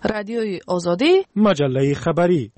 رادیوی آزادی، مجله خبری.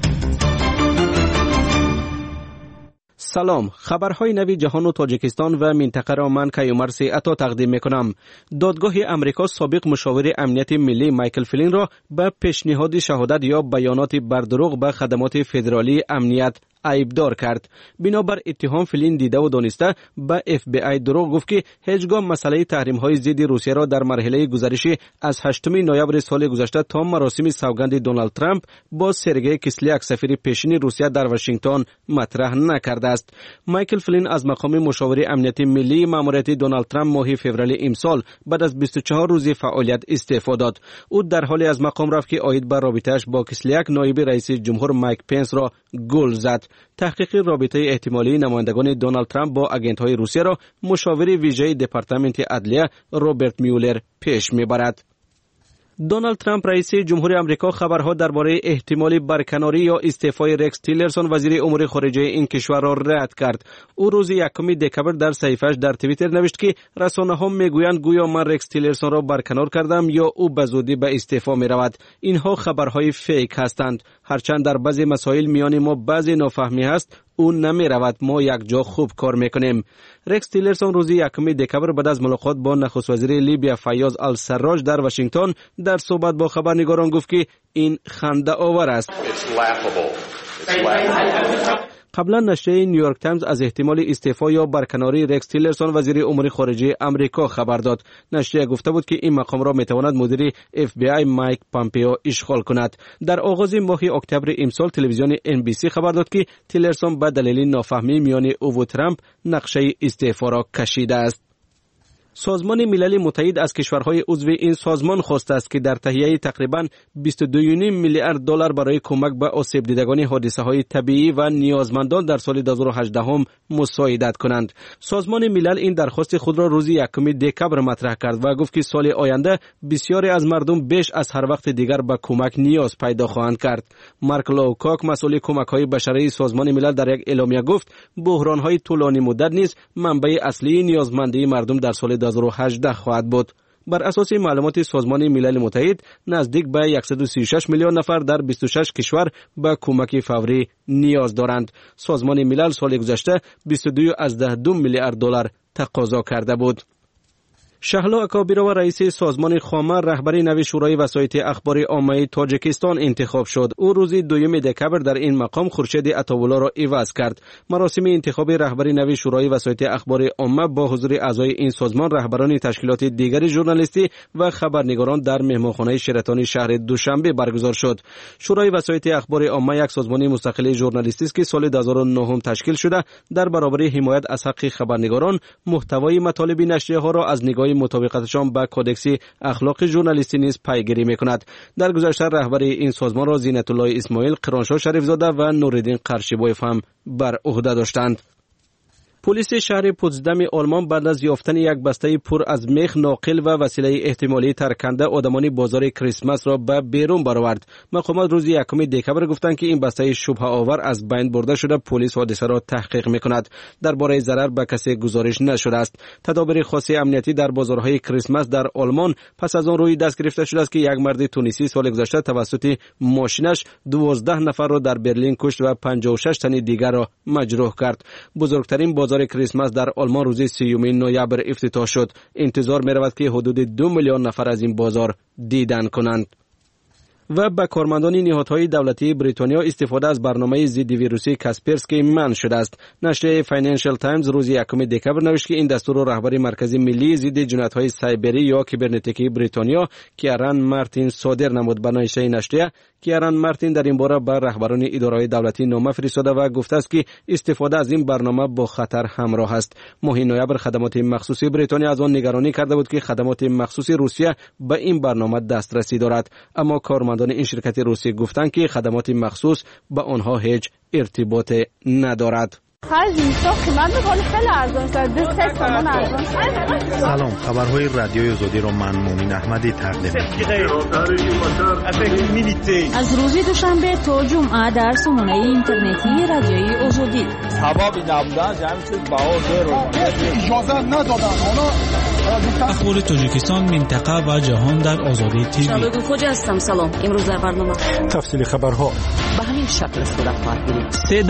سلام، خبرهای نوی جهان و تاجیکستان و منطقه را من کیومرث عطا تقدیم میکنم. دادگاه امریکا سابق مشاور امنیت ملی مایکل فلین را به پیشنهاد شهادت یا بیانات بر دروغ به خدمات فدرالی امنیت عیبدار کرد. بنابر اتهام فلین دیده و دانسته به اف بی آی دروغ گفت که هیچگاه مسئله تحریم های ضد روسیه را در مرحله گذشته از 8 نوامبر سال گذشته تا مراسم سوگند دونالد ترامپ با سرگئی کسلیاک سفیر پیشین روسیه در واشنگتن مطرح نکرده است. مایکل فلین از مقام مشاور امنیت ملی ماموریت دونالد ترامپ ماه فوریه امسال بعد از 24 روز فعالیت استعفا داد. او در حالی از مقام رفت که عاید به رابطه‌اش با کسلیاک نایب رئیس جمهور مایک پنس را گل زد. تحقیق رابطه احتمالی نمایندگان دونالد ترامپ با آگنت‌های روسیه را مشاور ویژه دپارتمنت عدلیه رابرت میولر پیش میبرد. دونالد ترامپ رئیس جمهور آمریکا خبرها درباره احتمالی برکناری یا استعفای رکس تیلرسون وزیر امور خارجه این کشور را رد کرد. او روز 1 دکمبر در صفحه‌اش در توییتر نوشت که رسانه‌ها میگویند گویا من رکس تیلرسون را برکنار کردم یا او به زودی به استعفا میرود. اینها خبرهای فیک هستند. هرچند در بعضی مسائل میان ما بعضی نافهمی هست، او نمی رود، ما یک جا خوب کار میکنیم. رکس تیلرسون روز 1 دکمبر بعد از ملاقات با نخست وزیر لیبیا فیاض السراج در واشنگتن در صحبت با خبرنگاران گفت که این خنده آور است. قبلا نشریه نیویورک تایمز از احتمال استعفا یا برکناری رکس تیلرسون وزیر امور خارجه آمریکا خبر داد. نشریه گفته بود که این مقام را میتواند مدیر اف بی آی مایک پامپئو اشغال کند. در آغاز ماه اکتبر امسال تلویزیون ان بی سی خبر داد که تیلرسون به دلیل نافهمی میان او و ترامپ نقشه استعفا را کشیده است. سازمان ملل متحد از کشورهای عضو این سازمان خواسته است که در تهیه تقریباً 22.5 میلیارد دلار برای کمک به آسیب دیدگان حادثه‌های طبیعی و نیازمندان در سال 2018 مساعدت کنند. سازمان ملل این درخواست خود را روز 1 دکمبر مطرح کرد و گفت که سال آینده بسیاری از مردم بیش از هر وقت دیگر به کمک نیاز پیدا خواهند کرد. مارک لوکاک مسئول کمک‌های بشری سازمان ملل در یک اعلامیه گفت بحران‌های طولانی مدت نیز منبع اصلی نیازمندی مردم در سال 2018 خواهد بود. بر اساس معلومات سازمان ملل متحد نزدیک به 136 میلیون نفر در 26 کشور به کمک فوری نیاز دارند. سازمان ملل سال گذشته 22.2 میلیارد دلار تقاضا کرده بود. شهلا اکابیرو رئیس سازمان خامه رهبر نوی شورای وسایط اخبار عامه تاجیکستان انتخاب شد. او روز 2 دکمبر در این مقام خورشید عطاوالله را عوض کرد. مراسم انتخاب رهبر نوی شورای وسایط اخبار عامه با حضور اعضای این سازمان، رهبران تشکیلات دیگر ژورنالیستی و خبرنگاران در مهمانخانه شراتون شهر دوشنبه برگزار شد. شورای وسایط اخبار عامه یک سازمان مستقل ژورنالیستی است که سال 2009 تشکیل شده در برابر حمایت از حق خبرنگاران محتوای مطالب نشریه‌ها را از نگاه مطابقتشان با کودکس اخلاق ژورنالیستی نیز پیگیری میکند. در گذشته رهبر این سازمان را زینت الله اسماعیل، قرانشاه شریف زاده و نورالدین قرشیبایف هم بر عهده داشتند. پلیس شهر پوتسدام آلمان بعد از یافتن یک بسته پر از میخ، ناقل و وسیله احتمالی ترکنده آدمان بازار کریسمس را به بیرون برآورد. مقامات روز 1 دکمبر گفتند که این بسته شبهه آور از بین برده شده. پلیس حادثه را تحقیق میکند. درباره ضرر به کسی گزارش نشده است. تدابیر خاص امنیتی در بازارهای کریسمس در آلمان پس از آن روی دست گرفته شده است که یک مرد تونسی سال گذشته توسط ماشینش 12 نفر را در برلین کشت و 56 تن دیگر را مجروح کرد. بزرگترین بازار کریسمس در آلمان روز 3 نوامبر افتتاح شد. انتظار می رود که حدود 2 میلیون نفر از این بازار دیدن کنند. و به کارمندان نهادهای دولتی بریتانیا استفاده از برنامه ضد ویروسی کاسپرسکی منع شده است. نشریه فاینانشال تایمز روز 1 دکمبر نوشت که این دستور را رهبر مرکز ملی ضد جنایت‌های سایبری یا کیبرنتیکی بریتانیا کیارن مارتین صادر نمود. به نشریه نشریه کیارن مارتین در این باره به رهبران اداره‌های دولتی نامه فرستاده و گفته است که استفاده از این برنامه با خطر همراه است. ماه نوامبر خدمات مخصوص بریتانیا از آن نگرانی کرده بود که خدمات مخصوص روسیه به این برنامه دسترسی دارد، اما کارمندان این شرکت روسی گفتند که خدمات مخصوص به آنها هیچ ارتباط ندارد. سلام، خبرهای رادیوی آزادی را من مومن احمدی تقدیم می‌کنم. از روز دوشنبه تا جمعه در سامانه اینترنتی رادیوی آزادی. سبب نبودن جمعی چیز باور رو اجازه ندادن. اخبار تاجیکستان، منطقه و جهان در آزادی تیوی. شبگو کجا هستم؟ سلام. امروز در برنامه تفصیل خبرها به همین شکل صورت خواهد گرفت.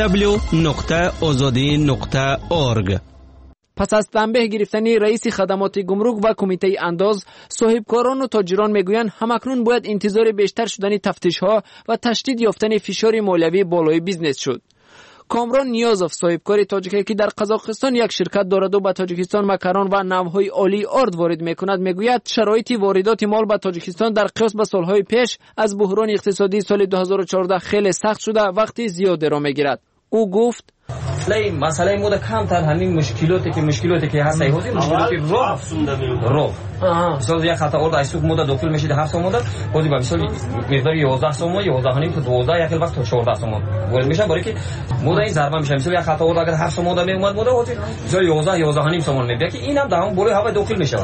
www.azadi.org. پس از تنبیه گرفتن رئیس خدمات گمرک و کمیته انداز، صاحبکاران و تاجران میگویند همکنون باید انتظار بیشتر شدن تفتیش‌ها و تشدید یافتن فشار مالیوی بالای بیزنس شد. کامران نیازوف، صاحبکار تاجیکی که در قزاقستان یک شرکت دارد و به تاجیکستان مکران و نوهای عالی آرد وارد میکند، میگوید شرایط واردات مال به تاجیکستان در قیاس به سالهای پیش از بحران اقتصادی سال 2014 خیلی سخت شده وقتی زیاد را میگیرد. او گفت مسئله موده کمتر همین مشکلاتی که هست ایوزی مشکلاتی رو مثلا یک خطا اورد ایسوک موده داخل میشه 7 سوم موده خودی به مثال مقدار 11 سوم 11 تا 12 یک وقت تا 14 سوم وارد میشه برای که موده این ضربه میشه مثلا یک خطا اورد اگر 7 سوم موده می اومد موده خودی مثلا 11 سوم میده که اینم دام بالا هوا داخل میشه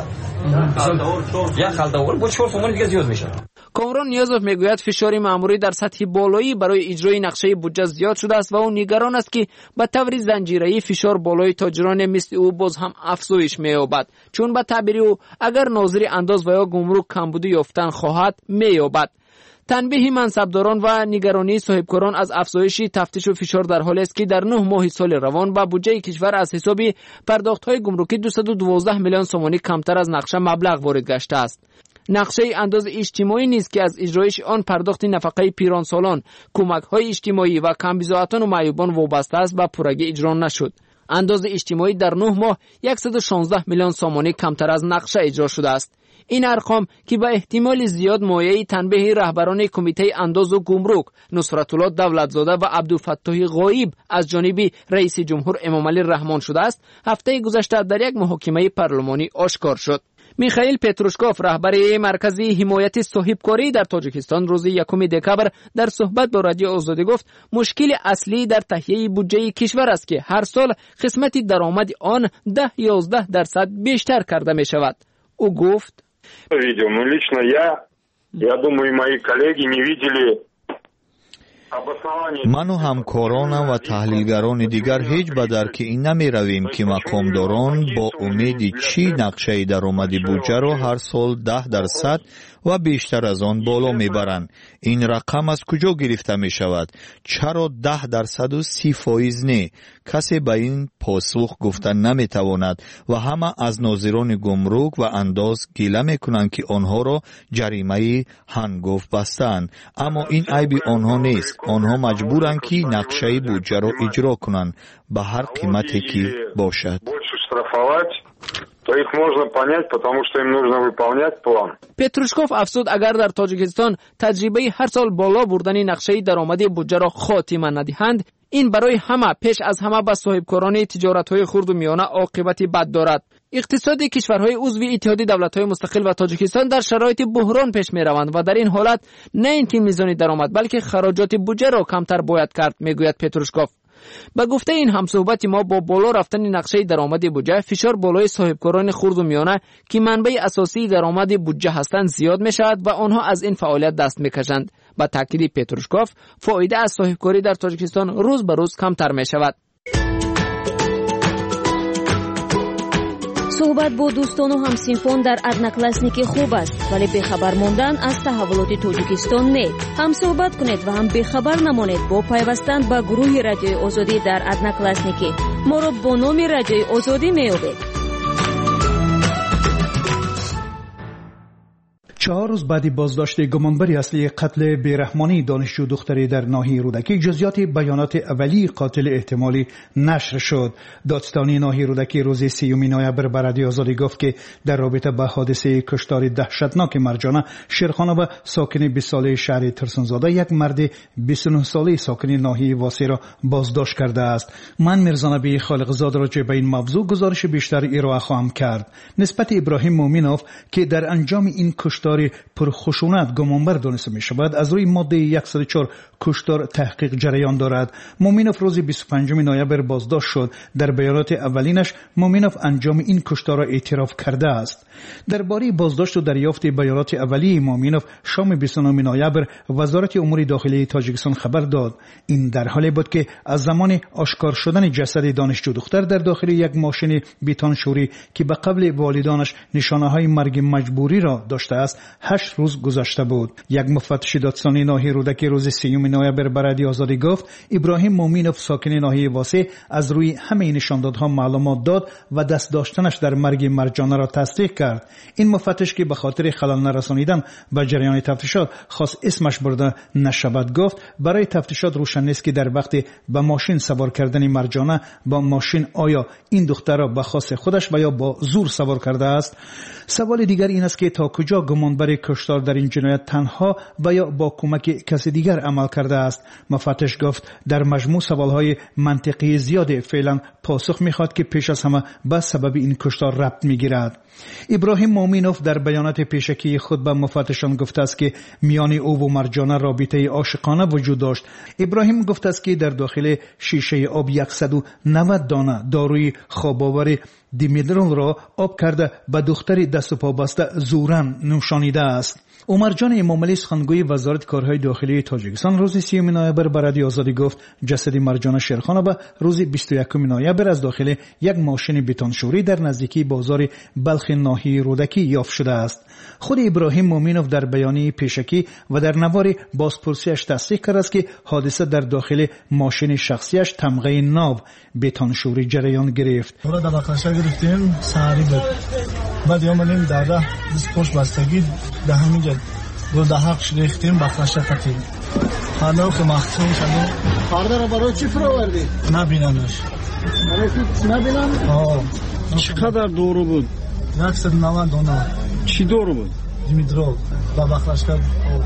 یک خطا اورد با 4 سوم دیگه زیاد میشه. کامران نیازوف میگوید فشار مأموری در سطح بالایی برای اجرای نقشه بودجه زیاد شده است و او نگران است که به طور زنجیره‌ای فشار بالای تاجران مثل او باز هم افزایش می‌یابد، چون به تعبیر او اگر ناظر انداز و یا گمرک کمبودی یافتن خواهد می‌یابد. تنبیه منصبداران و نگرانی صاحبکاران از افزایش تفتیش و فشار در حالی است که در 9 ماه سال روان به بودجه کشور از حساب پرداخت‌های گمرکی 212 میلیون سومانی کمتر از نقشه مبلغ وارد گشته است. نقشه انداز اجتماعی نیست که از اجرایش آن پرداخت نفقه پیرانسالان، کمک‌های اجتماعی و کمبیزاعتان و معیوبان وابسته است به پورگی اجرا نشد. انداز اجتماعی در 9 ماه 116 میلیون سومانی کمتر از نقشه اجرا شده است. این ارقام که به احتمال زیاد مایه تنبیه رهبران کمیته انداز و گمرک نصرت الله دولتزاده و عبدالفتاح غایب از جانب رئیس جمهور امامعلی رحمان شده است، هفته گذشته در یک محاکمه پارلمانی آشکار شد. میخائیل پتروشکوف، رهبر مرکز حمایت صاحبکاری در تاجیکستان، روز 1 دکبر در صحبت با رادیو آزادی گفت مشکل اصلی در تهیه بودجه کشور است که هر سال قسمت درآمد آن 10-11% بیشتر کرده می شود. او گفت я думаю, мои коллеги не видели. من و همکارانم و تحلیلگران دیگر هیچ به درک این نمی رویم که مقامداران با امید چی نقشه درآمد بودجه را هر سال 10% و بیشتر از آن بالا می برند. این رقم از کجا گرفته می شود؟ چرا 10% و 30% نه؟ کسی به این پاسخ گفتن نمی تواند و همه از ناظران گمرک و انداز گله می کنند که آنها را جریمه هنگفت بستند. اما این عیب آنها نیست. آنها مجبورند که نقشه بودجه را اجرا کنند به هر قیمتی که باشد. то их можно понять, потому что им нужно выполнять план. پتروشکوف افزود اگر در تاجیکستان تجربه هر سال بالا بردن نقشه درآمد بودجه را خاتمه ندهند، این برای همه پیش از همه به صاحبکاران تجارت‌های خرد و میانه عاقبتی بد دارد. اقتصاد کشورهای عضو اتحاد دولت‌های مستقل و تاجیکستان در شرایط بحران پیش می‌روند و در این حالت نه اینکه میزان درآمد بلکه خراجات بودجه را کمتر باید کرد، میگوید پتروشکوف. با گفته این همصحبت ما با بالا رفتن نقشه درآمد بودجه، فشار بالای صاحبکاران خرد و میانه که منبع اساسی درآمد بودجه هستند زیاد می شود و آنها از این فعالیت دست می کشند. با تاکید پتروشکوف، فایده از صاحبکاری در تاجیکستان روز به روز کمتر می شود. صحبت با دوستان و همسینفان در ادناکلاسنیک خوب است، ولی بخبر ماندن از تحولات تاجیکستان نه. هم صحبت کنید و هم بخبر نمانید با پیوستن به گروه رادیوی آزادی در ادناکلاسنیک. ما را با نام رادیوی آزادی می‌یابید. 4 روز بعد بازداشت گمانبر اصلی قتل بیرحمانه دانشجو دختری در ناحیه رودکی، جزئیات بیانات اولیه قاتل احتمالی نشر شد. دادستانی ناحیه رودکی روز 30 نوامبر به رادیو آزادی گفت که در رابطه با حادثه کشتار دهشتناک مرجانه شیرخانه و ساکن 20 ساله شهر ترسنزاده، یک مرد 29 ساله ساکن ناحیه واسی را بازداشت کرده است. من میرزانبی خالقزاد راجع به این موضوع گزارش بیشتر ارائه خواهم کرد. نسبت ابراهیم مومنوف که در انجام این کشتار کار پرخشونت گمانبر دانسته می شود از روی ماده 104 کشتار تحقیق جریان دارد. مومینوف روز 25 نوامبر بازداشت شد. در بیانات اولینش مومینوف انجام این کشتار را اعتراف کرده است. درباره بازداشت و دریافت بیانات اولیه مومینوف شام 29 نوامبر وزارت امور داخلی تاجیکستان خبر داد. این در حالی بود که از زمان آشکار شدن جسد دانشجو دختر در داخل یک ماشین بیتان شوری که به قبل والدانش نشانه‌های مرگ مجبوری را داشته است 8 روز گذشته بود. یک مفتش دادستانی ناحیه رودکی روز 30 نوامبر به رادیو آزادی گفت ابراهیم مومینوف ساکن ناحیه واسع از روی همه نشاندادها معلومات داد و دست داشتنش در مرگ مرجانه را تصدیق کرد. این مفتش که به خاطر خلل نرسانیدن به جریان تفتیشات خواست اسمش برده نشود گفت برای تفتیشات روشن نیست که در وقت به ماشین سوار کردن مرجانه با ماشین آیا این دختر را به خواست خودش و یا با زور سوار کرده است. سوال دیگر این است که تا کجا گمانبر کشتار در این جنایت تنها و یا با کمک کسی دیگر عمل کرده است. مفتش گفت در مجموع سوالهای منطقی زیاد فعلا پاسخ میخواد که پیش از همه به سبب این کشتار ربط میگیرد. ابراهیم مومینوف در بیانات پیشکی خود به مفتشان گفته است که میان او و مرجانه رابطه عاشقانه وجود داشت. ابراهیم گفته است که در داخل شیشه آب 190 دانه داروی خواب‌آور دیمیدرول را آب کرده به دختر دست و پا بسته زوراً نوشانیده است. عمر جان امامعلی سخنگوی وزارت کارهای داخلی تاجیکستان روز 30 نوامبر به رادیو آزادی گفت جسد مرجان شیرخان به روز 21 نوامبر از داخل یک ماشین بیتانشوری در نزدیکی بازار بلخ ناحیه رودکی یافت شده است. خود ابراهیم مومینوف در بیانیه پیشکی و در نوار بازپرسیش تصدیق کرد است که حادثه در داخل ماشین شخصیش تمغه ناو بیتانشوری جریان گرفت. گرفتیم ساری بود بعد یامنیم داده دست پشت بستگی ده همینجا گرده حقش ریختیم بخلشه تکیم حالا که مخصوم شدیم خارده را برای چی فرا وردی؟ نبینمش برای که نبینم؟ چقدر دورو بود؟ 190 دانه. چی دورو بود؟ دیمیدرول با بخلشه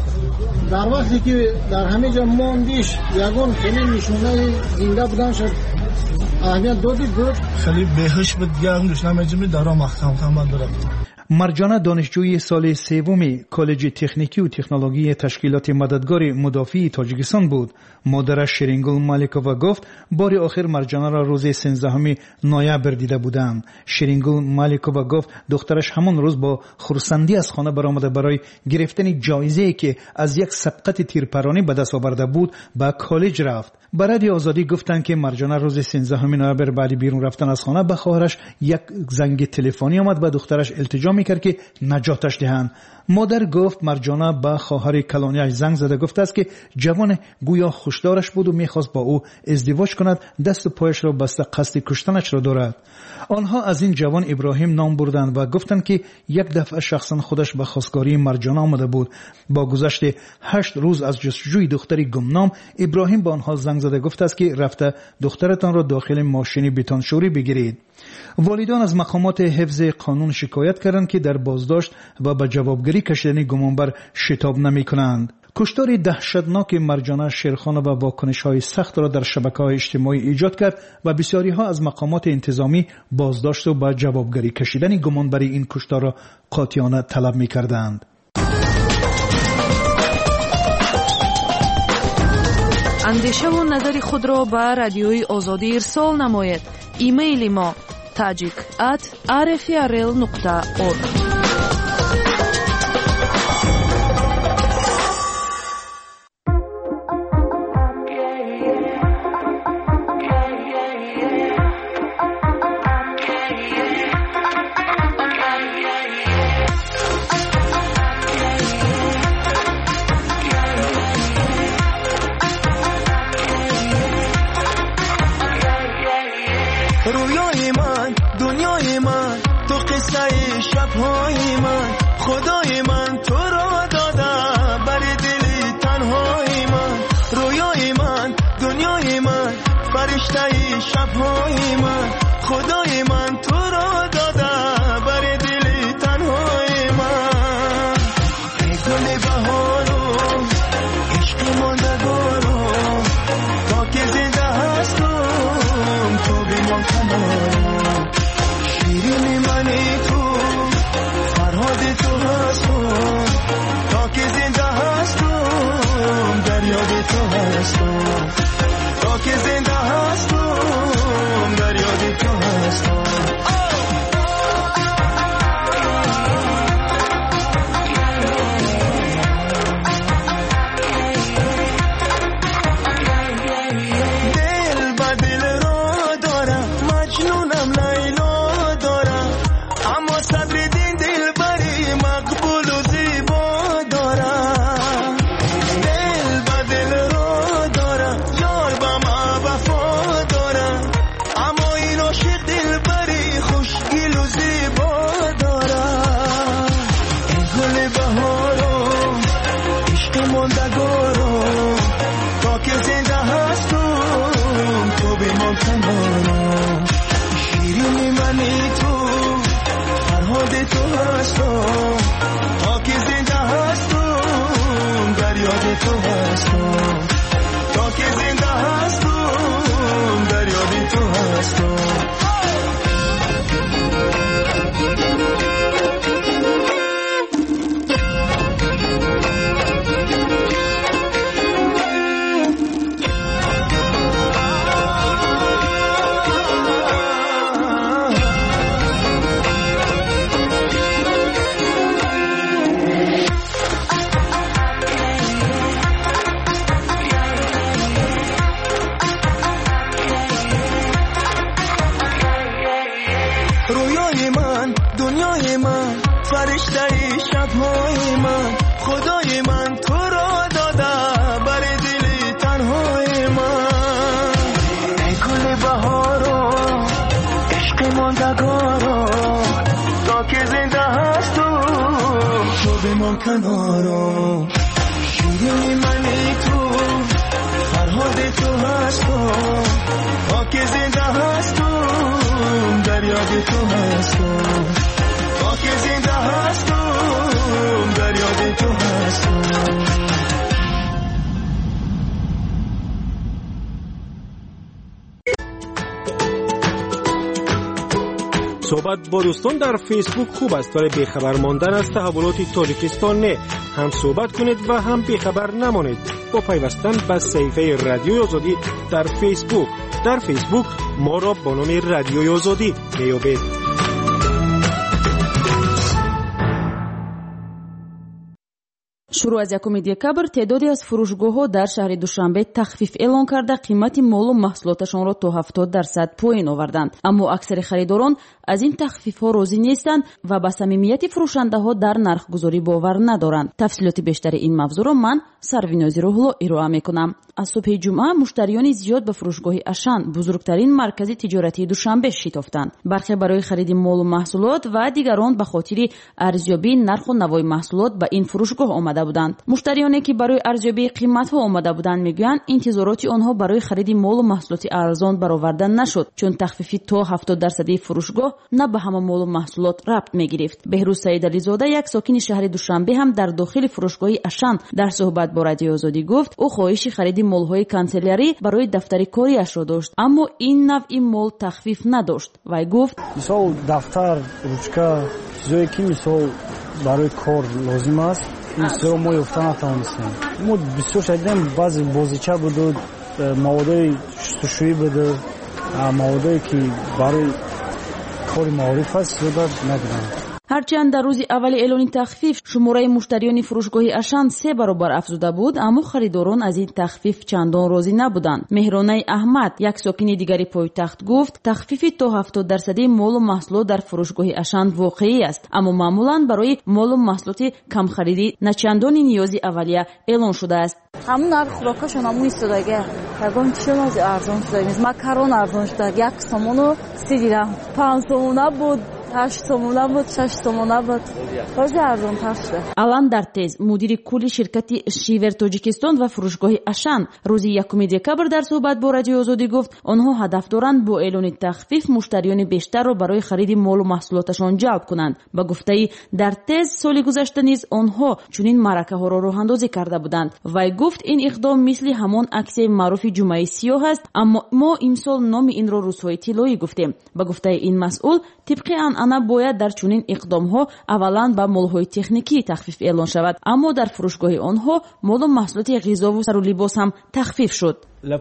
در وقتی که در همه جا ماندیش یگون خیلی نشونه زنده بودن شد اهمیت دادی بود خیلی بهش بود دیگه هم دوش نمیجمی دارا مختم خمال دارم. مرجانه دانشجوی سال سوم کالج تکنیکی و تکنولوژی تشکیلات مددگار مدافع تاجیکستان بود. مادرش شیرینگل مالیکووا گفت بار آخر مرجانه را روز 13 نوامبر دیده بودند. شیرینگل مالیکووا گفت دخترش همان روز با خرسندی از خانه برآمده برای گرفتن جایزه‌ای که از یک سبقت تیرپرانی به دست آورده بود به کالج رفت. به رادیو آزادی گفتند که مرجانه روز 13 نوامبر بعد بیرون رفتن از خانه به خواهرش یک زنگ تلفنی آمد و دخترش التجا میکرد که نجاتش دهند. مادر گفت مرجانه به خواهر کلانیش زنگ زده گفته است که جوان گویا خوشدارش بود و میخواست با او ازدواج کند دست و پایش را بسته قصد کشتنش را دارد. آنها از این جوان ابراهیم نام بردند و گفتند که یک دفعه شخصا خودش به خواستگاری مرجانه آمده بود. با گذشت 8 روز از جستجوی دختری گمنام ابراهیم به آنها زنگ زده گفته است که رفته دخترتان را داخل ماشین بیتانشوری بگیرید. والدان از مقامات حفظ قانون شکایت کردند که در بازداشت و به جوابگیری کشیدن گمانبر شتاب نمی‌کنند. کشتار دهشتناک مرجانه شیرخان و واکنش‌های سخت را در شبکه‌های اجتماعی ایجاد کرد و بسیاری‌ها از مقامات انتظامی بازداشت و به جوابگیری کشیدن گمانبر این کشتار را قاطعانه طلب می‌کردند. اندیشه و نظر خود را به رادیوی آزادی ارسال نمایید. ایمیل ما tajik@rfrl.org. رویای من دنیای من تو قصه شبها موندگارم تا که زنده هستم تو بمان کنارم شیرینی منی تو فرهاد تو هستم تا که زنده هستم در یاد تو هستم تا که زنده هستم در یاد تو هستم فرشته شب‌های من خدای من تو را داده بر دل تنهای من ای گل بهارم عشق ماندگارم تا که زنده هستم تو بمان کنارم شیرین منی تو فرهاد تو هستم تا که زنده هستم در یاد تو هستم تا که زنده هستم در یاد تو هستم صحبت با دوستان در فیسبوک خوب است ولی بیخبر ماندن از تحولات تاجیکستان نه. هم صحبت کنید و هم بیخبر نمانید با پیوستن به صفحه رادیوی آزادی در فیسبوک. در فیسبوک ما را با نام رادیوی آزادی میابید. шуруъ аз 1 декабр теъдоде аз фурӯшгоҳҳо дар шаҳри душанбе тахфиф эълон карда қимати молу маҳсулоташонро то 70% поин оварданд. аммо аксари харидорон аз ин тахфифҳо розӣ нестанд ва ба самимияти фурӯшандаҳо дар нархгузорӣ бовар надоранд. тафсилоти бештари ин мавзӯъро ман сарвинози рӯҳло ироа мекунам. аз субҳи ҷумъа муштариёни зиёд ба фурӯшгоҳи ашан бузургтарин маркази тиҷоратии душанбе шитофтанд. бархе барои хариди молу маҳсулот ва дигарон ба хотири арзёбии нарху навои маҳсулот ба ин фурӯшгоҳ омада буданд. муштариёне ки барои арзёбии қиматҳо омада буданд мегӯянд интизороти онҳо барои хариди молу маҳсулоти арзон бароварда нашуд, чун тахфифи то 70% фурӯшгоҳ на ба ҳама молу маҳсулот рабт мегирифт. беҳрӯз саидализода як сокини шаҳри душанбе ҳам дар дохили фурӯшгоҳи ашан дар суҳбат бо радиои озодӣ гуфт ӯ хоҳиши хариди молҳои канцелярӣ барои дафтари кориашро дошт, аммо ин навъи мол тахфиф надошт. вай гуфт мисол дафтар, ручка, чизое ки мисол барои кор лозим аст ин чизоро мо ёфта натавонистем. мо бисёр шайдем баъзе бозича будуд, маводои шустушӯӣ будуд, маводое ки барои кори маориф аст зиёда надидам. ҳарчанд дар рӯзи аввали эълони тахфиф шумораи муштариёни фурӯшгоҳи ашан 3 баробар афзуда буд, аммо харидорон аз ин тахфиф чандон розӣ набуданд. меҳронаи аҳмад, як сокини дигари пойтахт, гуфт тахфифи то 70% молу маҳсулот дар фурӯшгоҳи ашан воқеӣ аст, аммо маъмулан барои молу маҳсулоти камхаридӣ начандони ниёзи аввалия эълон шудааст. ҳамун нархи хӯрокашон ҳамун истодага ягон чинози арзон шуда макарон арзон шуда 1 сомону 30 дирҳам 5 сомона буд 8 сомона буд 6 сомона буд ҳозир арзонтар шуда. алан дартез мудири кулли ширкати шивер тоҷикистон ва фурӯшгоҳи ашан рӯзи 1 декабр дар суҳбат бо радиои озодӣ гуфт онҳо ҳадаф доранд бо эълони тахфиф муштариёни бештарро барои хариди молу маҳсулоташон ҷалб кунанд. ба гуфтаи дартез соли гузашта низ онҳо чунин маъракаҳоро роҳандозӣ карда буданд. вай гуфт ин иқдом мисли ҳамон аксияи маъруфи ҷумъаи сиёҳ аст, аммо мо имсол номи инро рӯзҳои тиллоӣ гуфтем. ба гуфтаи ин масъул тибқи анъана бояд дар чунин иқдомҳо аввалан ба молҳои техникӣ тахфиф эълон шавад, аммо дар фурӯшгоҳи онҳо молу маҳсулоти ғизову сару либос ҳам тахфиф шуд.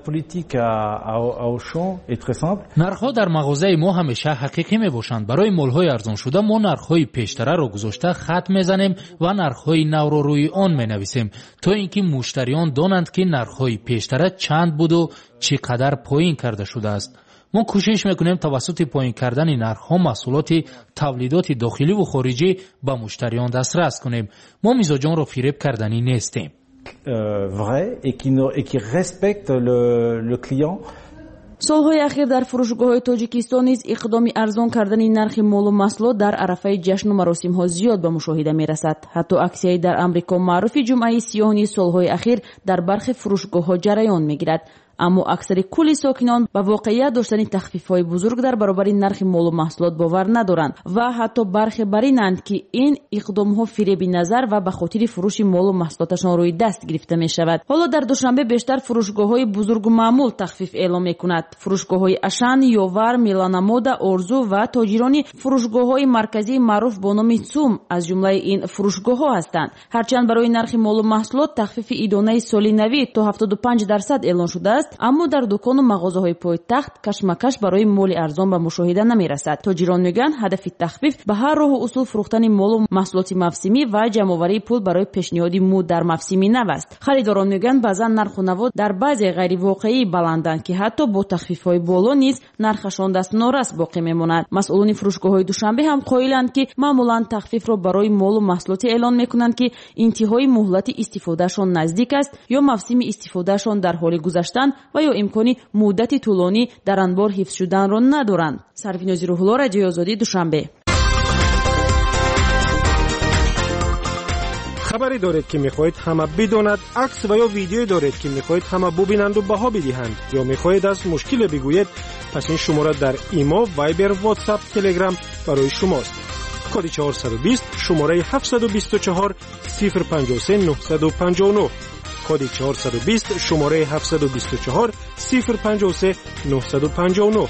нархҳо дар мағозаи мо ҳамеша ҳақиқӣ мебошанд. барои молҳои арзоншуда мо нархҳои пештараро гузошта хат мезанем ва нархҳои навро рӯи он менависем, то ин ки муштариён донанд ки нархҳои пештара чанд буду чӣ қадар поин карда шудааст. мо кӯшиш мекунем тавассути поин кардани нархҳо маҳсулоти тавлидоти дохиливу хориҷӣ ба муштариён дастрас кунем. мо мизоҷонро фиреб карданӣ нестем. Vrai et qui respecte le client солҳои ахир дар фурӯшгоҳҳои тоҷикистон низ иқдоми арзон кардани нархи молу маҳсулот дар арафаи ҷашну маросимҳо зиёд ба мушоҳида мерасад. ҳатто аксияи дар амрико маъруфи ҷумъаи сиёҳ низ солҳои ахир дар бархи фурӯшгоҳҳо ҷараён мегирад. аммо аксари кулли сокинон ба воқеият доштани тахфифҳои бузург дар баробари нархи молу маҳсулот бовар надоранд ва ҳатто бархе бар инанд ки ин иқдомҳо фиреби назар ва ба хотири фурӯши молу маҳсулоташон рӯи даст гирифта мешавад. ҳоло дар душанбе бештар фурӯшгоҳҳои бузургу маъмул тахфиф эълон мекунад. фурӯшгоҳҳои ашан, ёвар, меланамода, орзу ва тоҷирони фурӯшгоҳҳои марказии маъруф бо номи сум аз ҷумлаи ин фурӯшгоҳҳо ҳастанд. ҳарчанд барои нархи молу маҳсулот тахфифи идонаи соли навӣ то 75% эълон шудааст, аммо дар дукону мағозаҳои пойтахт кашмакаш барои моли арзон ба мушоҳида намерасад. тоҷирон мегӯянд ҳадафи тахфиф ба ҳар роҳу усул фурӯхтани молу маҳсулоти мавсимӣ ва ҷамъоварии пул барои пешниҳоди муд дар мавсими нав аст. харидорон мегӯянд баъзан нарху наво дар баъзе ғайривоқеӣ баланданд ки ҳатто бо тахфифҳои боло низ нархашон дастнорас боқӣ мемонад. масъулони фурӯшгоҳҳои душанбе ҳам қоиланд ки маъмулан тахфифро барои молу маҳсулоте эълон мекунанд ки интиҳои муҳлати истифодаашон наздик аст ё мавсими истифодаашон дар ҳоли гузаштан ва ё имкони муддати тӯлонӣ дар анбор ҳифз шуданро надоранд. Сарвинози Рӯҳулло, Радиои Озодӣ, Душанбе. خبری دارید که میخواهید همه بداند، عکس و یا ویدیویی دارید که میخواهید همه ببینند و بها بدهند یا میخواهید از مشکل بگویید، پس این شماره در ایما، وایبر، واتساپ، تلگرام برای شماست. کد 420 شماره 724 053 959 کد 420 شماره 724 053 959.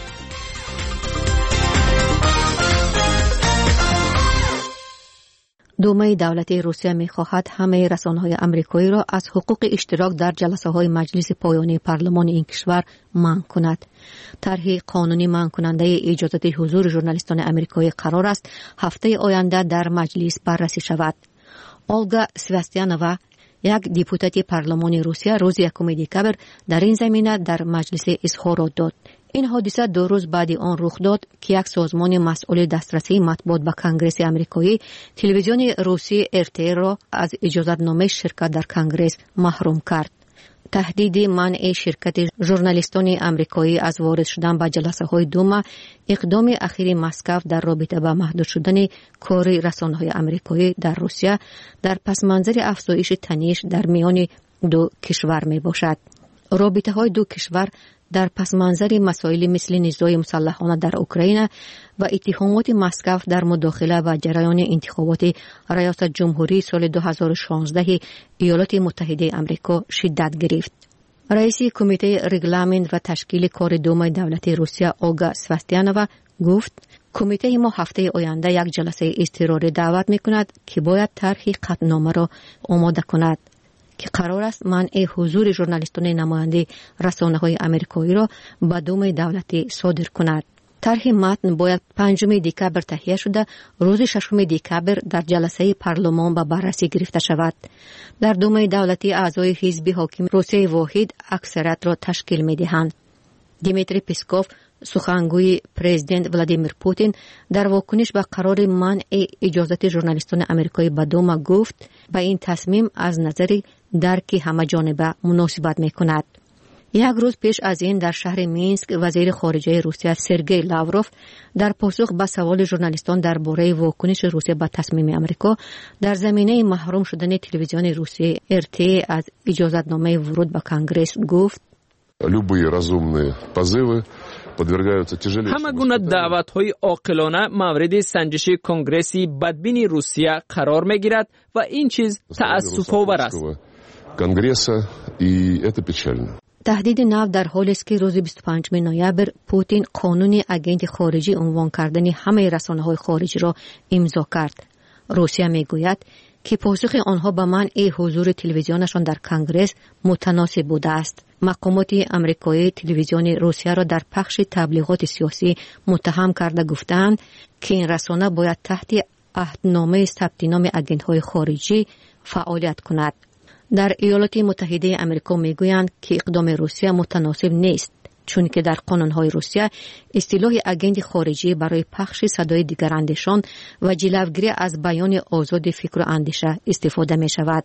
думаи давлатии русия мехоҳад ҳамаи расонаҳои амрикоиро аз ҳуқуқи иштирок дар ҷаласаҳои маҷлиси поёнии парлумони ин кишвар манъ кунад. тарҳи қонунӣ манъкунандаи иҷозати ҳузури журналистони амрикоӣ қарор аст ҳафтаи оянда дар маҷлис баррасӣ шавад. олга свастянова, як депутати парлумони русия, рӯзи 1 декабр дар ин замина дар маҷлисе изҳорот дод. ин ҳодиса 2 рӯз баъди он рух дод ки як созмони масъули дастрасии матбуот ба Конгресси амрикоӣ телевизиони русии РТ-ро аз иҷозатномаи ширкат дар Конгресс маҳрум кард. таҳдиди манъи ширкати журналистони амрикоӣ аз ворид шудан ба ҷаласаҳои дума иқдоми ахири Москав дар робита ба маҳдуд шудани кори расонаҳои амрикоӣ дар Русия дар пасманзари афзоиши таниш дар миёни ду кишвар мебошад. робитаҳои ду кишвар дар пасманзари масоили мисли низои мусаллаҳона дар Украина ва иттиҳомоти Москав дар мудохила ва ҷараёни интихоботи раёсатҷумҳурии соли 2016 иёлоти муттаҳидаи амрико шиддат гирифт. раиси кумитаи регламент ва ташкили кори думаи давлатии русия Олга Свастянова гуфт, кумитаи мо ҳафтаи оянда як ҷаласаи изтирорӣ даъват мекунад ки бояд тарҳи қатъномаро омода кунад ки қарор аст манъи ҳузури журналистони намояндаи расонаҳои амрикоиро ба думаи давлатӣ содир кунад. тарҳи матн бояд 5 декабр таҳия шуда рӯзи 6 декабр дар ҷаласаи парлумон ба баррасӣ гирифта шавад. дар думаи давлатӣ аъзои ҳизби ҳокими Русияи воҳид аксариятро ташкил медиҳанд. Дмитрий Песков, сухангӯи президент Владимир Путин, дар вокуниш ба қарори манъи иҷозати журналистони амрикоӣ ба дума гуфт, ба ин тасмим аз назари дарки ҳамаҷониба муносибат мекунад. як рӯз пеш аз ин дар шаҳри Минск вазири хориҷаи Русия Сергей Лавров дар посух ба саволи журналистон дар бораи вокуниши Русия ба тасмими Амрико дар заминаи маҳрум шудани телевизиони Русии РТ аз иҷозатномаи вуруд ба Конгресс гуфт: любые разумные позывы подвергаются тяжелейшему. ҳама гуна даъватҳои оқилона мавриди санҷиши Конгресси бадбини Русия қарор мегирад ва ин чиз таассуфовар аст. Конгресса, и это печально. таҳдиди нав дар ҳолест ки рӯзи 25 ноябр Путин қонуни агенти хориҷӣ унвон кардани ҳамаи расонаҳои хориҷиро имзо кард. русия мегӯяд ки посухи онҳо ба манъи ҳузури телевизионашон дар Конгресс мутаносиб будааст. мақомоти амрикоӣ телевизиони Русияро дар пахши таблиғоти сиёсӣ муттаҳам карда гуфтаанд ки ин расона бояд таҳти аҳдномаи сабти номи агентҳои хориҷӣ фаъолият кунад. дар иёлоти муттаҳидаи амрико мегӯянд ки иқдоми Русия мутаносиб нест, чунки дар қонунҳои Русия истилоҳи агенти хориҷӣ барои пахши садои дигарандешон ва ҷилавгирӣ аз баёни озоди фикру андеша истифода мешавад.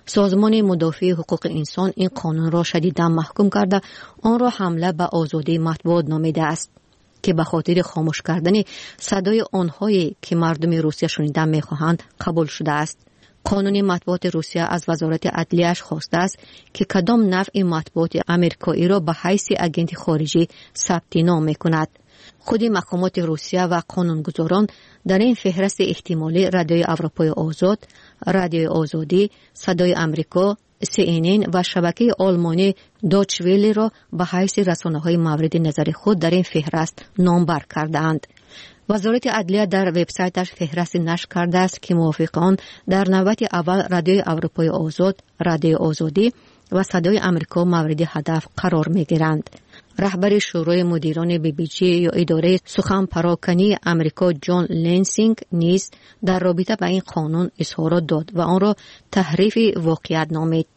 سازمان مدافع حقوق انسان این قانون را شدیداً محکوم کرده آن را حمله به آزادی مطبوعات نامیده است که به خاطر خاموش کردن صدای آنهایی که مردم روسیه شنیدن می‌خواهند قبول شده است. قانون مطبوعات روسیه از وزارت عدلیه‌اش خواسته است که کدام نوع مطبوعات آمریکایی را به حیث اگنت خارجی ثبت نام می‌کند. خود مقامات روسیه و قانونگذاران در این فهرست احتمالی رادیوی اروپای آزاد، رادیوی آزادی، صدای آمریکا، CNN و شبکه آلمانی دوچ ویله را به حیث رسانه‌های مورد نظر خود در این فهرست نامبر کرده‌اند. وزارت عدلیه در وبسایتش فهرست نشر کرده است که موافق آن در نوبت اول رادیوی اروپای آزاد، رادیوی آزادی و صدای آمریکا مورد هدف قرار می‌گیرند. رهبر شورای مدیران BBG یا اداره سخن پراکنی آمریکا جان لنسینگ نیز در رابطه با این قانون اظهارات داد و آن را تحریف واقعیت نامید.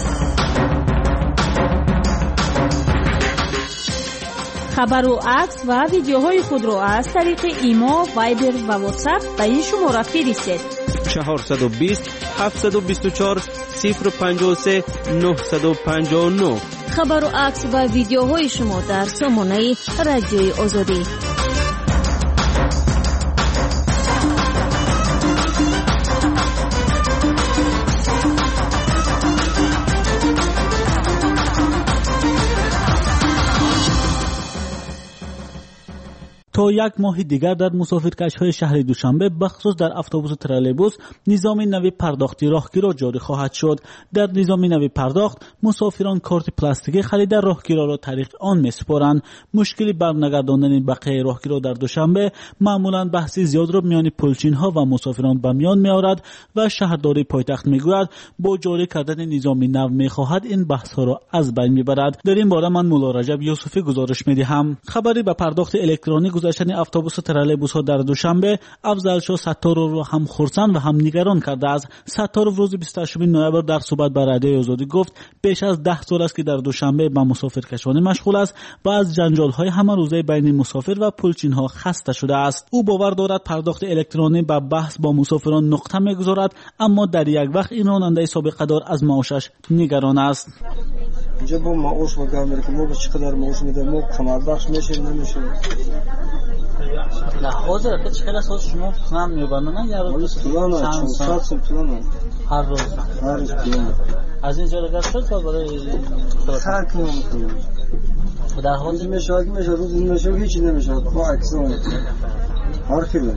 خبر و عکس و ویدیوهای خود را از طریق ایما، وایبر و واتساپ به این شماره فرستید: 420 724 053 959. خبر و عکس و ویدیوهای شما در سامانه رادیوی آزادی. تا یک ماه دیگر در مسافرکش‌های شهر دوشنبه بخصوص در اتوبوس و ترالبوس نظام نوی پرداختی راهگیرا جاری خواهد شد. در نظام نوی پرداخت مسافران کارت پلاستیکی خریده راهگیرا را طریق آن می‌سپارند. مشکلی برنگرداندن بقیه راهگیرا در دوشنبه معمولاً بحثی زیاد را میان پلچین‌ها و مسافران به میان می‌آورد و شهرداری پایتخت می‌گوید با جاری کردن نظام نو می‌خواهد این بحث‌ها را از بین می‌برد. در این باره من مولا رجب یوسفی گزارش می‌دهم. خبری به پرداخت الکترونیک گذشتن اتوبوس و ترالبوس ها در دوشنبه افضل شاه ستارov را هم خرسند و هم نگران کرده است. ستارov روز 28 نوامبر در صحبت با رادیوی آزادی گفت بیش از 10 سال است که در دوشنبه با مسافرکشانی مشغول است و از جنجال های همه روزه بین مسافر و پلچین ها خسته شده است. او باور دارد پرداخت الکترونیک به بحث با مسافران نقطه میگذارد، اما در یک وقت این راننده سابقه دار از معاشش نگران است. اینجا با معاش و گامر که ما به چقدر معاش میدیم ما کمر بخش میشه نمیشه. نه حاضر که چقدر اساس شما پلان میبندن یا روز پلان 400 پلان هر روز از این جلو گشت تا برای خرک نمیکنه در حال میشه روز میشه هیچ نمیشه با اکسون هر خیلی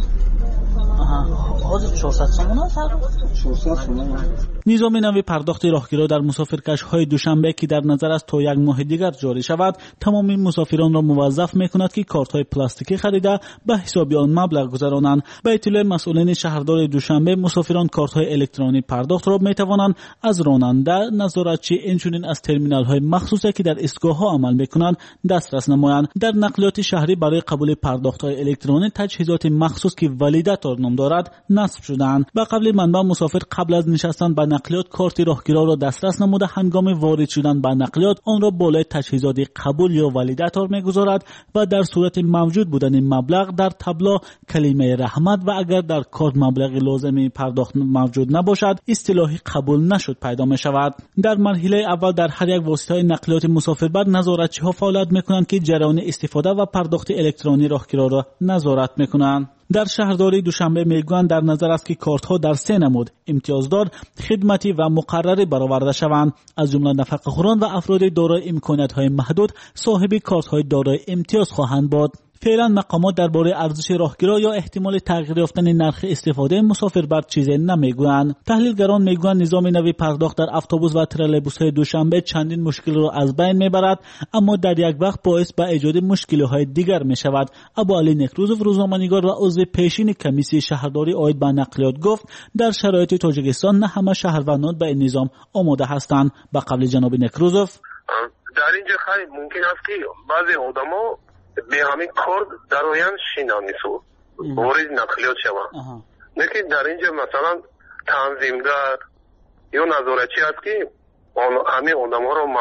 حاضر 400 سومون است 400 سومون. نظام نوی پرداخت راهگیرا در مسافرکش‌های دوشنبه که در نظر است تا یک ماه دیگر جاری شود تمام مسافران را موظف می‌کند که کارت‌های پلاستیکی خریده به حساب آن مبلغ گذرانند. به اطلاع مسئولین شهرداری دوشنبه مسافران کارت‌های الکترونی پرداخت را می‌توانند از راننده، نظارتچی اینچنین از ترمینال‌های مخصوصی که در ایستگاه‌ها عمل می‌کنند دسترس نمایند. در نقلیات شهری برای قبول پرداخت‌های الکترونی تجهیزات مخصوص که والیداتور نام دارد نصب شدند. به قبل منبع مسافر قبل از نشستن به نقلیات کارت راهگیرا را دسترس نموده هنگام وارد شدن به نقلیات آن را بالای تجهیزات قبول یا والیداتور می‌گذارد و در صورت موجود بودن مبلغ در تابلو کلمه رحمت و اگر در کارت مبلغ لازم پرداخت موجود نباشد اصطلاحی قبول نشد پیدا می‌شود. در مرحله اول در هر یک واسطه نقلیات مسافربر نظارتچی‌ها فعالیت می‌کنند که جریان استفاده و پرداخت الکترونی راهگیرا را نظارت می‌کنند. در شهرداری دوشنبه میگویند در نظر است که کارت‌ها در 3 نمود امتیازدار، خدمتی و مقرری برآورده شوند. از جمله نفقه‌خوران و افراد دارای امکانات‌های محدود صاحب کارت‌های دارای امتیاز خواهند بود. فعلا مقامات درباره ارزش راهگیرا یا احتمال تغییر یافتن نرخ استفاده مسافر بر چیزی نمیگویند. تحلیلگران میگویند نظام نوی پرداخت در اتوبوس و ترالبوس‌های دوشنبه چندین مشکل را از بین میبرد، اما در یک وقت باعث به ایجاد مشکل‌های دیگر میشود. ابوعلی نکروزوف روزنامه‌نگار و عضو پیشین کمیسیون شهرداری عاید به نقلیات گفت در شرایط تاجیکستان نه همه شهروندان به این نظام آماده هستند. به قول جناب نکروزوف در اینجا خیلی ممکن است که بعضی آدم‌ها به همین کار در آینده شینامیسو وارد نقلیات شوند. لیکن در اینجا مثلا تنظیمگر یا نظارتچی است که همین آدم‌ها را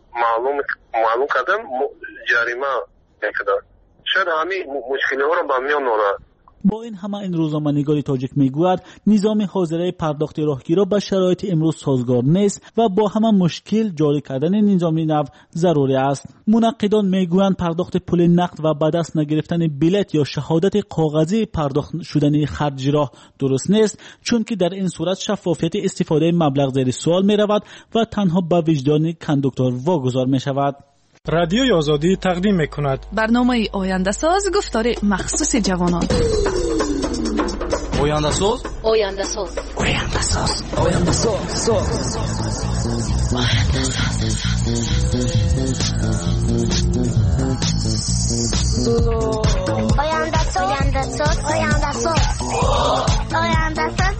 معلوم کردن جریمه می‌کنند. شاید همین مشکل‌ها را به میان آورد. با این همه این روزنامه‌نگار تاجیک میگوید نظام حاضره پرداخت راهگیرا به شرایط امروز سازگار نیست و با همه مشکل جاری کردن نظام نو ضروری است. منقدان میگویند پرداخت پول نقد و به دست نگرفتن بلیط یا شهادت کاغذی پرداخت شدن خرج راه درست نیست، چون که در این صورت شفافیت استفاده مبلغ زیر سوال می رود و تنها به وجدان کاندوکتور واگذار می شود. رادیوی آزادی تقدیم می کند برنامه آینده ساز، گفتار مخصوص جوانان. آینده ساز، آینده ساز، آینده ساز، آینده ساز، آینده ساز، آینده ساز، آینده ساز، آینده ساز.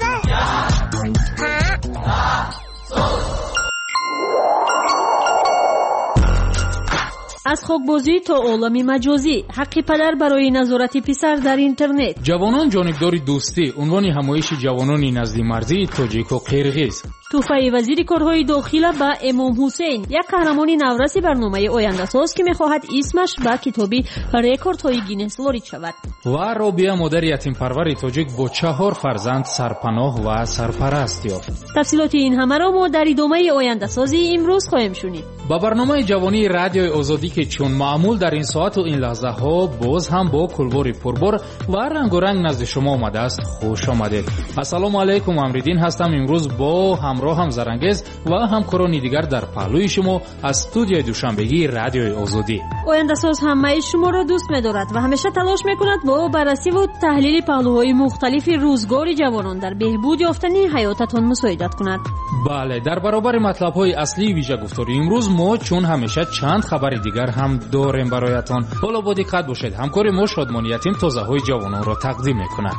از خواب‌بازی تا عالم مجازی، حق پدر برای نظارت پسر در اینترنت. جوانان جانبدار دوستی، عنوان همایش جوانان نزدی مرزی تاجیک و قرقیز. توفای وزیر کارهای داخله به امام حسین، یک قهرمان نورسی برنامه آینده ساز که می‌خواهد اسمش به کتاب رکوردهای گینس وارد شود. و رابعه مادر یتیم پرور تاجیک با 4 فرزند سرپناه و سرپرست یافت. تفصیلات این همه را ما در ادامه آینده سازی امروز خواهیم شنید. با برنامه جوانی رادیوی آزادی که چون معمول در این ساعت و این لحظه ها باز هم با کلبار پربار و رنگ و رنگ نزد شما آمده است. خوش آمدید. السلام علیکم، امریدین هستم. امروز با همراه زرنگز و همکاران دیگر در پهلوی شما از استودیوی دوشنبگی رادیوی آزادی. آینده ساز همه شما را دوست می‌دارد و همیشه تلاش می‌کند با بررسی و تحلیل پهلوهای مختلف روزگار جوانان در بهبود یافتن حیاتتان مساعدت کند. بله، در برابر مطلب‌های اصلی ویژه گفتاری امروز ما چون همیشه چند خبر دیگر هم داریم برایتان. حالا با دقت باشید. همکار ما شادمان یتیم تازه‌های جوانان را تقدیم می‌کند.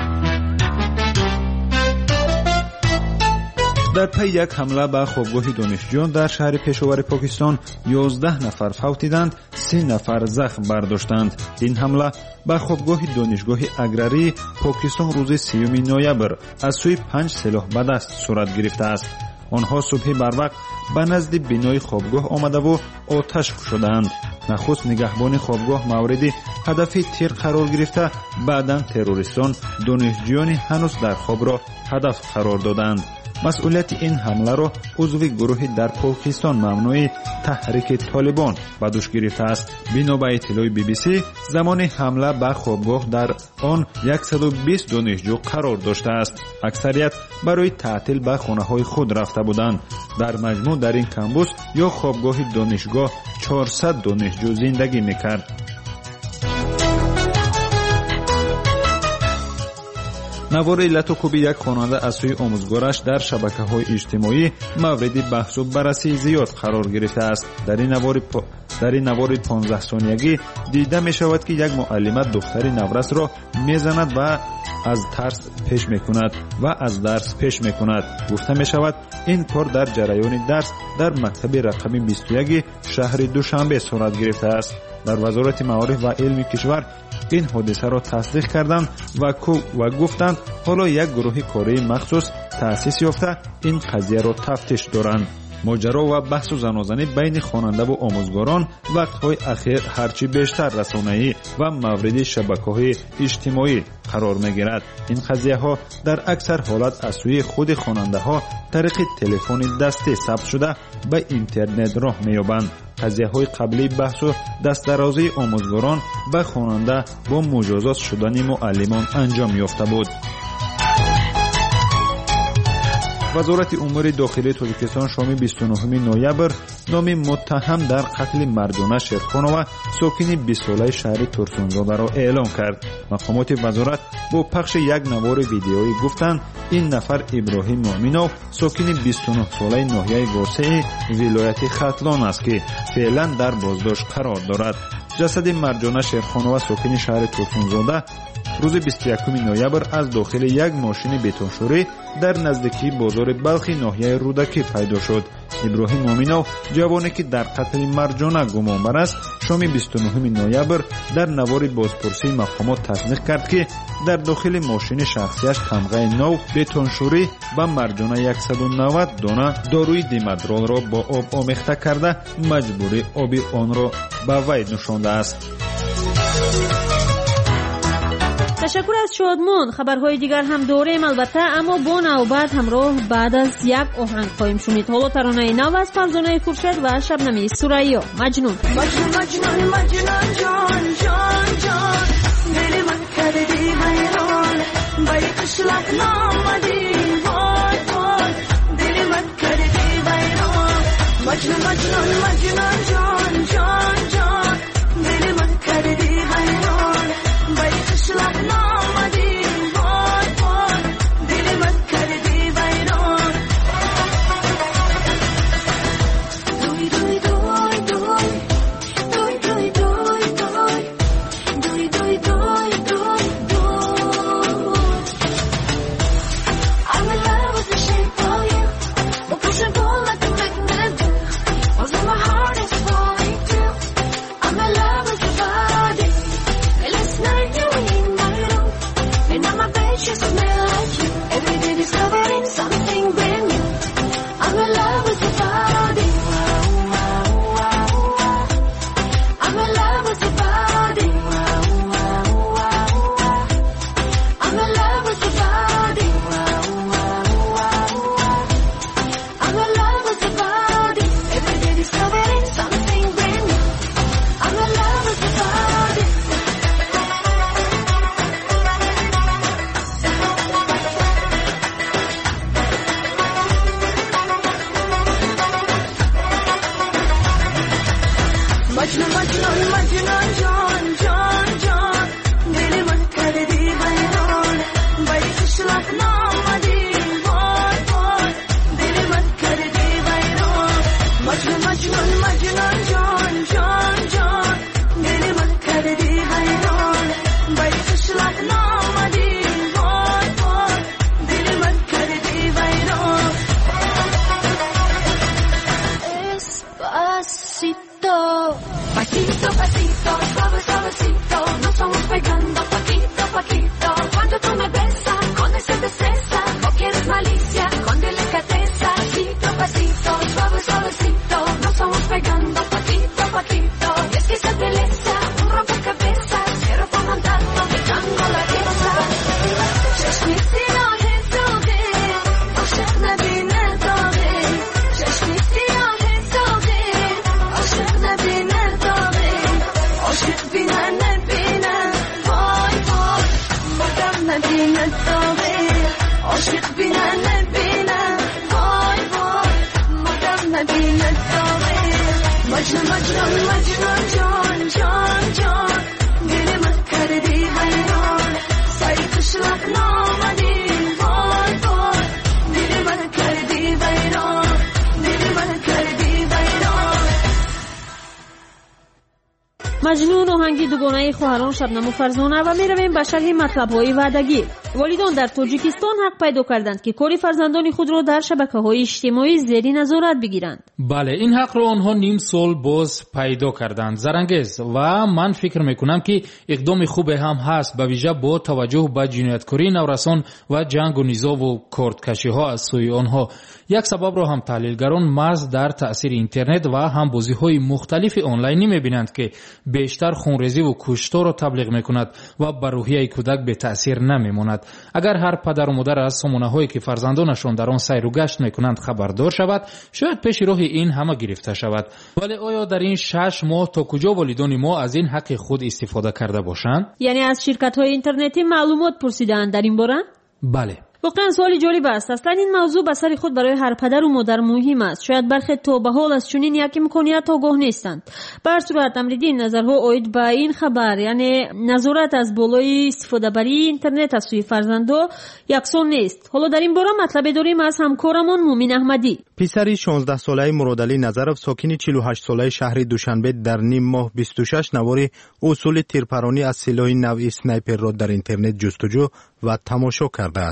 در پی یک حمله به خوابگاه دانشجویان در شهر پشاور پاکستان 11 نفر فوتیدند، 3 نفر زخم برداشتند. این حمله به خوابگاه دانشگاه اگراری پاکستان روز 30 نوامبر از سوی 5 سلاح به دست صورت گرفته است. آنها صبح بروقت به نزد بینای خوابگاه آمده و آتش فشردند. نخست نگهبان خوابگاه مورد هدف تیر قرار گرفته، بعداً تروریستان دانشجویان هنوز در خواب را هدف قرار دادند. مسئولیت این حمله را عضو گروهی در پاکستان ممنوع تحریک طالبان به دوش گرفته است. بنا به اطلاع BBC زمان حمله به خوابگاه در آن 120 دانشجو قرار داشته است. اکثریت برای تعطیل به خانه‌های خود رفته بودند. در مجموع در این کمبوس یا خوابگاه دانشگاه 400 دانشجو زندگی می‌کرد. نوار علت و خوب یک خواننده از سوی آموزگارش در شبکه‌های اجتماعی مورد بحث و بررسی زیاد قرار گرفته است. در این نوار 15 ثانیه‌ای دیده می شود که یک معلمه دختر نورس را میزند و از ترس پیش میکند و از درس پیش میکند. گفته می شود این کار در جریان درس در مکتب رقم 21 شهر دوشنبه صورت گرفته است. در وزارت معارف و علم کشور این حادثه را تصدیق کردند و گفتند حالا یک گروه کاری مخصوص تأسیس یافته این قضیه را تفتیش دارند. ماجرا و بحث و زنازنی بین خواننده و آموزگاران وقتهای اخیر هرچی بیشتر رسانه‌ای و مورد شبکه‌های اجتماعی قرار می‌گیرد. این قضیه‌ها در اکثر حالت از سوی خود خواننده‌ها طریق تلفن دستی ثبت شده به اینترنت راه می‌یابند. قضیه‌های قبلی بحث و دست‌درازی آموزگاران به خواننده با مجازات شدن معلمان انجام یافته بود. وزارت امور داخلی تاجیکستان شام 29 نوامبر نام متهم در قتل مردانه شیرخانова ساکن 20 ساله شهر ترسونزاده را اعلام کرد. مقامات وزارت با پخش یک نوار ویدیویی گفتند این نفر ابراهیم مومنov ساکن 29 ساله ناحیه واسع ولایت ختلان است که فعلا در بازداشت قرار دارد. جسد مرجانه شیرخانова ساکن شهر ترسونزاده روز 21 نوامبر از داخل یک ماشین بتونشوری در نزدیکی بازار بلخی ناحیه رودکی پیدا شد. ابراهیم مومنov جوانی که در قتل مرجانه گمانبر است شام 29 نوامبر در نوار بازپرسی مقامات تصدیق کرد که در داخل ماشین شخصیش تمغه نو بتونشوری و مرجانه 190 دانه داروی دیمدرال را با آب آمیخته کرده مجبوری آب آن را به وی نشانده است. تشکر از شادمان. خبرهای دیگر هم داریم البته، اما با نوبت همراه بعد از یک آهنگ خواهیم شنید. حالا ترانه نو از فرزانه خورشید و شبنمی ثریا مجنون. مجنون مجنون مجنون جان جان جان دل من کردی حیران بای قشلک نامدی وای وای دل من کردی حیران مجنون مجنون مجنون جان جان جان دل من کردی حیران بای قشلک نامدی وای وای دل من کردی حیران دوی دوی دوی دوی مجنون آهنگی دوگانه خواهران شبنم و فرزانه و میرویم به شرح مطلب‌های وعدگی. والدان در تاجیکستان حق پیدا کردند که کار فرزندان خود را در شبکه‌های اجتماعی زیر نظارت بگیرند. بله، این حق را آنها نیم سال باز پیدا کردند. زرانگیز و من فکر میکنم که اقدام خوب هم هست، به ویژه با توجه به جنایتکاری نورسان و جنگ و نزاع و کارتکشی‌ها از سوی آنها. یک سبب را هم تحلیلگران محض در تأثیر اینترنت و همبازی‌های مختلف آنلاینی می‌بینند که بیشتر خونریزی و کشتار را تبلیغ می‌کند و بر روحیه کودک به تأثیر نمی‌ماند. اگر هر پدر و مادر از سامانه‌هایی که فرزندانشان در آن سیر و گشت می‌کنند خبردار شود، شاید پیش راه این همه گرفته شود. ولی آیا در این 6 ماه تا کجا والدان ما از این حق خود استفاده کرده باشند؟ یعنی از شرکت‌های اینترنتی معلومات پرسیدند در این باره؟ بله. واقعا سوال جالب است. اصلا این موضوع به سر خود برای هر پدر و مادر مهم است. شاید برخی تا به حال از چنین یک امکانیت آگاه نیستند. به هر صورت امریدین نظرها اوید به این خبر، یعنی نظارت از بالای استفاده بر اینترنت از سوی فرزندا یکسان نیست. حالا در این باره مطلب داریم از همکارمان مومن احمدی. پسری 16 ساله مرادعلی نظرов ساکن 48 ساله شهر دوشنبه در نیم ماه 26 نوار اصول تیرپرانی از سلاح نوعی اسنایپر را در اینترنت جستجو و تماشا کرده است.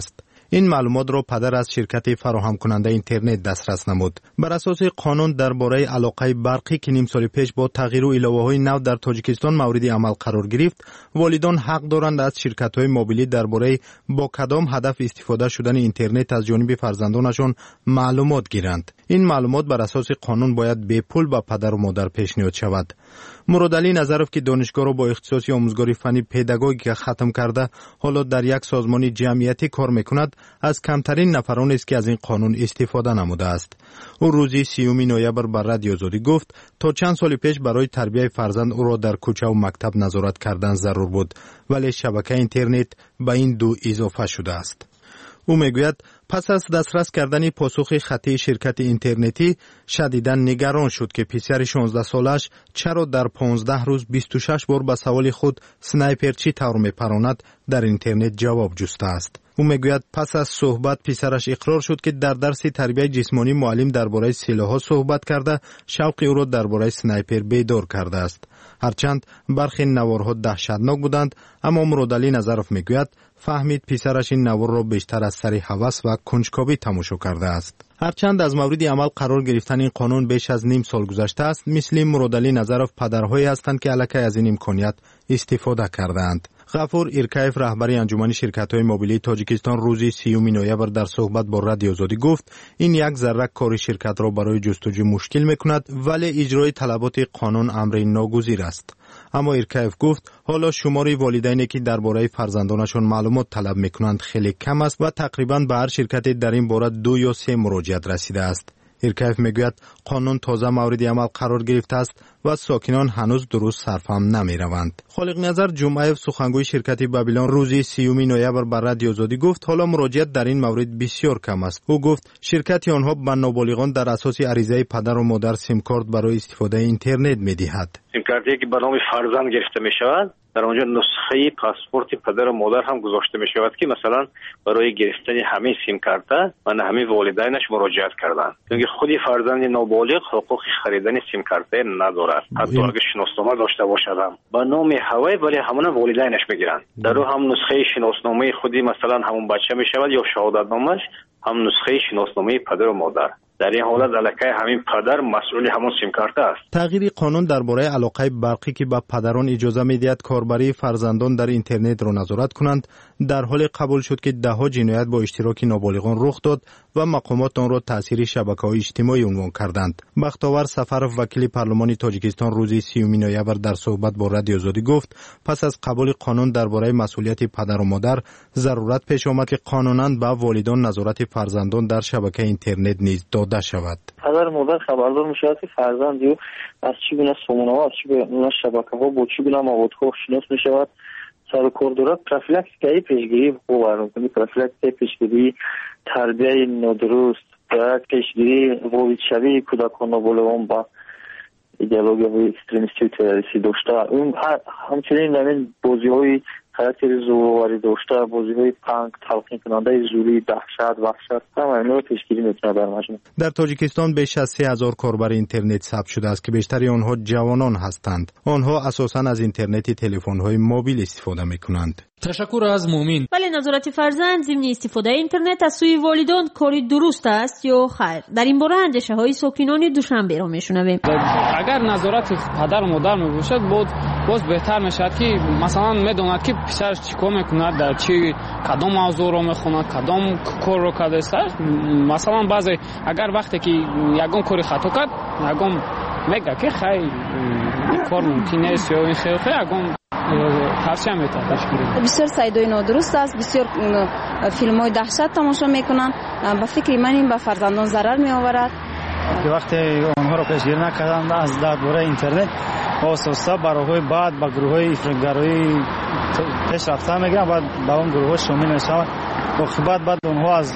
این معلومات را پدر از شرکت فراهم کننده اینترنت دسترس نمود. بر اساس قانون درباره علاقه برقی که نیم سال پیش با تغییر و الهه‌های نو در تاجیکستان مورد عمل قرار گرفت، والدان حق دارند از شرکت‌های موبیلی درباره با کدام هدف استفاده شدن اینترنت از جانب فرزندانشان معلومات گیرند. این معلومات بر اساس قانون باید به پول به پدر و مادر پیشنهاد شود. مرادعلی نظرف که دانشگاه را با اختصاص آموزگاری فنی پداگوژیک ختم کرده، حالا در یک سازمان جمعیتی کار میکند، از کمترین نفران است که از این قانون استفاده نموده است. او روزی 30 نوامبر بر رادیو آزادی گفت تا چند سال پیش برای تربیت فرزند او را در کوچه و مکتب نظارت کردن ضرور بود، ولی شبکه اینترنت به این دو اضافه شده است. او میگوید پس از دسترس کردن پاسخ خطی شرکت اینترنتی شدیداً نگران شد که پسر 16 سالش چرا در 15 روز 26 بار به سوال خود سنایپر چی طور میپراند در اینترنت جواب جسته است. او میگوید پس از صحبت پسرش اقرار شد که در درس تربیت جسمانی معلم درباره سلاح‌ها صحبت کرده، شوق او را درباره سنایپر بیدار کرده است. هرچند برخی نوارها دهشتناک بودند، اما مرادعلی نظرف میگوید فهمید پسرش این نوار را بیشتر از سر هوس و کنجکاوی تماشا کرده است. هرچند از مورد عمل قرار گرفتن این قانون بیش از نیم سال گذشته است، مثل مرادعلی نظرف پدرهایی هستند که الکی از این امکانیت استفاده کردند. غفور ایرکایف رهبر انجمن شرکت‌های موبیلی تاجیکستان روز 30 نوامبر در صحبت با رادیو آزادی گفت این یک ذره کار شرکت را برای جستجو مشکل می‌کند، ولی اجرای طلبات قانون امر ناگزیر است. اما ایرکایف گفت حالا شمار والدینی که درباره فرزندانشان معلومات طلب می‌کنند خیلی کم است و تقریباً به هر شرکتی در این باره 2 یا 3 مراجعت رسیده است. ایرکایف میگوید قانون تازه مورد عمل قرار گرفته است و ساکنان هنوز درست صرفم نمیروند. خالق نظر جمعیف سخنگوی شرکت بابیلون روز 30 نوامبر بر رادیو آزادی گفت حالا مراجعت در این مورد بسیار کم است. او گفت شرکت آنها به نابالغان در اساس عریضه پدر و مادر سیم کارت برای استفاده اینترنت میدهد. سیم کارتی که به نام فرزند گرفته می شود، در آنجا نسخه پاسپورت پدر و مادر هم گذاشته می شود که مثلا برای گرفتن همه سیم کارت من همه والدینش مراجعت کردند. چون خود فرزند نابالغ حقوق خریدن سیم کارت ندارد، حتی اگر شناسنامه داشته باشد هم به نام هوای ولی همون والدینش میگیرند. در او هم نسخه شناسنامه خودی مثلا همون بچه می شود یا شهادت نامش هم نسخه شناسنامه پدر و مادر. در این حالت علاقه همین پدر مسئول همون سیم کارت است. تغییر قانون درباره علاقه برقی که به پدران اجازه میدهد کاربری فرزندان در اینترنت را نظارت کنند، در حال قبول شد که دهها جنایت با اشتراک نابالغان رخ داد و مقامات آن را تاثیر شبکه‌های اجتماعی عنوان کردند. بختاور سفرов وکیل پارلمانی تاجیکستان روز 30 نوامبر در صحبت با رادیو آزادی گفت پس از قبول قانون درباره مسئولیت پدر و مادر ضرورت پیش آمد که قانونا به والدان نظارت فرزندان در شبکه اینترنت نیز داده شود. پدر و مادر خبردار می‌شود که فرزندی از چی گونه سامانه‌ها، از چی گونه شبکه‌ها با چی گونه موادها شناس می‌شود. سر و کار دارد پروفیلاکسیک پیشگیری خوب کنید، پروفیلاکسیک پیشگیری تربیت نادرست و پیشگیری وارد شوی کودکان نابالغان با ایدئولوژی اکستریمیستی و تروریستی داشته. اون همچنین همین بازی‌های خاطر زوری داشته، بازی‌های پنگ تلقین کننده زوری، دهشت، وحشت هم اینا پیشگیری می‌کنه در مجموع. در تاجیکستان بیش از 3000 کاربر اینترنت ثبت شده است که بیشتر آنها جوانان هستند. آنها اساساً از اینترنت تلفن‌های موبیل استفاده می‌کنند. تشکر از مومین. ولی نظارت فرزند ضمن استفاده اینترنت از سوی والدان کاری درست است یا خیر؟ در این باره اندیشه‌های ساکنان دوشنبه را می‌شنویم. اگر نظارت پدر و مادر می‌باشد باز بهتر می‌شود که مثلا می‌داند که پسرش چیکار می‌کند، در چی کدام موضوع رو می‌خواند، کدام کار رو کرده است. مثلا بعضی اگر وقتی که یگان کاری خطا کرد، یگان میگه که خیر این کار ممکن است یا این خیر یگان ترسیم می‌تونه. بسیار سایدای نادرست است، بسیار فیلم‌های دهشت تماشا می‌کنن. به فکر من این به فرزندان ضرر می‌آورد. که وقتی آنها را پیشگیری نکردند از درباره اینترنت آساسا برای بعد با گروه‌های افراط‌گرایی پیش رفته می‌گیرن، بعد به اون گروه‌ها شامل می‌شوند. بعد اونها از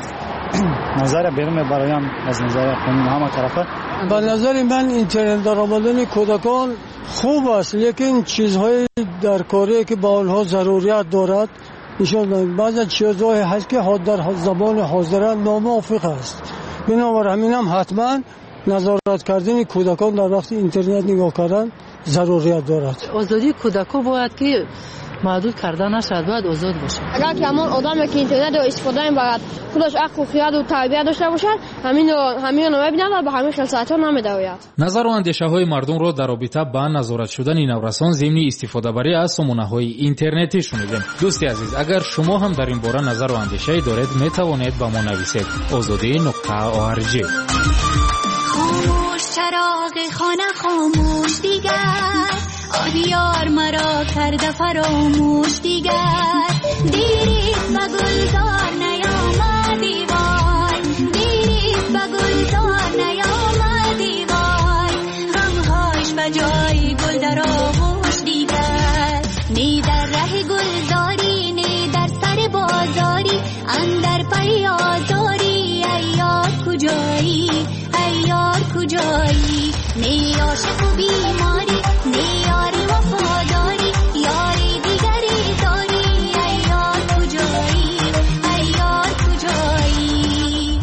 نظر بیرون می‌برند، از نظر قانون همه طرفه. به نظر من اینترنت در آمدن کودکان خوب است، لیکن چیزهای در کاری که با آنها ضروریات دارد نشان بعضی چیزهای هست که در زبان حاضره ناموافق است. بنابراین هم حتما نظارت کردن کودکان در وقت اینترنت نگاه کردن ضروریت دارد. آزادی کودکان باید که محدود کرده نشد، باید آزاد باشه. اگر که همان آدمی که اینترنت رو استفاده این باید خودش عقل و خرد و تربیت داشته باشد، همین رو نمی‌بیند و به همین خصلت‌ها نمی‌دوید. نظر و اندیشه‌های مردم را در رابطه با نظارت شدن نورسان ضمن استفاده بری از سامانه‌های اینترنتی شنیدیم. دوستی عزیز، اگر شما هم در این باره نظر و اندیشه‌ای دارید می‌توانید با ما نویسید. azadi.org. خاموش چراغ خانه خاموش دیگر، آبیار مرا کرده فراموش دیگر، دیریست به گلزار نیامدی وای، دیریست به گلزار نیامدی وای، غمهاش به جای گل در آغوش دیگر، نی در ره گلزاری نی در سر بازاری، اندر پی آزاری ای یار کجایی، ای یار کجایی، نی عاشق و بیماری نی یاری وفاداری، یاری دیگری داری ای یار کجایی، ای یار کجایی.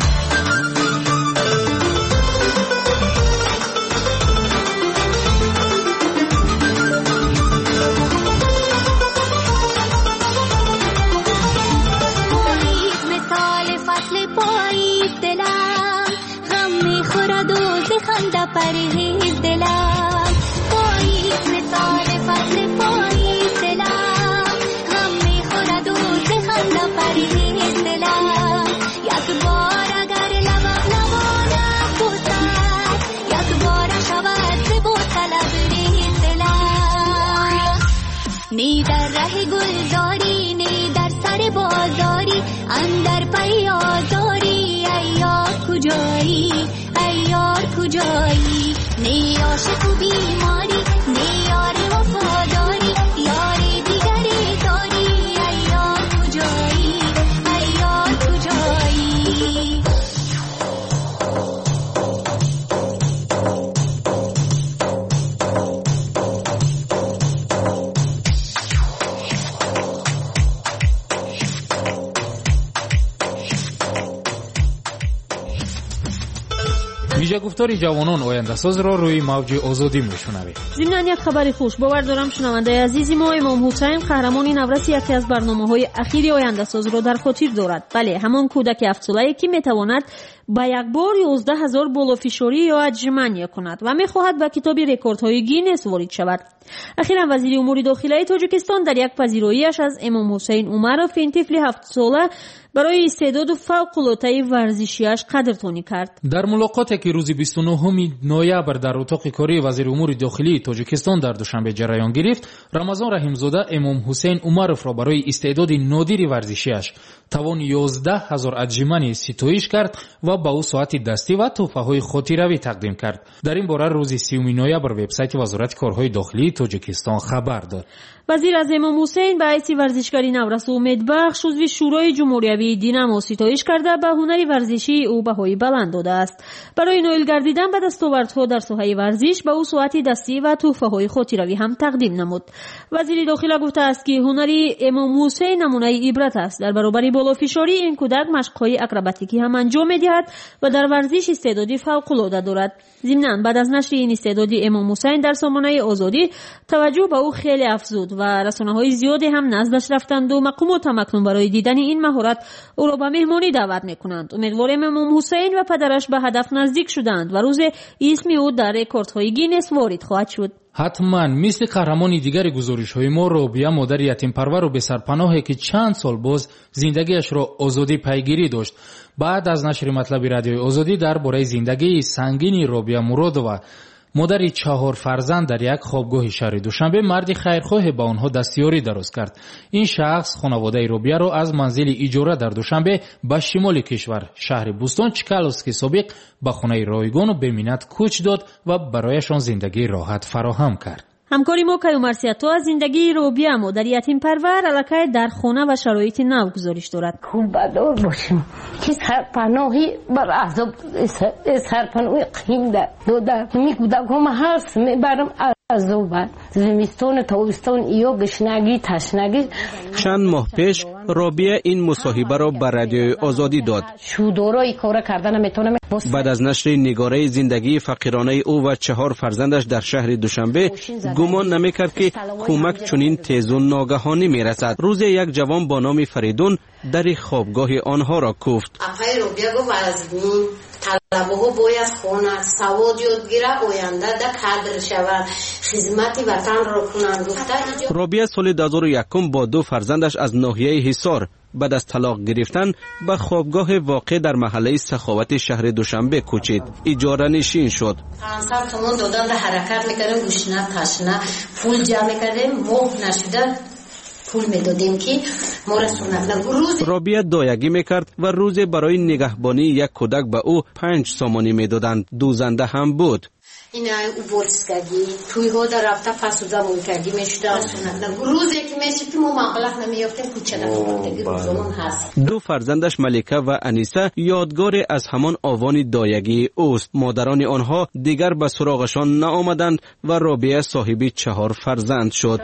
پاییز مثال فصل پاییز دلم، غم میخورد و ز خنده پرهیز دلم، پاییز مثال فصل پاییز دلم، غم میخورد و ز خنده پرهیز دلم، یک بار اگر لبم نماند بوسد، یک بار شود ز بوسه لبریز دلم، نی در ره گلزاری نی در سر بازاری، اندر پی آزاری ای یار کجایی، ای یار کجایی، نی عاشق و بیماری نی یاری وفاداری، یاری دیگری داری ای یار کجایی، ای یار کجایی. ویژه گفتار جوانان آینده ساز را روی موج آزادی میشنوید. ضمن یک خبر خوش باور دارم شنونده عزیزی ما امام حسین قهرمان نورس یکی از برنامه‌های اخیر آینده ساز را در خاطر دارد. بله، همان کودک 7 ساله‌ای که میتواند با یک بار 11000 بالافشاری یا اجمنی کند و میخواهد به کتاب رکوردهای گینس وارد شود. اخیراً وزیر امور داخلی تاجیکستان در یک پذیراییش از امام حسین عمروف این طفل 7 ساله برای استعداد فوق‌العاده ورزشیش قدردانی کرد. در ملاقاتی که روز 29 نوامبر در اتاق کاری وزیر امور داخلی تاجیکستان در دوشنبه جریان گرفت، رمضان رحیمزاده امام حسین عمروف را برای استعداد نادر ورزشیش توان 11000 اجمنی ستایش کرد و با او ساعت دستی و تحفه‌های خاطروی تقدیم کرد. در این باره روز 30 نوامبر وبسایت وزارت کارهای داخلی تاجیکستان خبر داد. وزیر از امام حسین به حیث ورزشکاری نورس و امیدبخش عضو شورای جمهوری دینمو ستایش کرده به هنر ورزشی او بهای بلند داده است. برای نائل گردیدن به دستاوردها در ساحه ورزش به او ساعت دستی و تحفه‌های خاطروی هم تقدیم نمود. وزیر داخلی گفته است که هنر امام حسین نمونه عبرت است. در برابر بالافشاری این کودک مشق‌های اکروباتیکی هم انجام می‌دهد و در ورزش استعدادی فوق‌العاده دارد. ضمناً بعد از نشر این استعداد امام حسین در سامانه آزادی توجه به او خیلی افزود و رسانه‌های زیادی هم نزدش رفتند و مقام و تمکن برای دیدن این مهارت او را به مهمانی دعوت می‌کنند. امیدواریم امام حسین و پدرش به هدف نزدیک شدند و روز اسم او در رکوردهای گینس وارد خواهد شد. حتما مثل قهرمان دیگر گزارش‌های ما رابعه مادر یتیم پرور و بسرپناهی که چند سال باز زندگیش را آزادی پیگیری داشت. بعد از نشر مطلب رادیوی آزادی درباره زندگی سنگین رابعه مرادова مادر 4 فرزند در یک خوابگاه شهر دوشنبه مردی خیرخواه با آنها دستیاری درست کرد. این شخص خانواده رابعه را از منزل اجاره در دوشنبه به شمال کشور شهر بوستون چکالوسکی سابق به خانه رایگان و به منت کوچ داد و برایشان زندگی راحت فراهم کرد. همکاری ما کیومرثیتو از زندگی رابعه مادر یتیم پرور علاقه در خانه و شرایط نو گزارش دارد. پولدار باشیم که سرپناهی بر عذاب سرپناهی قیم دادن می کودکم هست میبرم زمستان تابستان یا گشنگی تشنگی. چند ماه پیش رابیه این مصاحبه را به رادیوی آزادی داد. شودورای کار کردن نمیتونم. بعد از نشر نگاره زندگی فقیرانه او و 4 فرزندش در شهر دوشنبه گمان نمیکرد که کمک چنین تیز و ناگهانی میرسد. روز یک جوان با نام فریدون در خوابگاه آنها را کوفت. آقای رابیه گفت از طلبه ها باید خواند، سواد یاد گیره، آینده در کادر شود، خدمت وطن را کنند. گفته رابیه سال 2001 با 2 فرزندش از ناحیه حصار بعد از طلاق گرفتن به خوابگاه واقع در محله سخاوت شهر دوشنبه کوچید. اجاره نشین شد. 500 تومان دادن در حرکت میکردیم، گوشنه تشنه پول جمع میکردیم، ماه نشده پول میدادیم که ما را سنت نگو. رابیه دایگی میکرد و روز برای نگهبانی یک کودک به او 5 سامانی میدادند. دوزنده هم بود. این او بولسکگی توی ها در رفته پس و زمان کردی میشده سنت نگو. روزی که میشید ما مغلق نمیافتیم کوچه نفرماندگی روزمون هست. 2 فرزندش ملیکه و انیسه یادگار از همان آوان دایگی اوست. مادران آنها دیگر به سراغشان نآمدند و رابیه صاحب 4 فرزند شد.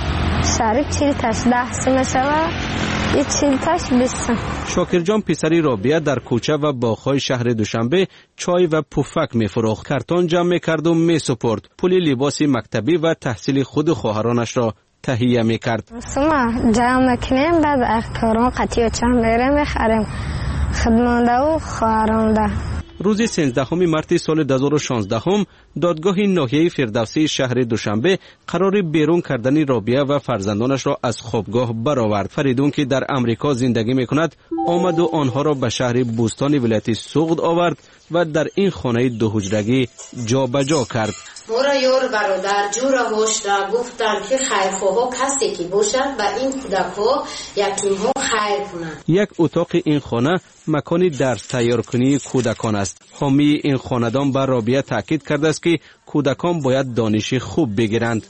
شریک چیل تاش 10 سال شود، یه چیل تاش 20. شاکر جان پسری رابیه در کوچه و باغ‌های شهر دوشنبه چای و پفک می‌فروخت. کارتون جمع می‌کرد و می‌سپرد. پول لباس مکتبی و تحصیل خود خواهرانش را تهیه می‌کرد. ما جمع می‌کنیم، بعد اخکارون قطعی چند بریم می‌خریم. خدمانده و خواهرانده. روز 13 مارس سال 2016 دادگاه ناحیه فردوسی شهر دوشنبه قرار بیرون کردن رابیه و فرزندانش را از خوابگاه برآورد. فریدون که در امریکا زندگی میکند آمد و آنها را به شهر بوستان ولایت سوغد آورد و در این خانه 2 حجرگی جابجا کرد. مورا یار برادر جورا هشتا گفتن که خیرخواه کسی که باشد و این کودک ها یتیم ها خیر کنند. یک اتاق این خانه مکانی درس تیار کنی کودکان است. حامی این خاندان بر رابیه تاکید کرده است که کودکان باید دانش خوب بگیرند.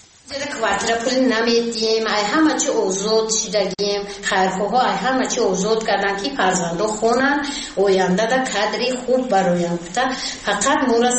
کوارتر پول نمیدیم، ای همه چی آزاد شدگیم، خیرخواه ای همه چی آزاد کردن که فرزنده خونن آینده در کادری خوب برایم بوده، فقط مورا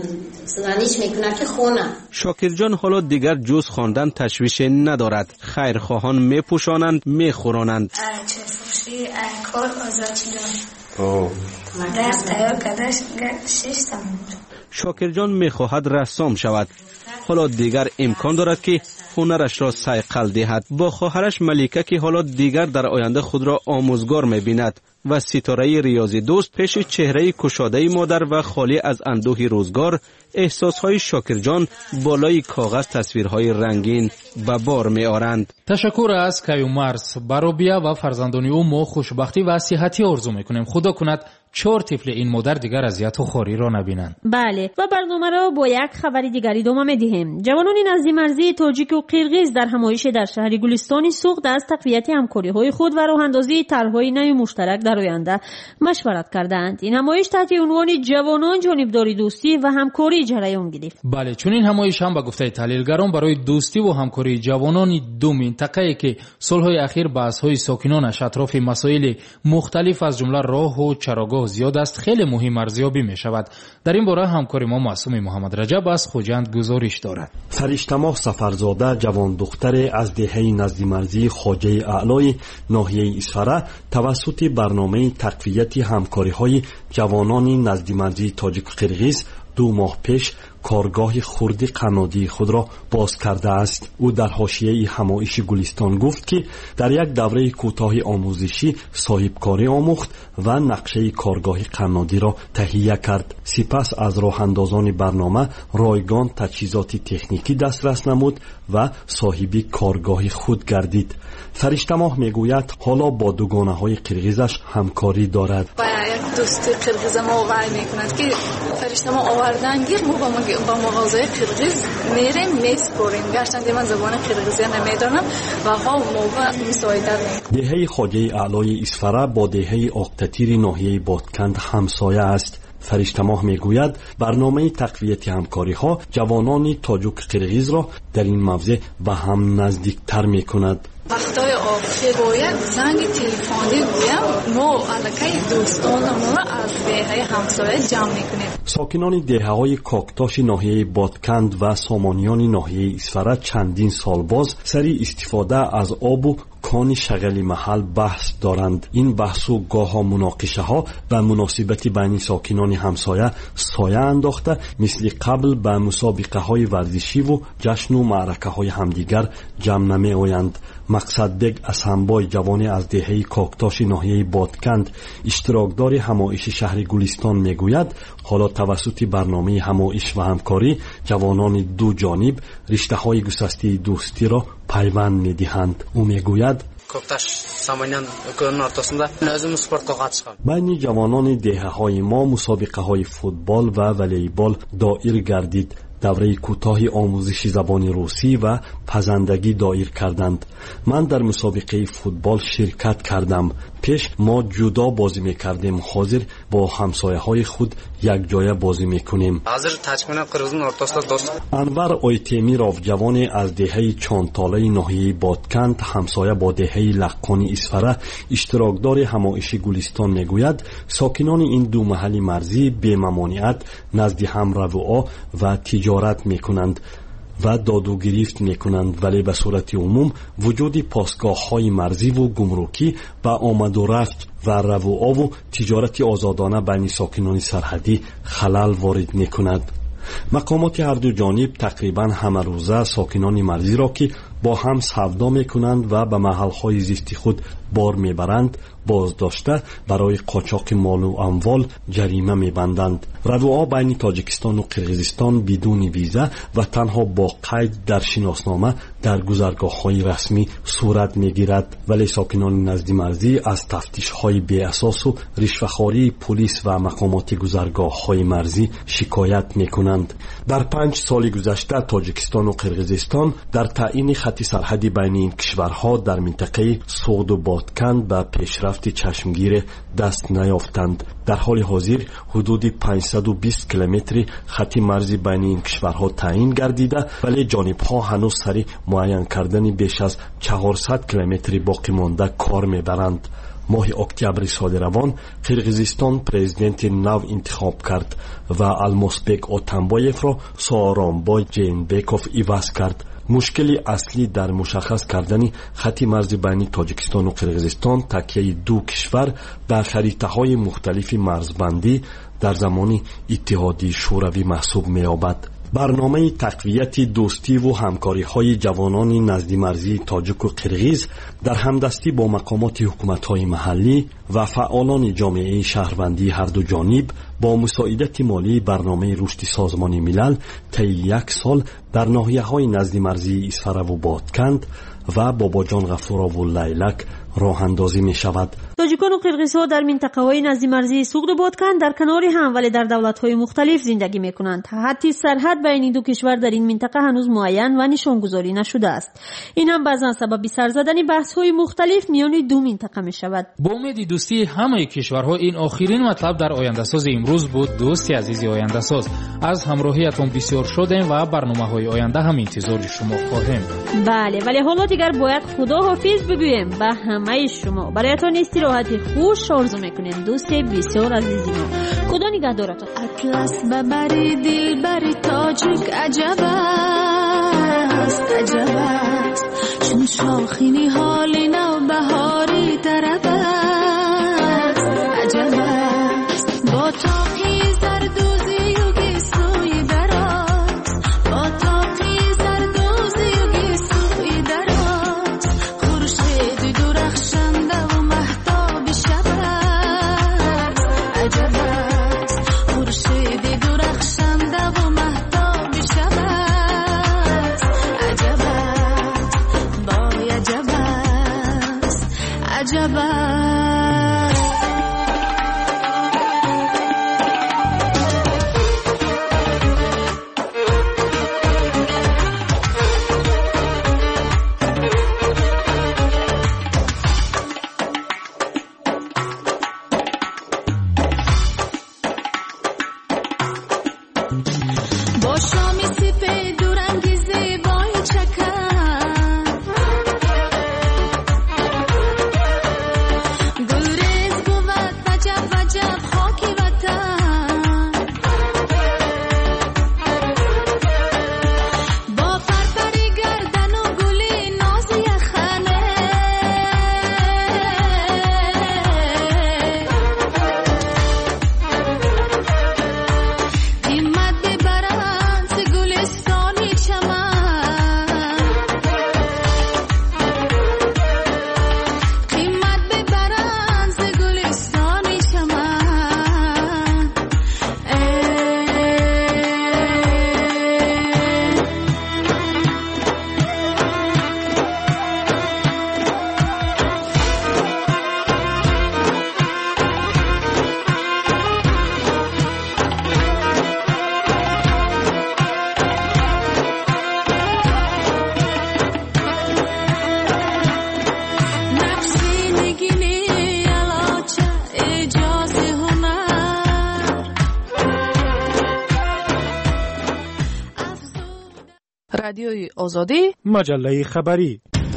سرزنش میکنن که خونن. شاکر جان حالا دیگر جز خواندن تشویش ندارد. خیرخواهان میپوشانند، میخورانند. چه فروشی ای کار آزادی دارد. درس تیار کردش شیستم. شاکر جان میخواهد رسام شود. حالا دیگر امکان دارد که هنرش را صیقل دهد. با خواهرش ملیکه که حالا دیگر در آینده خود را آموزگار می‌بیند و ستاره ریاضی دوست پیش چهره کشاده مادر و خالی از اندوه روزگار احساسهای شاکر جان بالای کاغذ تصویرهای رنگین به بار می‌آورند. تشکر از کیومرس. برابیه و فرزندان او ما خوشبختی و صحتی آرزو می‌کنیم. خدا کند 4 طفل این مادر دیگر اذیت و خواری را نبینند. بله و برنامه را با یک خبری دیگری ادامه می‌دهیم. جوانان نزدیک‌مرزی تاجیک و قرقیز در همایش در شهر گلستان سوغد از تقویت همکاری‌های خود و راه‌اندازی طرح‌های نو مشترک در آینده مشورت کردند. این همایش تحت عنوان جوانان جانبداری دوستی و همکاری جریان گرفت. بله چون این همایش هم به گفته تحلیلگران برای دوستی و همکاری جوانان 2 منطقه‌ای که سال‌های اخیر بحث‌های ساکنانش اطراف مسائل مختلف از جمله راه و چراگاه زیاد است خیلی مهم ارزیابی می شود. در این باره همکار ما معصوم محمد رجب از خوجند گزارش دارد. فرشته‌ماه سفرزاده جوان دختر از دهه نزدیک‌مرزی خواجه اعلای ناحیه اسفره توسط برنامه تقویت همکاری‌های جوانان نزدیک‌مرزی تاجیک و قرقیز 2 ماه پیش کارگاه خرد قنادی خود را باز کرده است. او در حاشیه همایش گلستان گفت که در یک دوره کوتاه آموزشی صاحبکاری آموخت و نقشه کارگاه قنادی را تهیه کرد. سپس از راه اندازان برنامه رایگان تجهیزات تکنیکی دسترس نمود و صاحب کارگاه خود گردید. فرشته‌ماه میگوید حالا با دوگانه‌های قرقیزش همکاری دارد. با یک دوستی قرقیز ما وعده میکند که فرشته‌ماه آوردن گیر ما با مغازه قرقیز میریم میسپریم. گشتن من زبان قرقیزی نمیدانم و ها موقع مساعدت میکنم. دهه خواجه اعلای اسفره با دهه آقتتیر ناحیه بادکند همسایه است. فرشته‌ماه میگوید برنامه تقویت همکاری ها جوانان تاجیک قرقیز را در این موضع به هم نزدیکتر میکند. وقتای آخر باید زنگ تلفنی گویم ما الکی دوستانمون از دههای همسایه جمع میکنیم. ساکنان دهه‌های کاکتاش ناحیه بادکند و سامانیان ناحیه اسفره چندین سال باز سری استفاده از آب و کان شغلی محل بحث دارند. این بحث و گاها مناقشه ها و مناسبت بین ساکنان همسایه سایه انداخته مثل قبل به مسابقه های ورزشی و جشن و معرکه های همدیگر جمع نمی آیند. مقصد بگ اسنبای جوان از دهه کاکتاش ناحیه بادکند اشتراکدار همایش شهر گلستان میگوید حالا توسط برنامه همایش و همکاری جوانان دو جانب رشته های گسسته دوستی را پیوند میدهند. او میگوید کوکتاش سامانیان کنون ارتاسында өзім спортқа қатысқам. بین جوانان دهه های ما مسابقه های فوتبال و والیبال دایر گردید. دوره کوتاه آموزش زبان روسی و پزندگی دایر کردند. من در مسابقه فوتبال شرکت کردم. پیش ما جدا بازی میکردیم. حاضر با همسایه های خود یک جای بازی میکنیم. حاضر تاچمن قرغزن ارتاسında دوست. انور آیتمیرov جوان از دهه چانتاله ناحیه بادکند همسایه با دهه لقانی اسفره اشتراکدار همایش گلستان میگوید ساکنان این دو محل مرزی بی ممانعت نزد هم رفوعا و تجارت میکنند و داد و گرفت میکنند، ولی به صورت عموم وجود پاسگاه های مرزی و گمرکی و آمد و رفت و رفوعا و تجارت آزادانه بین ساکنان سرحدی خلل وارد میکند. مقامات هر دو جانب تقریبا همه روزه ساکنان مرزی را که با هم سودا میکنند و به محلهای زیستی خود بار میبرند بازداشته برای قاچاق مال و اموال جریمه میبندند. رفوعا بین تاجیکستان و قرغیزستان بدون ویزا و تنها با قید در شناسنامه در گذرگاه‌های رسمی صورت میگیرد، ولی ساکنان نزد مرزی از تفتیش‌های بی اساس و رشوه‌خواری پلیس و مقامات گذرگاه‌های مرزی شکایت میکنند. در 5 سال گذشته تاجیکستان و قرغیزستان در تعیین خط سرحدی بین این کشورها در منطقه سوغد و بادکند به پیشرفت چشمگیر دست نیافتند. در حال حاضر حدود 520 کیلومتر خط مرزی بین این کشورها تعیین گردیده، ولی جانبها هنوز سر معین کردن بیش از 400 کیلومتر باقی مانده کار میبرند. ماه اکتبر سال روان قرغیزستان پرزیدنت نو انتخاب کرد و الماسبек اتنبایف را سارانبای جینبекov عوض کرد. مشکل اصلی در مشخص کردن خط مرزی بین تاجیکستان و قرغیزستان تکیه دو کشور به خریطه‌های مختلف مرزبندی در زمان اتحادیه شوروی محسوب می‌یابد. برنامه تقویت دوستی و همکاری‌های جوانان نزد مرزی تاجیک و قرغیز در همدستی با مقامات حکومت‌های محلی و فعالان جامعه شهروندی هر دو جانب با مساعدت مالی برنامه رشد سازمان ملل طی 1 سال در ناحیه‌های نزد مرزی اسفره و بادکند و باباجان غفورا و لیلک راه اندازی می شود. تاجیکان و قرغیزها در منطقه‌های نزد مرزی سوغد و بادکند در کنار هم ولی در دولت‌های مختلف زندگی می‌کنند. حتی سرحد بین دو کشور در این منطقه هنوز معین و نشانگذاری نشده است. این هم بعضا سبب سر زدن بحث‌های مختلف میان دو منطقه می‌شود. با امید دوستی همه کشورها این آخرین مطلب در آینده ساز امروز بود. دوستی عزیز آینده ساز، از همراهیتون بسیار شدیم و برنامه‌های آینده هم انتظار شما خواهیم. بله، ولی حالا دیگر باید خداحافظ بگوییم به همه شما. برایتان استراحت خوش آرزو میکنیم دوست بسیار عزیزی ما. خدا نگهدارتون. اطلس ببری دل بری تاجیک عجب است چون شاخینی حالی نو بهاری طرب است عجب است با تاقی زردوزی و گیسوی دراز با تاقی زردوزی و گیسوی دراز خورشید درخشنده و مهتاب شب است عجب است خورشید درخشنده و مهتاب شب است عجب است بای عجب است رادیوی آزادی، مجله خبری.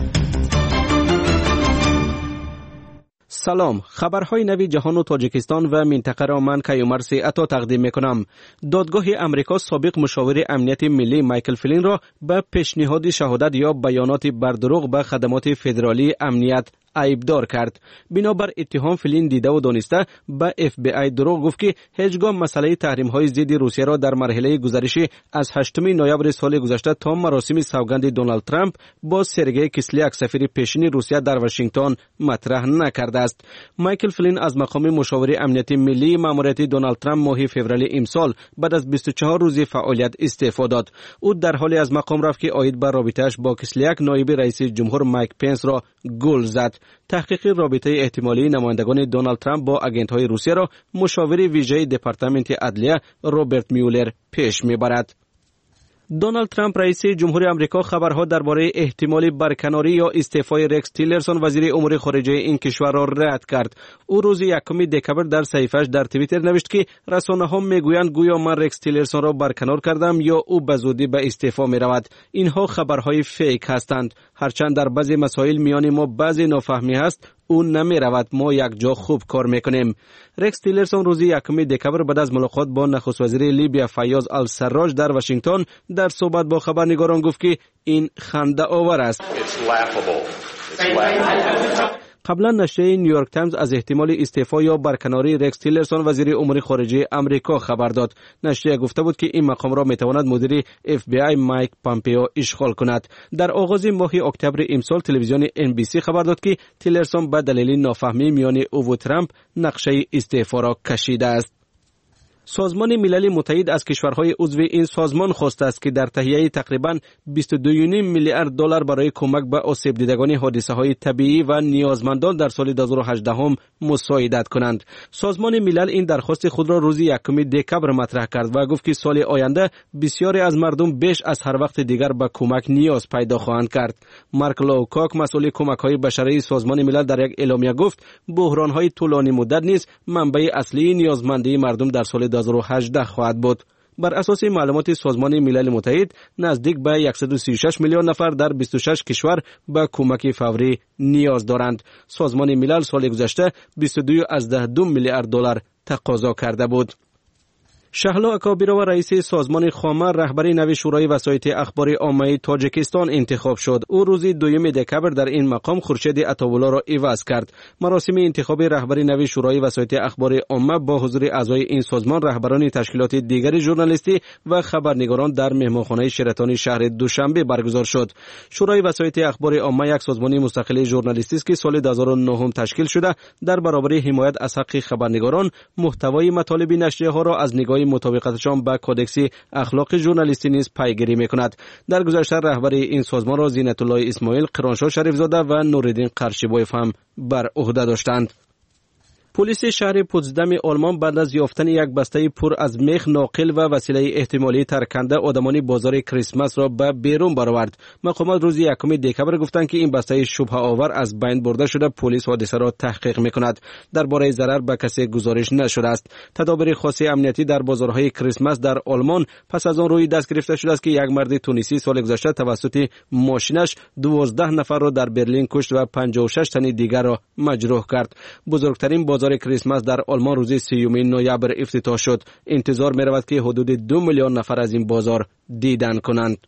سلام، خبرهای نوی جهان و تاجیکستان و منطقه را من کیومرث عطا تقدیم میکنم. دادگاه امریکا سابق مشاور امنیت ملی مایکل فلین را به پیشنهاد شهادت یا بیانات بر دروغ به خدمات فدرالی امنیت عیبدار کرد. بنابر اتهام فلین دیده و دانسته به FBI دروغ گفت که هیچگاه مسئله تحریم‌های ضد روسیه را در مرحله گذشته از 8 نوامبر سال گذشته تا مراسم سوگند دونالد ترامپ با سرگئی کیسلیاک سفیر پیشین روسیه در واشنگتن مطرح نکرده است. مایکل فلین از مقام مشاور امنیت ملی ماموریت دونالد ترامپ ماه فوریه امسال بعد از 24 روز فعالیت استعفا داد. او در حالی از مقام رفت که عاید به رابطه‌اش با کیسلیاک نایب رئیس جمهور مایک پنس را گل زد. تحقیق رابطه احتمالی نمایندگان دونالد ترامپ با اگنت‌های روسیه را مشاور ویژه دپارتمنت عدلیه رابرت میولر پیش میبرد. دونالد ترامپ رئیس جمهور آمریکا خبرها درباره احتمال برکناری یا استعفای رکس تیلرسون وزیر امور خارجه این کشور را رد کرد. او روز 1 دکبر در صفحه‌اش در توییتر نوشت که رسانه‌ها میگویند گویا من رکس تیلرسون را برکنار کردم یا او به زودی به استعفا میرود. اینها خبرهای فیک هستند. هرچند در بعضی مسائل میان ما بعضی نافهمی هست، او نمی رود، ما یک جا خوب کار میکنیم. رکس تیلرسون روز 1 دکبر بعد از ملاقات با نخست وزیر لیبیا فیاض السراج در واشنگتن در صحبت با خبرنگاران گفت که این خنده آور است. قبلا نشریه نیویورک تایمز از احتمال استعفا یا برکناری رکس تیلرسون وزیر امور خارجه آمریکا خبر داد. نشریه گفته بود که این مقام را میتواند مدیر FBI مایک پامپیو اشغال کند. در آغاز ماه اکتبر امسال تلویزیون NBC خبر داد که تیلرسون به دلیل نافهمی میان او و ترامپ نقشه استعفا را کشیده است. سازمان ملل متحد از کشورهای عضو این سازمان خواسته است که در تهیه تقریباً 22.5 میلیارد دلار برای کمک به آسیب دیدگان حادثه‌های طبیعی و نیازمندان در سال 2018 مساعدت کنند. سازمان ملل این درخواست خود را روز 1 دکبر مطرح کرد و گفت که سال آینده بسیاری از مردم بیش از هر وقت دیگر به کمک نیاز پیدا خواهند کرد. مارک لوکاک مسئول کمک‌های بشری سازمان ملل در یک اعلامیه گفت بحران‌های طولانی مدت نیز منبع اصلی نیازمندی مردم در سال 2018 خواهد بود. بر اساس معلومات سازمان ملل متحد نزدیک به 136 میلیون نفر در 26 کشور به کمک فوری نیاز دارند. سازمان ملل سال گذشته 22.2 میلیارد دلار تقاضا کرده بود. شهلا اکابیرو رئیس سازمان خامر رهبری نوی شورای وسایط اخبار عامه تاجیکستان انتخاب شد. او روز 2 دکبر در این مقام خورشید عطاوالله را عوض کرد. مراسم انتخاب رهبری نوی شورای وسایط اخبار عامه با حضور اعضای این سازمان، رهبران تشکیلات دیگر ژورنالیستی و خبرنگاران در مهمانخانه شراتون شهر دوشنبه برگزار شد. شورای وسایط اخبار عامه یک سازمان مستقل ژورنالیستی است که سال 2009 تشکیل شده در برابر حمایت از حق خبرنگاران، محتوای مطالب نشریه‌ها را از نگاه مطابقتشان با کودکس اخلاق ژورنالیستی نیز پیگیری میکند. در گذشته رهبری این سازمان را زینت الله اسماعیل، قرانشاه شریفزاده و نورالدین قرشیبایف هم بر عهده داشتند. پلیس شهر پوتسدام آلمان بعد از یافتن یک بسته پر از میخ، ناقل و وسیله احتمالی ترکننده آدمان بازار کریسمس را به بیرون برآورد. مقامات روز 1 دکبر گفتند که این بسته شبهه آور از بین برده شده. پلیس حادثه را تحقیق میکند. درباره ضرر به کسی گزارش نشده است. تدابیر خاص امنیتی در بازارهای کریسمس در آلمان پس از آن روی دست گرفته شده است که یک مرد تونسی سال گذشته توسط ماشینش 12 نفر را در برلین کشت و 56 تن دیگر را مجروح کرد. بزرگترین بازار کریسمس در آلمان روز 3 نوامبر افتتاح شد. انتظار می رود که حدود 2 میلیون نفر از این بازار دیدن کنند.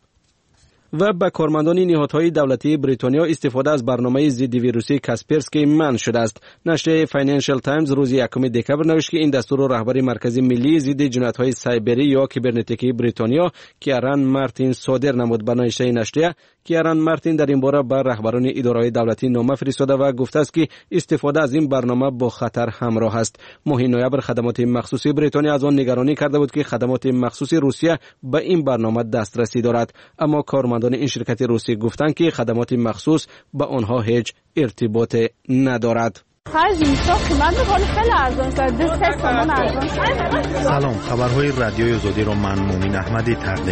و به کارمندان نهادهای دولتی بریتانیا استفاده از برنامه ضد ویروسی کاسپرسکی منع شده است. نشریه فاینانشل تایمز روز 1 دکبر نوشت که این دستور را رهبر مرکز ملی ضد جنایت‌های سایبری یا کیبرنتیکی بریتانیا کیارن مارتین صادر نمود. به نشریه کیارن مارتین در این باره بر رهبران اداره‌های دولتی نامه فرستاده و گفته است که استفاده از این برنامه با خطر همراه است. ماه نوامبر خدمات مخصوصی بریتانیا از آن نگرانی کرده بود که خدمات مخصوصی روسیه به این برنامه دسترسی دارد، اما کارمندان این شرکت روسی گفتند که خدمات مخصوص به آنها هیچ ارتباط ندارد. سلام، خبرهای رادیوی آزادی را من مومن احمدی تقدیم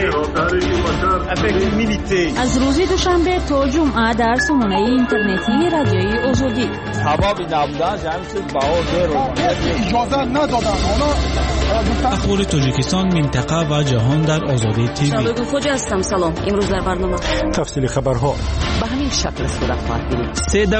می‌کنم. از روز دوشنبه تا جمعه در سامانه اینترنتی رادیوی آزادی. اجازه ندادن اخبار تاجیکستان، منطقه و جهان در آزادی تیوی. شادو خوجا هستم. سلام. امروز در برنامه تفصیل خبرها به همین شکل صورت خواهد گرفت.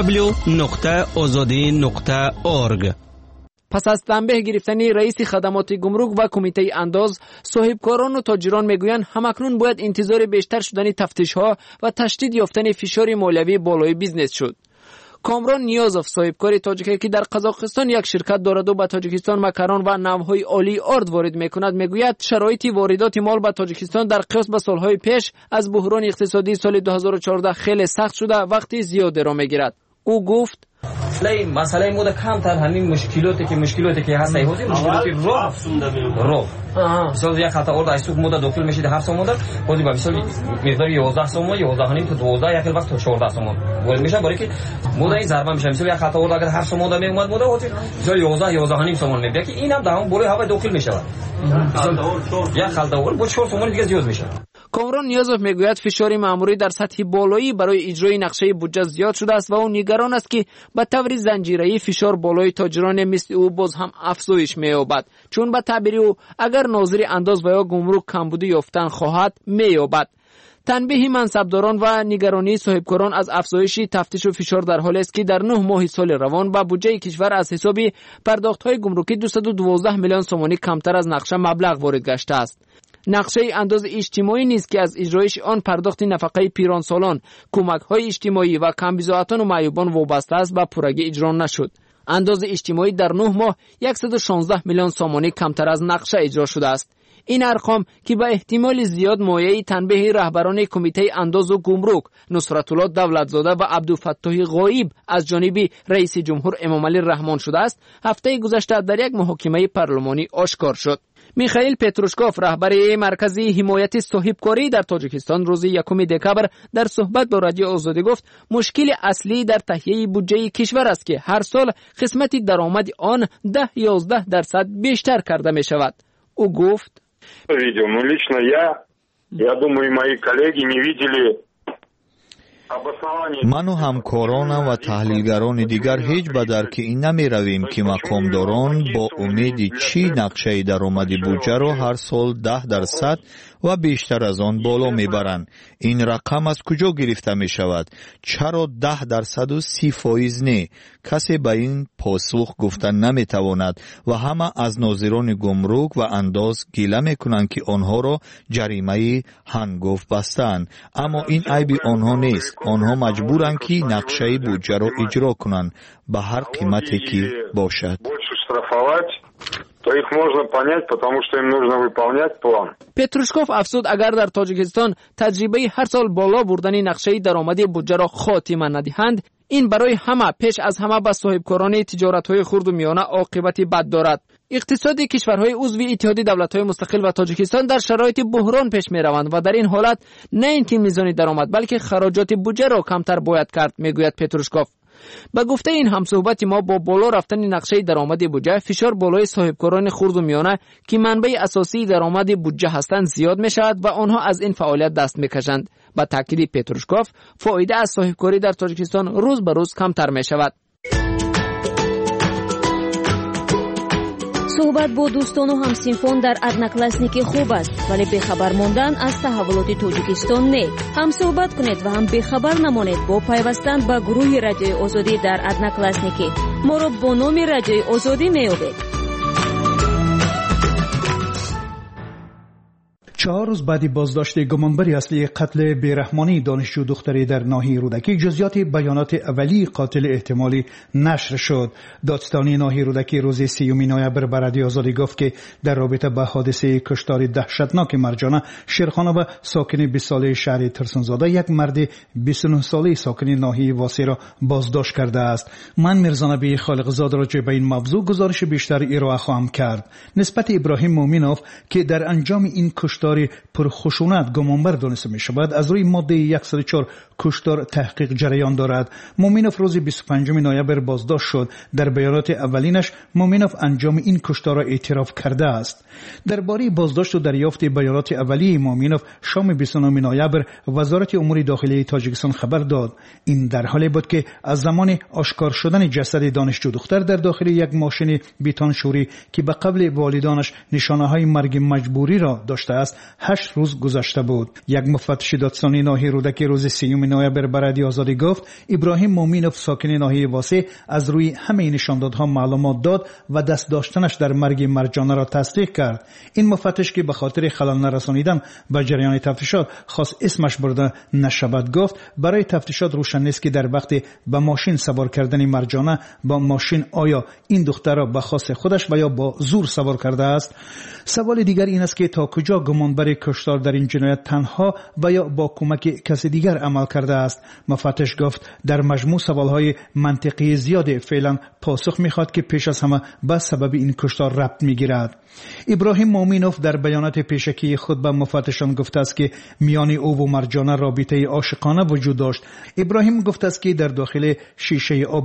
www.azadi.org. پس از تنبیه گرفتن رئیس خدمات گمرک و کمیته انداز، صاحبکاران و تاجران میگویند همکنون باید انتظار بیشتر شدن تفتیش‌ها و تشدید یافتن فشار مالیوی بالای بیزنس شد. کامران نیازوف، صاحبکار تاجیکی که در قزاقستان یک شرکت دارد و به تاجیکستان مکران و نوهای عالی آرد وارد میکند، میگوید شرایط واردات مال به تاجیکستان در قیاس به سالهای پیش از بحران اقتصادی سال 2014 خیلی سخت شده وقتی زیاد را میگیرد. او گفت مسئله مود کمتر همین مشکلاتی که هست ایوزی مشکلاتی رو مثلا یک خطا اورد ایسوق مود داخل میشه 7 سوم مود خودی به مثال مقدار 11 سوم 11 تا 12 یک وقت تا 14 سوم ولی میشه برای که مود این ضربه میشه مثلا یک خطا اورد اگر 7 سوم مود میومد مود هوتی مثلا 11 سوم میبینی که اینم در اون بالای هوا داخل میشه یک خلطه اورد با 4 سوم دیگه زیاد میشه. کامران نیازوف میگوید فشار مأموری در سطح بالایی برای اجرای نقشه بودجه زیاد شده است و او نگران است که به طور زنجیره‌ای فشار بالای تاجران مثل او باز هم افزایش می‌یابد، چون به تعبیر او اگر ناظر انداز و یا گمرک کمبودی یافتن خواهد می‌یابد. تنبیه منصبداران و نگرانی صاحبکاران از افزایش تفتیش و فشار در حالی است که در 9 ماه سال روان به بودجه کشور از حساب پرداخت‌های گمرکی 212 میلیون سومانی کمتر از نقشه مبلغ وارد گشته است. نقشه انداز اجتماعی نیست که از اجرایش آن پرداخت نفقه پیرانسالان، کمک‌های اجتماعی و کمبزاعتان و معیوبان وابسته است و پورگی اجرا نشد. انداز اجتماعی در 9 ماه 116 میلیون سومانی کمتر از نقشه اجرا شده است. این ارقام که به احتمال زیاد مایه تنبیه رهبران کمیته انداز و گمرک نصرت الله دولتزاده و عبدالفتاح غایب از جانب رئیس جمهور امامعلی رحمان شده است، هفته گذشته در یک محاکمه پارلمانی آشکار شد. میخائیل پتروشکوف، رهبر مرکز حمایت صاحبکاری در تاجیکستان، روز 1 دکبر در صحبت با رادیو آزادی گفت مشکل اصلی در تهیه بودجه کشور است که هر سال قسمت درآمد آن 10-11% بیشتر کرده می شود. او گفت من و همکارانم و تحلیلگران دیگر هیچ به درک این نمی رویم که مقامداران با امید چی نقشه درآمد بودجه را هر سال 10% و بیشتر از آن بالا می برند. این رقم از کجا گرفته می شود؟ چرا 10% و 30% نه؟ کسی به این پاسخ گفتن نمی تواند و همه از ناظران گمرک و انداز گله می کنند که آنها را جریمه هنگفت بستند. اما این عیب آنها نیست. آنها مجبورند که نقشه بودجه را اجرا کنند به هر قیمتی که باشد. то их можно понять, потому что им нужно выполнять план. پتروشکوف افزود اگر در تاجیکستان تجربه هر سال بالا بردن نقشه درآمدی بودجه را خاتمه ندهند، این برای همه پیش از همه به صاحبکاران تجارت‌های خرد و میانه عاقبت بد دارد. اقتصادی کشورهای عضو اتحاد دولت‌های مستقل و تاجیکستان در شرایط بحران پیش می‌روند و در این حالت نه اینکه میزان درآمد بلکه خراجات بودجه را کمتر باید کرد، میگوید پتروشکوف. با گفته این همصحبت ما با بالا رفتن نقشه درآمد بودجه، فشار بالای صاحبکاران خرد و میانه که منبع اساسی درآمد بودجه هستند زیاد می شود و آنها از این فعالیت دست می کشند. با تاکید پتروشکوف، فایده از صاحبکاری در تاجیکستان روز به روز کمتر می شود. صحبت با دوستان و همسینفان در ادناکلاسنیک خوب است، ولی بخبر ماندن از تحولات تاجیکستان نه. هم صحبت کنید و هم بخبر نمانید با پیوستن به گروه رادیوی آزادی در ادناکلاسنیک. ما را با نام رادیوی آزادی می‌یابید. 4 روز بعد بازداشت گمانبر اصلی قتل بیرحمانه دانشجو دختری در ناحیه رودکی، جزئیات بیانات اولیه قاتل احتمالی نشر شد. دادستانی ناحیه رودکی روز 30 نوامبر به رادیو آزادی گفت که در رابطه با حادثه کشتار دهشتناک مرجانه شیرخانه و ساکن 20 ساله شهر ترسنزاده، یک مرد 29 ساله ساکن ناحیه واسی را بازداشت کرده است. من میرزانبی خالقزاد راجع به این موضوع گزارش بیشتر ارائه خواهم کرد. نسبت ابراهیم مومنوف که در انجام این کشتار کاری پرخشونت گمانبر دانسته می شود از روی ماده 104 کشتار تحقیق جریان دارد. مومینوف روز 25 نوامبر بازداشت شد. در بیانات اولینش مومینوف انجام این کشتار را اعتراف کرده است. درباره بازداشت و دریافت بیانات اولیه مومینوف شام 29 نوامبر وزارت امور داخلی تاجیکستان خبر داد. این در حالی بود که از زمان آشکار شدن جسد دانشجو دختر در داخل یک ماشین بیتان شوری که به قبل والدانش نشانه‌های مرگ مجبوری را داشته است 8 روز گذشته بود. یک مفتش دادستانی ناحیه رودکی روز 3 نوامبر به رادیو آزادی گفت ابراهیم مومینوف ساکن ناحیه واسه از روی همه نشاندادها معلومات داد و دست داشتنش در مرگ مرجانه را تصدیق کرد. این مفتش که به خاطر خلل نرسانیدن به جریان تفتیشات خاص اسمش برده نشود گفت برای تفتیشات روشن نیست که در وقت به ماشین سوار کردن مرجانه با ماشین آیا این دختر را به خواست خودش و یا با زور سوار کرده است. سوال دیگر این است که تا کجا گمانبر کشتار در این جنایت تنها و یا با کمک کسی دیگر عمل کرده است. مفتش گفت در مجموع سوالهای منطقی زیاد فعلا پاسخ میخواد که پیش از همه به سبب این کشتار ربط میگیرد. ابراهیم مومینوف در بیانات پیشکی خود به مفتشان گفته است که میان او و مرجانه رابطه عاشقانه وجود داشت. ابراهیم گفته است که در داخل شیشه آب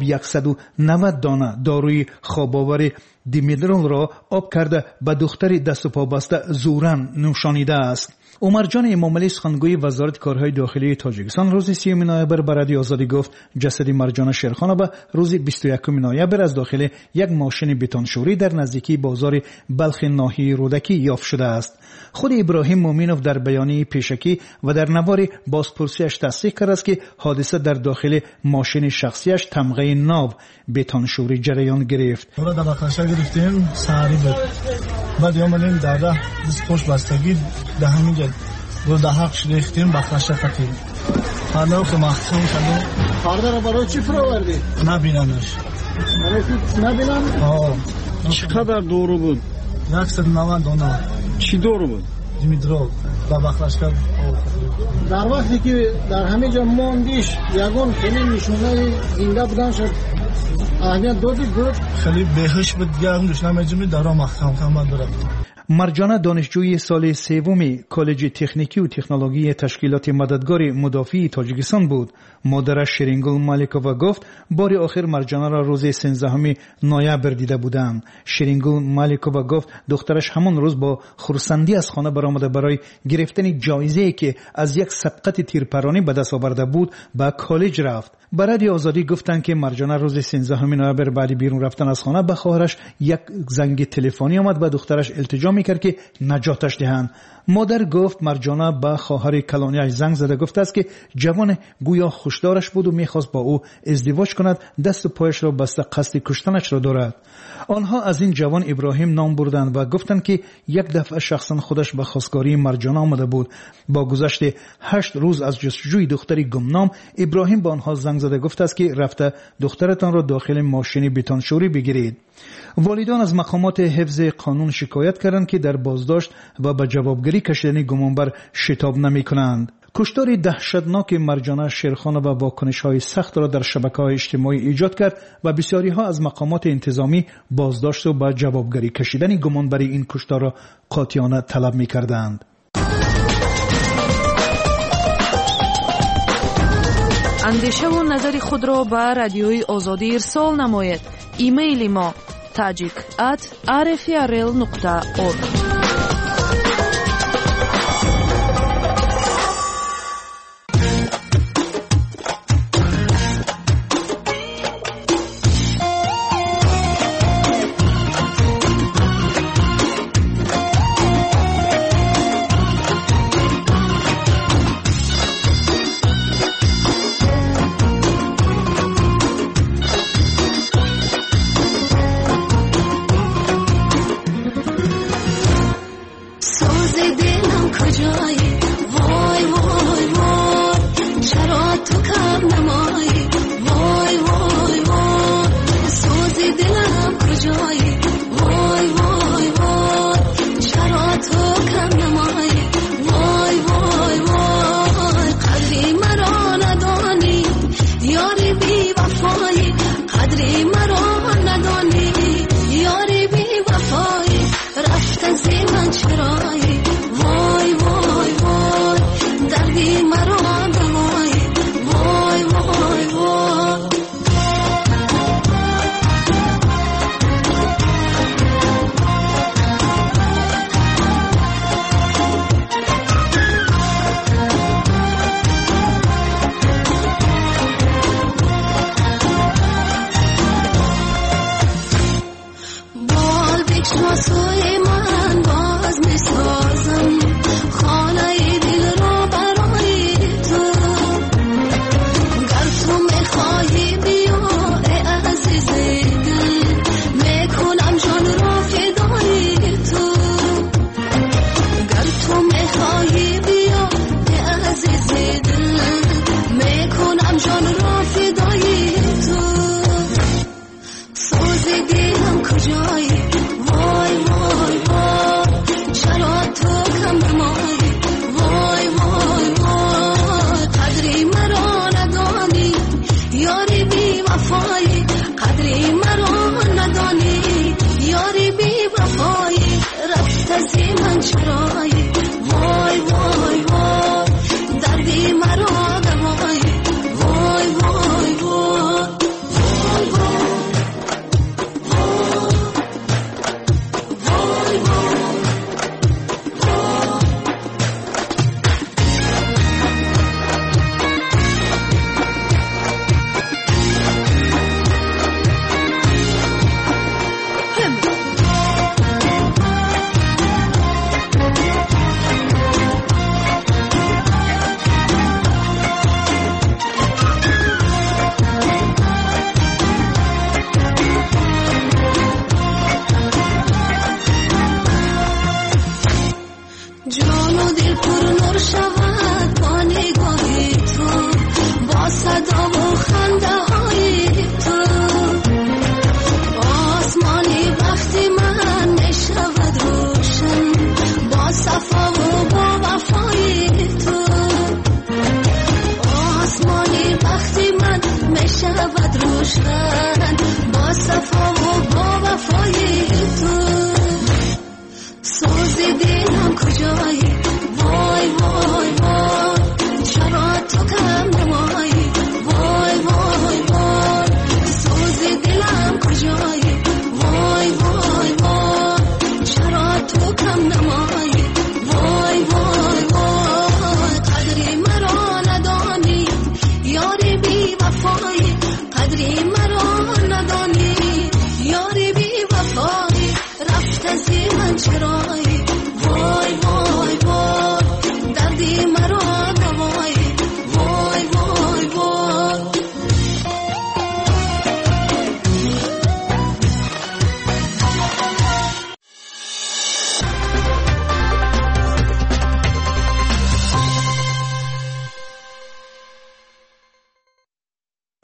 190 دانه داروی خواب‌آور دیمیدرول را آب کرده به دختر دست و پا بسته زوراً نوشانیده است. عمر جان امامعلی سخنگوی وزارت کارهای داخلی تاجیکستان روز 30 نوامبر به رادیو آزادی گفت جسد مرجان شیرخان به روز 21 نوامبر از داخل یک ماشین بیتون شوری در نزدیکی بازار بلخ ناحیه رودکی یافت شده است. خود ابراهیم مومینوف در بیانیه پیشکی و در نوار بازپرسیش تصدیق کرد است که حادثه در داخل ماشین شخصیش تمغه ناو بیتون شوری جریان گرفت. ما در بخشا گرفتیم ساری بود. بعد اومدیم دادا دست پشت بستگی ده همینجا رو ده حق ریختیم بخشا کردیم. حالا که محکوم شدیم. فردا را برای چی فراوردی؟ نبینمش. نبینم؟ چقدر دورو بود؟ 190 دانه. چی دورو بود؟ دیمیدرول با بخشا. در وقتی که در همه جا موندیش یگان خیلی نشونه زنده بودن شد اهمیت دادی بود خیلی بهش بود گرم دشنم جمعی دارا محکم خمد دارد. مرجانه دانشجوی سال سوم کالج تکنیکی و تکنولوژی تشکیلات مددگار مدافع تاجیکستان بود. مادرش شیرینگل مالیکووا گفت بار آخر مرجانه را روز 13 نوامبر دیده بودند. شیرینگل مالیکووا گفت دخترش همان روز با خرسندی از خانه برآمده برای گرفتن جایزه‌ای که از یک سبقت تیرپرانی به دست آورده بود به کالج رفت. به رادیو آزادی گفتند که مرجانه روز 13 نوامبر بعد بیرون رفتن از خانه به خواهرش یک زنگ تلفنی آمد و دخترش التجا میکرد که نجاتش دهند. مادر گفت مرجانه به خواهر کلانیش زنگ زده گفته است که جوان گویا خوشدارش بود و میخواست با او ازدواج کند. دست و پایش را بسته قصد کشتنش را دارد. آنها از این جوان ابراهیم نام بردند و گفتند که یک دفعه شخصا خودش به خواستگاری مرجانه آمده بود. با گذشت 8 روز از جستجوی دختری گمنام ابراهیم به آنها زنگ زده گفته است که رفته دخترتان را داخل ماشین بیتون شوری بگیرید. والدان از مقامات حفظ قانون شکایت کردند که در بازداشت و به جوابگیری کشیدن گمانبر شتاب نمی‌کنند. کشتار دهشتناک مرجانه شیرخان و واکنش‌های سخت را در شبکه‌های اجتماعی ایجاد کرد و بسیاری‌ها از مقامات انتظامی بازداشت و به جوابگیری کشیدن گمانبری این کشتار را قاطعانه طلب می‌کردند. اندیشه و نظر خود را به رادیوی آزادی ارسال نمایید. ایمیل ما tajik@rfrl.org.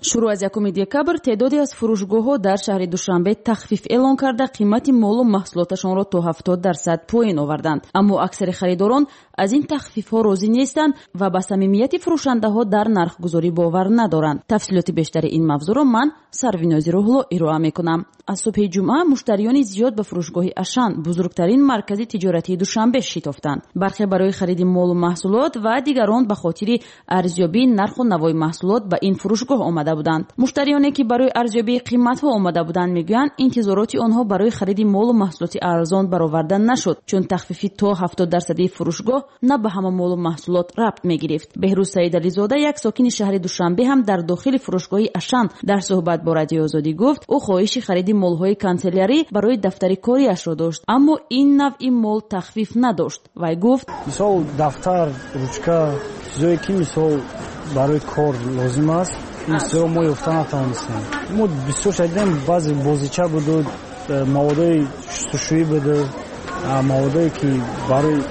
шуруъ аз 1 декабр теъдоде аз фурӯшгоҳҳо дар шаҳри Душанбе тахфиф эълон карда қимати молу маҳсулоташонро то 70% поин оварданд. Аммо аксари харидорон аз ин тахфифҳо розӣ нестанд ва ба самимияти фурӯшандаҳо дар нархгузорӣ бовар надоранд. тафсилоти бештари ин мавзӯъро ман Сарвинози Рӯҳло ироа мекунам. аз субҳи ҷумъа муштариёни зиёд ба фурӯшгоҳи Ашан, бузургтарин маркази тиҷоратии Душанбе шитофтанд. бархе барои хариди молу маҳсулот ва дигарон ба хотири арзёбии нарху навои маҳсулот ба ин фурӯшгоҳ омада буданд. муштариёне ки барои арзёбии қиматҳо омада буданд мегӯянд, интизороти онҳо барои хариди молу маҳсулоти арзон бароварда нашуд, чун тахфифи то 70% фурӯшгоҳ на ба ҳама молу маҳсулот рабт мегирифт. беҳрӯз Саидализода, як сокини шаҳри Душанбе, ҳам дар дохили фурӯшгоҳи Ашан дар суҳбат бо Радиои Озодӣ гуфт, ӯ хоҳиши хариди молҳои канцелярӣ барои дафтари кориашро дошт, аммо ин навъи мол тахфиф надошт. вай гуфт: мисол дафтар, ручка, чизое ки мисол барои кор лозим аст, ин чизоро мо ёфта натавонистем. мо бисёр шайдем баъзе бозича буду, маводои шустушӯӣ буду, маводое ки барои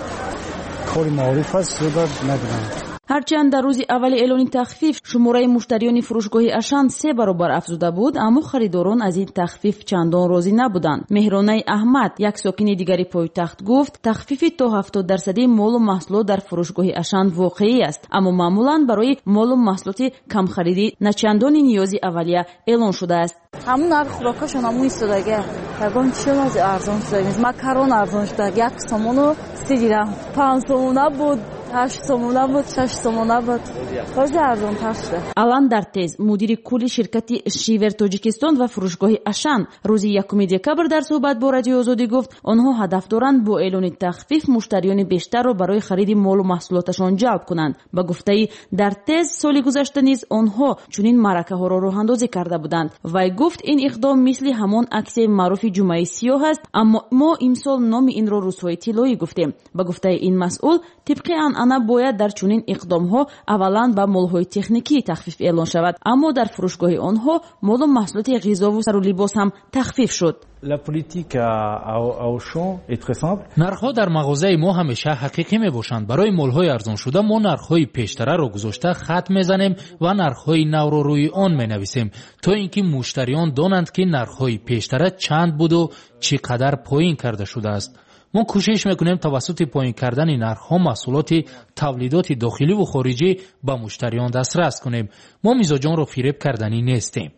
кори маориф аст, чизода надидам. ҳарчанд дар рӯзи аввали эълони тахфиф шумораи муштариёни фурӯшгоҳи Ашан 3 баробар афзуда буд, аммо харидорон аз ин тахфиф чандон розӣ набуданд. Меҳронаи Аҳмад, як сокини дигари пойтахт, гуфт, тахфифи то 70% молу маҳсулот дар фурӯшгоҳи Ашан воқеӣ аст, аммо маъмулан барои молу маҳсулоти камхаридӣ начандони ниёзи аввалия эълон шудааст. ҳамун нархи хӯрокашон ҳамун истодага, ягон чизи арзон шуда, макарон арзон шуда, 1 сомону 30 дирҳам, 5 сомона буд, 8 сомона буд, 6 сомона буд. ҳозир арзонтар шуда. Алан Дартез, мудири кулли ширкати Шивер Тоҷикистон ва фурӯшгоҳи Ашан, рӯзи 1 декабр дар суҳбат бо Радиои Озодӣ гуфт, онҳо ҳадаф доранд бо эълони тахфиф муштариёни бештарро барои хариди молу маҳсулоташон ҷалб кунанд. Ба гуфтаи Дартез, соли гузашта низ онҳо чунин маъракаҳоро роҳандозӣ карда буданд. Вай гуфт, ин иқдом мисли ҳамон аксияи маъруфи ҷумъаи сиёҳ аст, аммо мо имсол номи инро рӯзҳои тиллоӣ гуфтем. Ба гуфтаи ин масъул, тибқи анъана бояд дар чунин иқдомҳо аввалан ба молҳои техникӣ тахфиф эълон шавад, аммо дар фурӯшгоҳи онҳо молу маҳсулоти ғизову сару либос ҳам тахфиф шуд. нархҳо дар мағозаи мо ҳамеша ҳақиқӣ мебошанд. барои молҳои арзоншуда мо нархҳои пештараро гузошта хат мезанем ва нархҳои навро рӯи он менависем, то ин ки муштариён донанд ки нархҳои пештара чанд буду чӣ қадар поин карда шудааст. мо кӯшиш мекунем тавассути поин кардани нархҳо маҳсулоти тавлидоти дохиливу хориҷӣ ба муштариён дастрас кунем. мо мизоҷонро фиреб карданӣ нестем.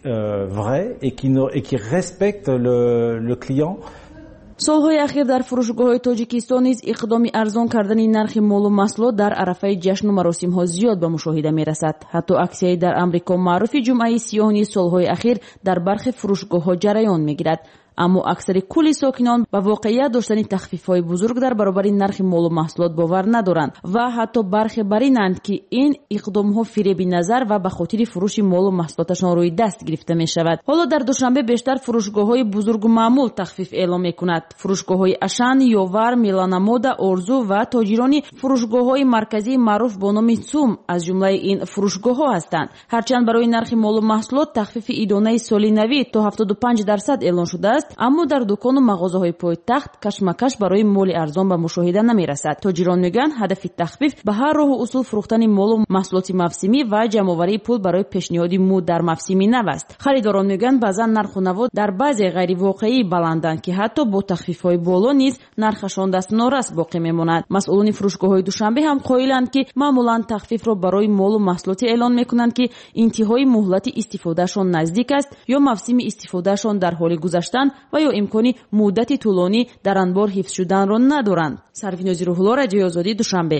солҳои ахир дар фурӯшгоҳҳои Тоҷикистон низ иқдоми арзон кардани нархи молу маҳсулот дар арафаи ҷашну маросимҳо зиёд ба мушоҳида мерасад. ҳатто аксияи дар Амрико маъруфи ҷумъаи сиёҳ низ солҳои ахир дар бархи фурӯшгоҳҳо ҷараён мегирад. аммо аксари кулли сокинон ба воқеият доштани тахфифҳои бузург дар баробари нархи молу маҳсулот бовар надоранд ва ҳатто бархе бар инанд ки ин иқдомҳо фиреби назар ва ба хотири фурӯши молу маҳсулоташон рӯи даст гирифта мешавад. ҳоло дар Душанбе бештар фурӯшгоҳҳои бузургу маъмул тахфиф эълон мекунад. фурӯшгоҳҳои Ашан, Ёвар, Меланамода, Орзу ва тоҷирони фурӯшгоҳҳои марказии маъруф бо номи ЦУМ аз ҷумлаи ин фурӯшгоҳҳо ҳастанд. ҳарчанд барои нархи молу маҳсулот тахфифи идонаи соли навӣ то 75% эълон шудааст, аммо дар дукону мағозаҳои пойтахт кашмакаш барои моли арзон ба мушоҳида намерасад. тоҷирон мегӯянд ҳадафи тахфиф ба ҳар роҳу усул фурӯхтани молу маҳсулоти мавсимӣ ва ҷамъоварии пул барои пешниҳоди муд дар мавсими нав аст. харидорон мегӯянд баъзан нарху наво дар баъзе ғайривоқеӣ баланданд ки ҳатто бо тахфифҳои боло низ нархашон дастнорас боқӣ мемонад. масъулони фурӯшгоҳҳои Душанбе ҳам қоиланд ки маъмулан тахфифро барои молу маҳсулоте эълон мекунанд ки интиҳои муҳлати истифодаашон наздик аст ё мавсими истифодаашон дар ҳоли гузаштан ва ё имкони муддати тӯлонӣ дар анбор ҳифз шуданро надоранд. Сарвинози Рӯҳло, Радиои Озодӣ, Душанбе.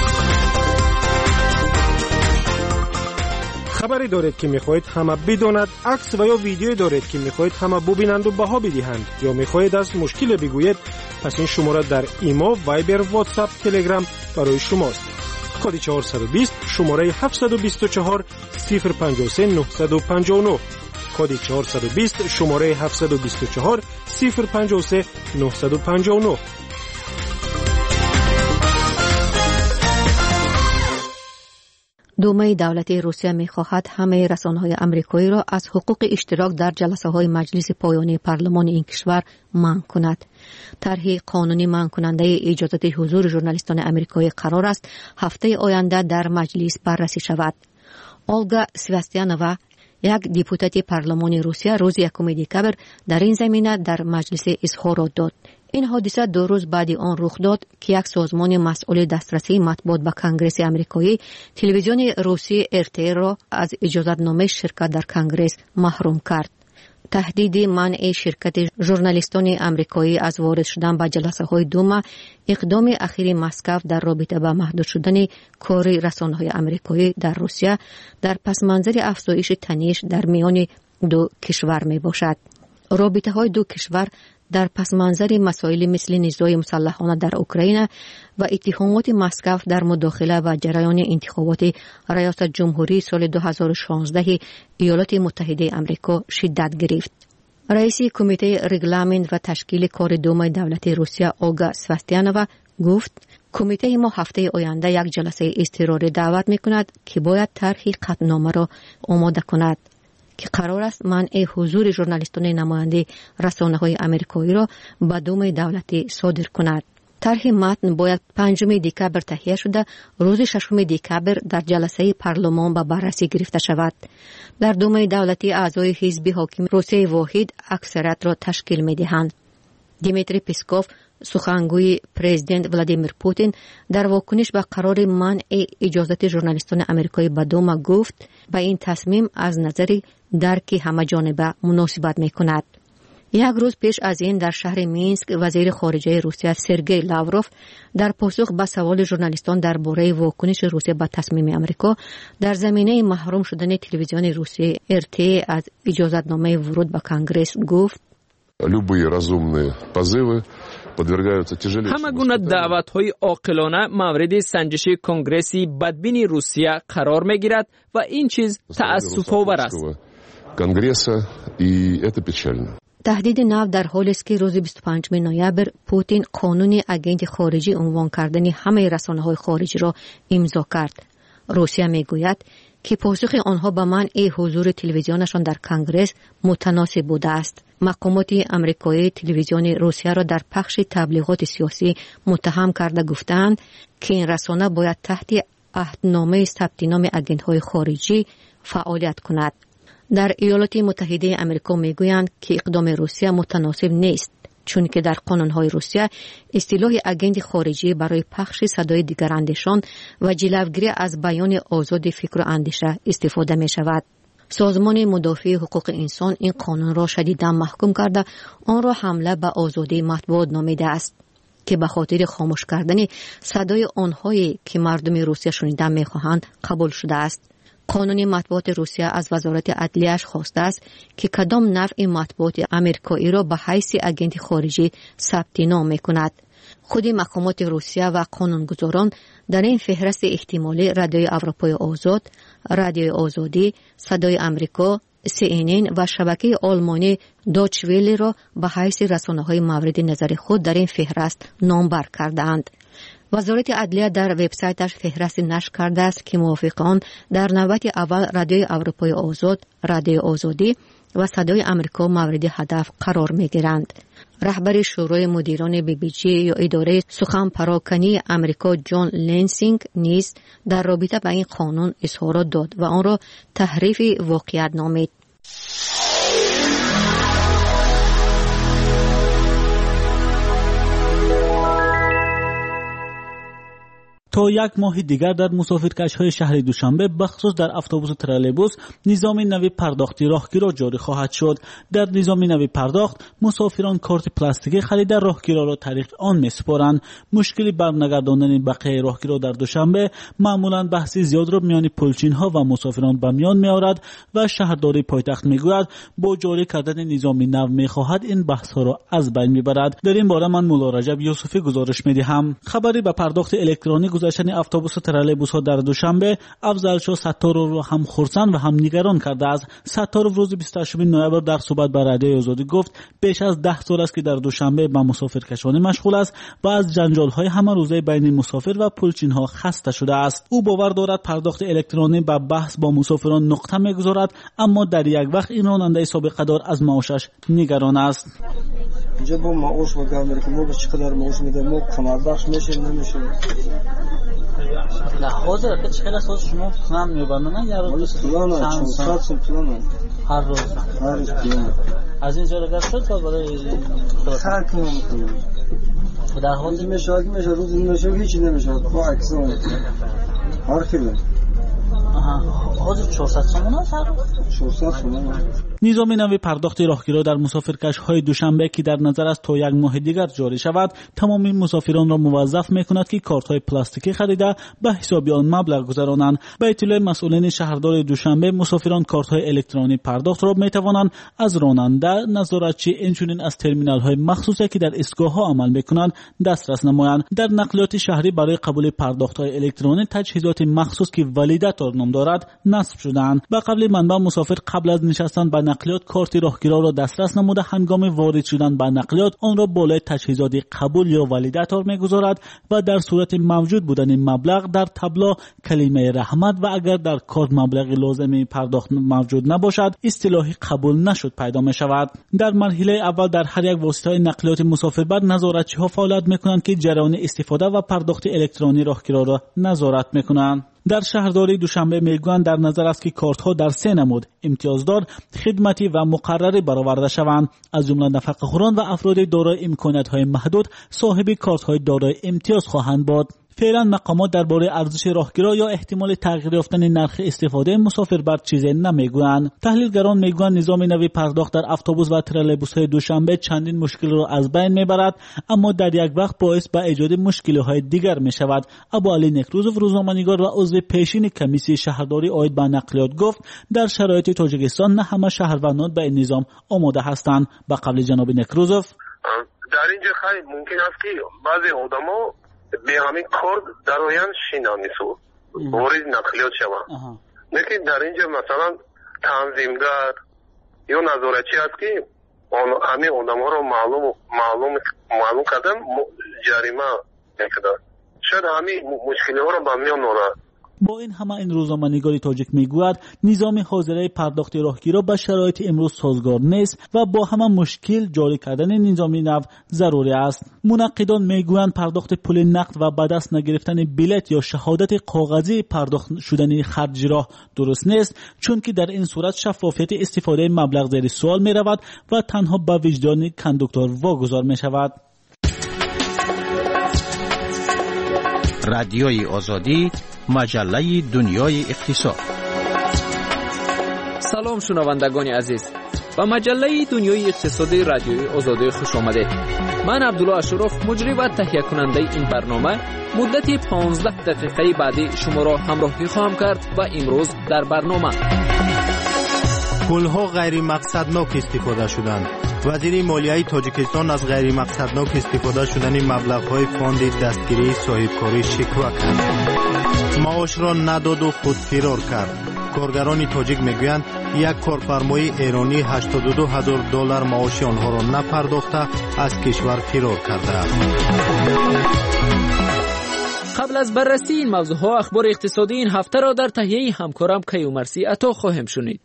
хабаре доред ки мехоҳед ҳама бидонад, акс ва ё видеое доред ки мехоҳед ҳама бубинанду баҳо бидиҳанд ё мехоҳед аз мушкиле бигӯед, пас ин шумора дар имо, вайбер, ватсап, телеграм барои шумост. коди 420 шумораи 724 053 959, коди 420 шумораи 724 053 959. думаи давлатии Русия мехоҳад ҳамаи расонаҳои амрикоиро аз ҳуқуқи иштирок дар ҷаласаҳои маҷлиси поёнии парлумони ин кишвар манъ кунад. тарҳи қонунӣ манъкунандаи иҷозати ҳузури журналистони амрикоӣ қарор аст ҳафтаи оянда дар маҷлис баррасӣ шавад. Олга Свастянова, یک دیپوتات پارلمان روسیه روز 1 دکبر در این زمینه در مجلس اظهارات داد. این حادثه 2 روز بعد آن رخ داد که یک سازمان مسئول دسترسی مطبوعات به کنگره آمریکایی تلویزیون روسی RT را از اجازتنامه شرکت در کنگره محروم کرد. تهدید منع شرکت ژورنالیستان آمریکایی از وارد شدن به جلسه‌های دوما اقدام اخیر مسکو در رابطه با محدود شدن کار رسانه‌های آمریکایی در روسیه در پس منظر افزایش تنش در میان دو کشور می باشد. رابطه‌های دو کشور در پس منظر مسائل مثل نزاع مسلحانه در اوکراین و اتهامات مسکو در مداخله و جریان انتخابات ریاست جمهوری سال 2016 ایالات متحده آمریکا شدت گرفت. رئیس کمیته رگلامنت و تشکیل کار دومای دولت روسیه اوگا سواستیانووا گفت کمیته ما هفته آینده یک جلسه اضطراری دعوت می‌کند که باید طرح قطعنامه را آماده کند که قرار است منع حضور ژورنالیستان نماینده رسانه‌های آمریکایی را به دوم دولتی صادر کند. طرح متن باید 5 دکبر تهیه شده روز 6 دکبر در جلسه پارلمان به بررسی گرفته شود. در دوم دولتی اعضای حزب حاکم روسیه واحد اکثریت را تشکیل می‌دهند. دیمیتری پسکوف سخنگوی پرزیدنت ولادیمیر پوتین در واکنش به قرار منع اجازت ژورنالیستان آمریکایی به دوما گفت به این تصمیم از نظر درک همه جانبه مناسبت می‌کند. یک روز پیش از این در شهر مینسک وزیر خارجه روسیه سرگئی لاوروف در پاسخ به سوال ژورنالیستان درباره واکنش روسیه به تصمیم آمریکا در زمینه محروم شدن تلویزیون روسیه RT از اجازتنامه ورود به کنگره گفت همه گونه دعوت‌های عاقلانه مورد سنجش کنگره بدبین روسیه قرار می‌گیرد و این چیز تأسف‌آور است. تهدید نو در حالی است که روز 25 نوامبر پوتین قانون اگنت خارجی عنوان کردن همه رسانه‌های خارجی را امضا کرد. روسیه میگوید که پاسخ آنها به منع حضور تلویزیونشان در کنگره متناسب بوده است. مقامات آمریکایی تلویزیون روسیه را در پخش تبلیغات سیاسی متهم کرده گفتند که این رسانه باید تحت عهدنامه ثبت نام آگنت‌های خارجی فعالیت کند. در ایالات متحده آمریکا میگویند که اقدام روسیه متناسب نیست، چون که در قانون‌های روسیه اصطلاح آگنت خارجی برای پخش صدای دیگراندیشان و جلوگیری از بیان آزاد فکر و اندیشه استفاده می شود. سازمان مدافع حقوق انسان این قانون را شدیداً محکوم کرده آن را حمله به آزادی مطبوعات نامیده است که به خاطر خاموش کردن صدای آنهایی که مردم روسیه شنیدن می‌خواهند قبول شده است. قانون مطبوعات روسیه از وزارت عدلیه‌اش خواسته است که کدام نوع مطبوعات آمریکایی را به حیث آگنت خارجی ثبت نام می‌کند. خود مقامات روسیه و قانونگذاران در این فهرست احتمالی رادیوی اروپای آزاد، رادیوی آزادی، صدای آمریکا، CNN و شبکه آلمانی دوچ ویله را به حیث رسانه‌های مورد نظر خود در این فهرست نامبر کرده‌اند. وزارت عدلیه در وبسایتش فهرست نشر کرده است که موافق آن در نوبت اول رادیوی اروپای آزاد، رادیوی آزادی و صدای آمریکا مورد هدف قرار می‌گیرند. رهبر شورای مدیران BBC یا اداره سخن پراکنی آمریکا جان لنسینگ نیز در رابطه با این قانون اظهارات داد و آن را تحریف واقعیت نامید. تا یک ماه دیگر در مسافرکش‌های شهر دوشنبه بخصوص در اتوبوس و ترالیبوس نظام نوی پرداختی راهگیرا جاری خواهد شد. در نظام نوی پرداخت مسافران کارت پلاستیکی خرید راهگیرا را طریق آن می‌سپارند. مشکلی برنگرداندن بقیه راهگیرا در دوشنبه معمولاً بحثی زیاد را میان پلچین‌ها و مسافران به میان می‌آورد و شهرداری پایتخت می‌گوید با جاری کردن نظام نو می‌خواهد این بحث‌ها را از بین می‌برد. در این باره من مولا رجب یوسفی گزارش می‌دهم. خبری به پرداخت الکترونیک گذشتن اتوبوس و ترالیبوس ها در دوشنبه افضل شاه ستارov را هم خرسند و هم نگران کرده است. ستارov روز 28 نوامبر در صحبت با رادیوی آزادی گفت بیش از 10 سال است که در دوشنبه با مسافرکشانی مشغول است و از جنجال های همه روزه بین مسافر و پلچین ها خسته شده است. او باور دارد پرداخت الکترونیک به بحث با مسافران نقطه میگذارد، اما در یک وقت این راننده سابقه دار از معاشش نگران است. اینجا با معاش و گانداری که ما به چقدر معاش میده ما کمر بخش میشه نمیشه. نه حاضر هیچ خیلی از شما پلان میبندن یا روز پلان 400 پلان هر روز از این جا رگاه شد تا برای سر کنم در حال میشه روز میشه هیچی نمیشه خب اکسون هر خیلی حاضر 400 سومون هست 400 سومون نظام نوی پرداخت راهگیرا در مسافرکش‌های دوشنبه که در نظر است تا یک ماه دیگر جاری شود تمامی مسافران را موظف می‌کند که کارت‌های پلاستیکی خریده به حساب آن مبلغ گذرانند. به اطلاع مسئولین شهرداری دوشنبه مسافران کارت‌های الکترونی پرداخت را می‌توانند از راننده، نظارتچی اینچنین از ترمینال‌های مخصوصی که در ایستگاه‌ها عمل می‌کنند دسترس نمایند. در نقلیات شهری برای قبول پرداخت‌های الکترونی تجهیزات مخصوص که ولیداتور نام دارد نصب شده‌اند. به قبل منبع مسافر قبل از نشستن به نقلیات کارت راهگیرا را دسترس نموده هنگام وارد شدن به نقلیات آن را بالای تجهیزات قبول یا ولیداتور می‌گذارد و در صورت موجود بودن مبلغ در تابلو کلمه رحمت و اگر در کارت مبلغ لازم پرداخت موجود نباشد اصطلاحی قبول نشد پیدا می‌شود. در مرحله اول در هر یک واسطه نقلیات مسافربر نظارتچی‌ها فعالیت می‌کنند که جریان استفاده و پرداخت الکترونی راهگیرا را نظارت می‌کنند. در شهرداری دوشنبه میگویند در نظر است که کارت‌ها در 3 نمود امتیازدار، خدمتی و مقرری برآورده شوند. از جمله نفقه‌خوران و افراد دارای امکانات‌های محدود صاحب کارت‌های دارای امتیاز خواهند بود. فعلا مقامات درباره ارزش راهگیرا یا احتمال تغییر یافتن نرخ استفاده مسافر بر چیزی نمیگویند. تحلیلگران میگویند نظام نوی پرداخت در اتوبوس و ترالبوس‌های دوشنبه چندین مشکل را از بین میبرد اما در یک وقت باعث به ایجاد مشکل‌های دیگر میشود. ابوعلی نکروزوف روزنامه‌نگار و عضو پیشین کمیسیون شهرداری عاید به نقلیات گفت در شرایط تاجیکستان نه همه شهروندان به این نظام آماده هستند. به قول جناب نکروزوف در اینجا خیلی ممکن است که بعضی آدم‌ها به همین کار در آینده شینامیسو وارد نقلیات شوند. لیکن در اینجا مثلا تنظیمگر یا نظارتچی است که همین آدم‌ها رو معلوم کردن جریمه می‌کنند. شاید همین مشکل‌ها رو به میان آورد. با این همه این روزنامه‌نگاری تاجیک میگوید نظام حاضره پرداخت راهگیرا به شرایط امروز سازگار نیست و با همه مشکل جاری کردن نظام نو ضروری است. منقدان میگویند پرداخت پول نقد و به دست نگرفتن بلیط یا شهادت کاغذی پرداخت شدن خرج راه درست نیست چون که در این صورت شفافیت استفاده مبلغ زیر سوال می رود و تنها به وجدان کاندوکتور واگذار می شود. رادیوی آزادی، مجله دنیای اقتصاد. سلام شنوندگان عزیز، به مجله دنیای اقتصادی رادیوی آزادی خوش آمدید. من عبدالله اشرف مجری و تهیه کننده این برنامه مدت 15 دقیقه بعدی شما را همراهی خواهم کرد و امروز در برنامه پول‌ها غیر مقصدناک استفاده شدند. وزیر مالیه تاجیکستان از غیر مقصدناک استفاده شدن مبلغ‌های فاند دستگیری صاحبکاری شکوه کرد. معاش را نداد و خود فرار کرد. کارگران تاجیک میگویند یک کارفرمای ایرانی $82,000 معاش آنها را نپرداخته از کشور فرار کرده است. قبل از بررسی این موضوعها اخبار اقتصادی این هفته را در تهیه همکارم کیومرسی عطا خواهیم شنید.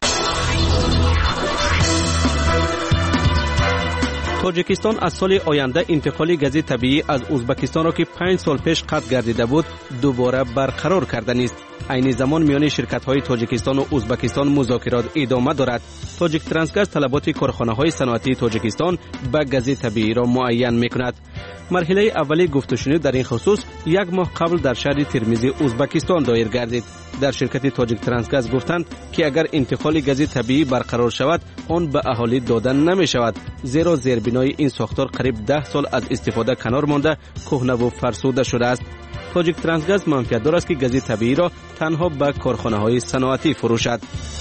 تاجیکستان از سال آینده انتقال گاز طبیعی از ازبکستان را که 5 سال پیش قطع گردیده بود دوباره برقرار کردن است. عین زمان میان شرکت‌های تاجیکستان و ازبکستان مذاکرات ادامه دارد. تاجیک ترانسگاز طلبات کارخانه‌های صنعتی تاجیکستان به گاز طبیعی را معین می‌کند. مرحله اولی گفت و شنود در این خصوص یک ماه قبل در شهر ترمیز ازبکستان دایر گردید. در شرکت تاجیک ترانسگاز گفتند که اگر انتقال گاز طبیعی برقرار شود آن به اهالی دادن نمی شود، زیرا زیربنای این ساختار قریب 10 سال از استفاده کنار مانده کهنه و فرسوده شده است. تاجیک ترانسگاز منفیت دارد که گاز طبیعی را تنها به کارخانه‌های صنعتی فروشد.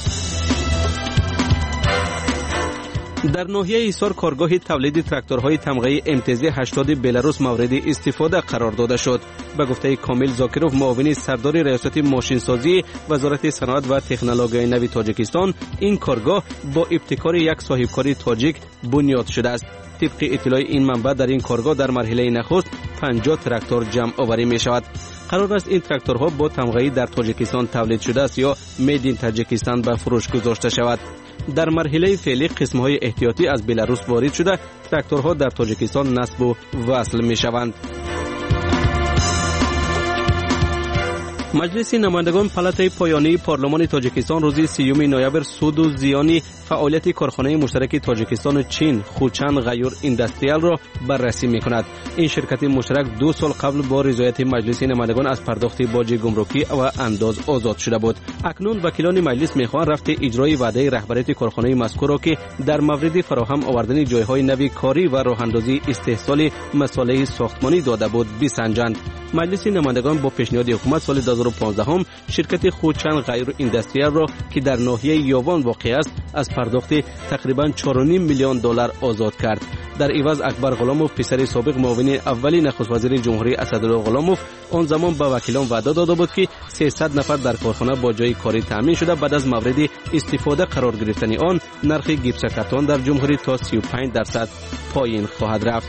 در ناحیه ایسار کارگاه تولید تراکتورهای تمغه امتیازی 80 بلاروس مورد استفاده قرار داده شد. به گفته کامل زاکروف معاون سردار ریاست ماشینسازی وزارت صنعت و تکنولوژی نوی تاجیکستان، این کارگاه با ابتکار یک صاحبکار تاجیک بنیاد شده است. طبق اطلاع این منبع در این کارگاه در مرحله نخست 50 تراکتور جمع آوری می شود. قرار است این تراکتورها با تمغه در تاجیکستان تولید شده است یا مید این تاجیکستان به فروش گذاشته شود. در مرحله فعلی قسم‌های احتیاطی از بلاروس وارد شده تراکتورها در تاجیکستان نصب و وصل می شوند. مجلس نمایندگان پلاتای پایانی پارلمان تاجیکستان روز 30 نوامبر سود و زیان فعالیت کارخانه مشترک تاجیکستان و چین خوچند غیر اندستریال را بررسی می‌کند. این شرکت مشترک 2 سال قبل با رضایت مجلس نمایندگان از پرداخت باج گمرکی و انداز آزاد شده بود. اکنون وکیلان مجلس می‌خواهند رفت اجرای وعده رهبریت کارخانه مذکور را که در مورد فراهم آوردن جایهای نوی کاری و راه‌اندازی استحصال مصالح ساختمانی داده بود بسنجند. مجلس نمایندگان با پیشنهاد حکومت سال 2015 هم شرکت خوچند غیر اندستریال را که در ناحیه یاوان واقع است از پرداخت تقریبا 4.5 میلیون دلار آزاد کرد. در عوض اکبر غلاموف پسر سابق معاون اولی نخست وزیر جمهوری اسدالله غلاموف آن زمان به وکیلان وعده داده بود که 300 نفر در کارخانه با جای کاری تامین شده بعد از مورد استفاده قرار گرفتن آن نرخ گیپس کارتون در جمهوری تا 35% پایین خواهد رفت.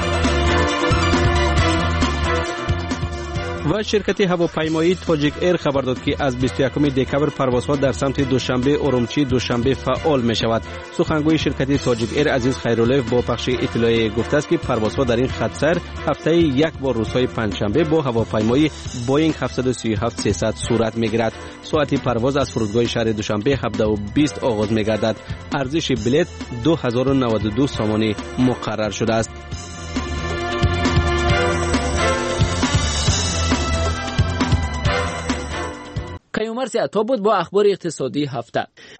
و شرکت هواپیمایی تاجیک ایر خبر داد که از 21 دکمبر پروازها در سمت دوشنبه ارومچی دوشنبه فعال می شود. سخنگوی شرکت تاجیک ایر عزیز خیرالله با پخش اطلاعیه گفته است که پروازها در این خط سر هفته یک بار روزهای پنجشنبه با هواپیمای بوینگ 737-300 صورت می گیرد. ساعت پرواز از فرودگاه شهر دوشنبه 17:20 آغاز می گردد. ارزش بلیط 2092 سومانی مقرر شده است. کیومرث عطا بود با اخبار اقتصادی هفته.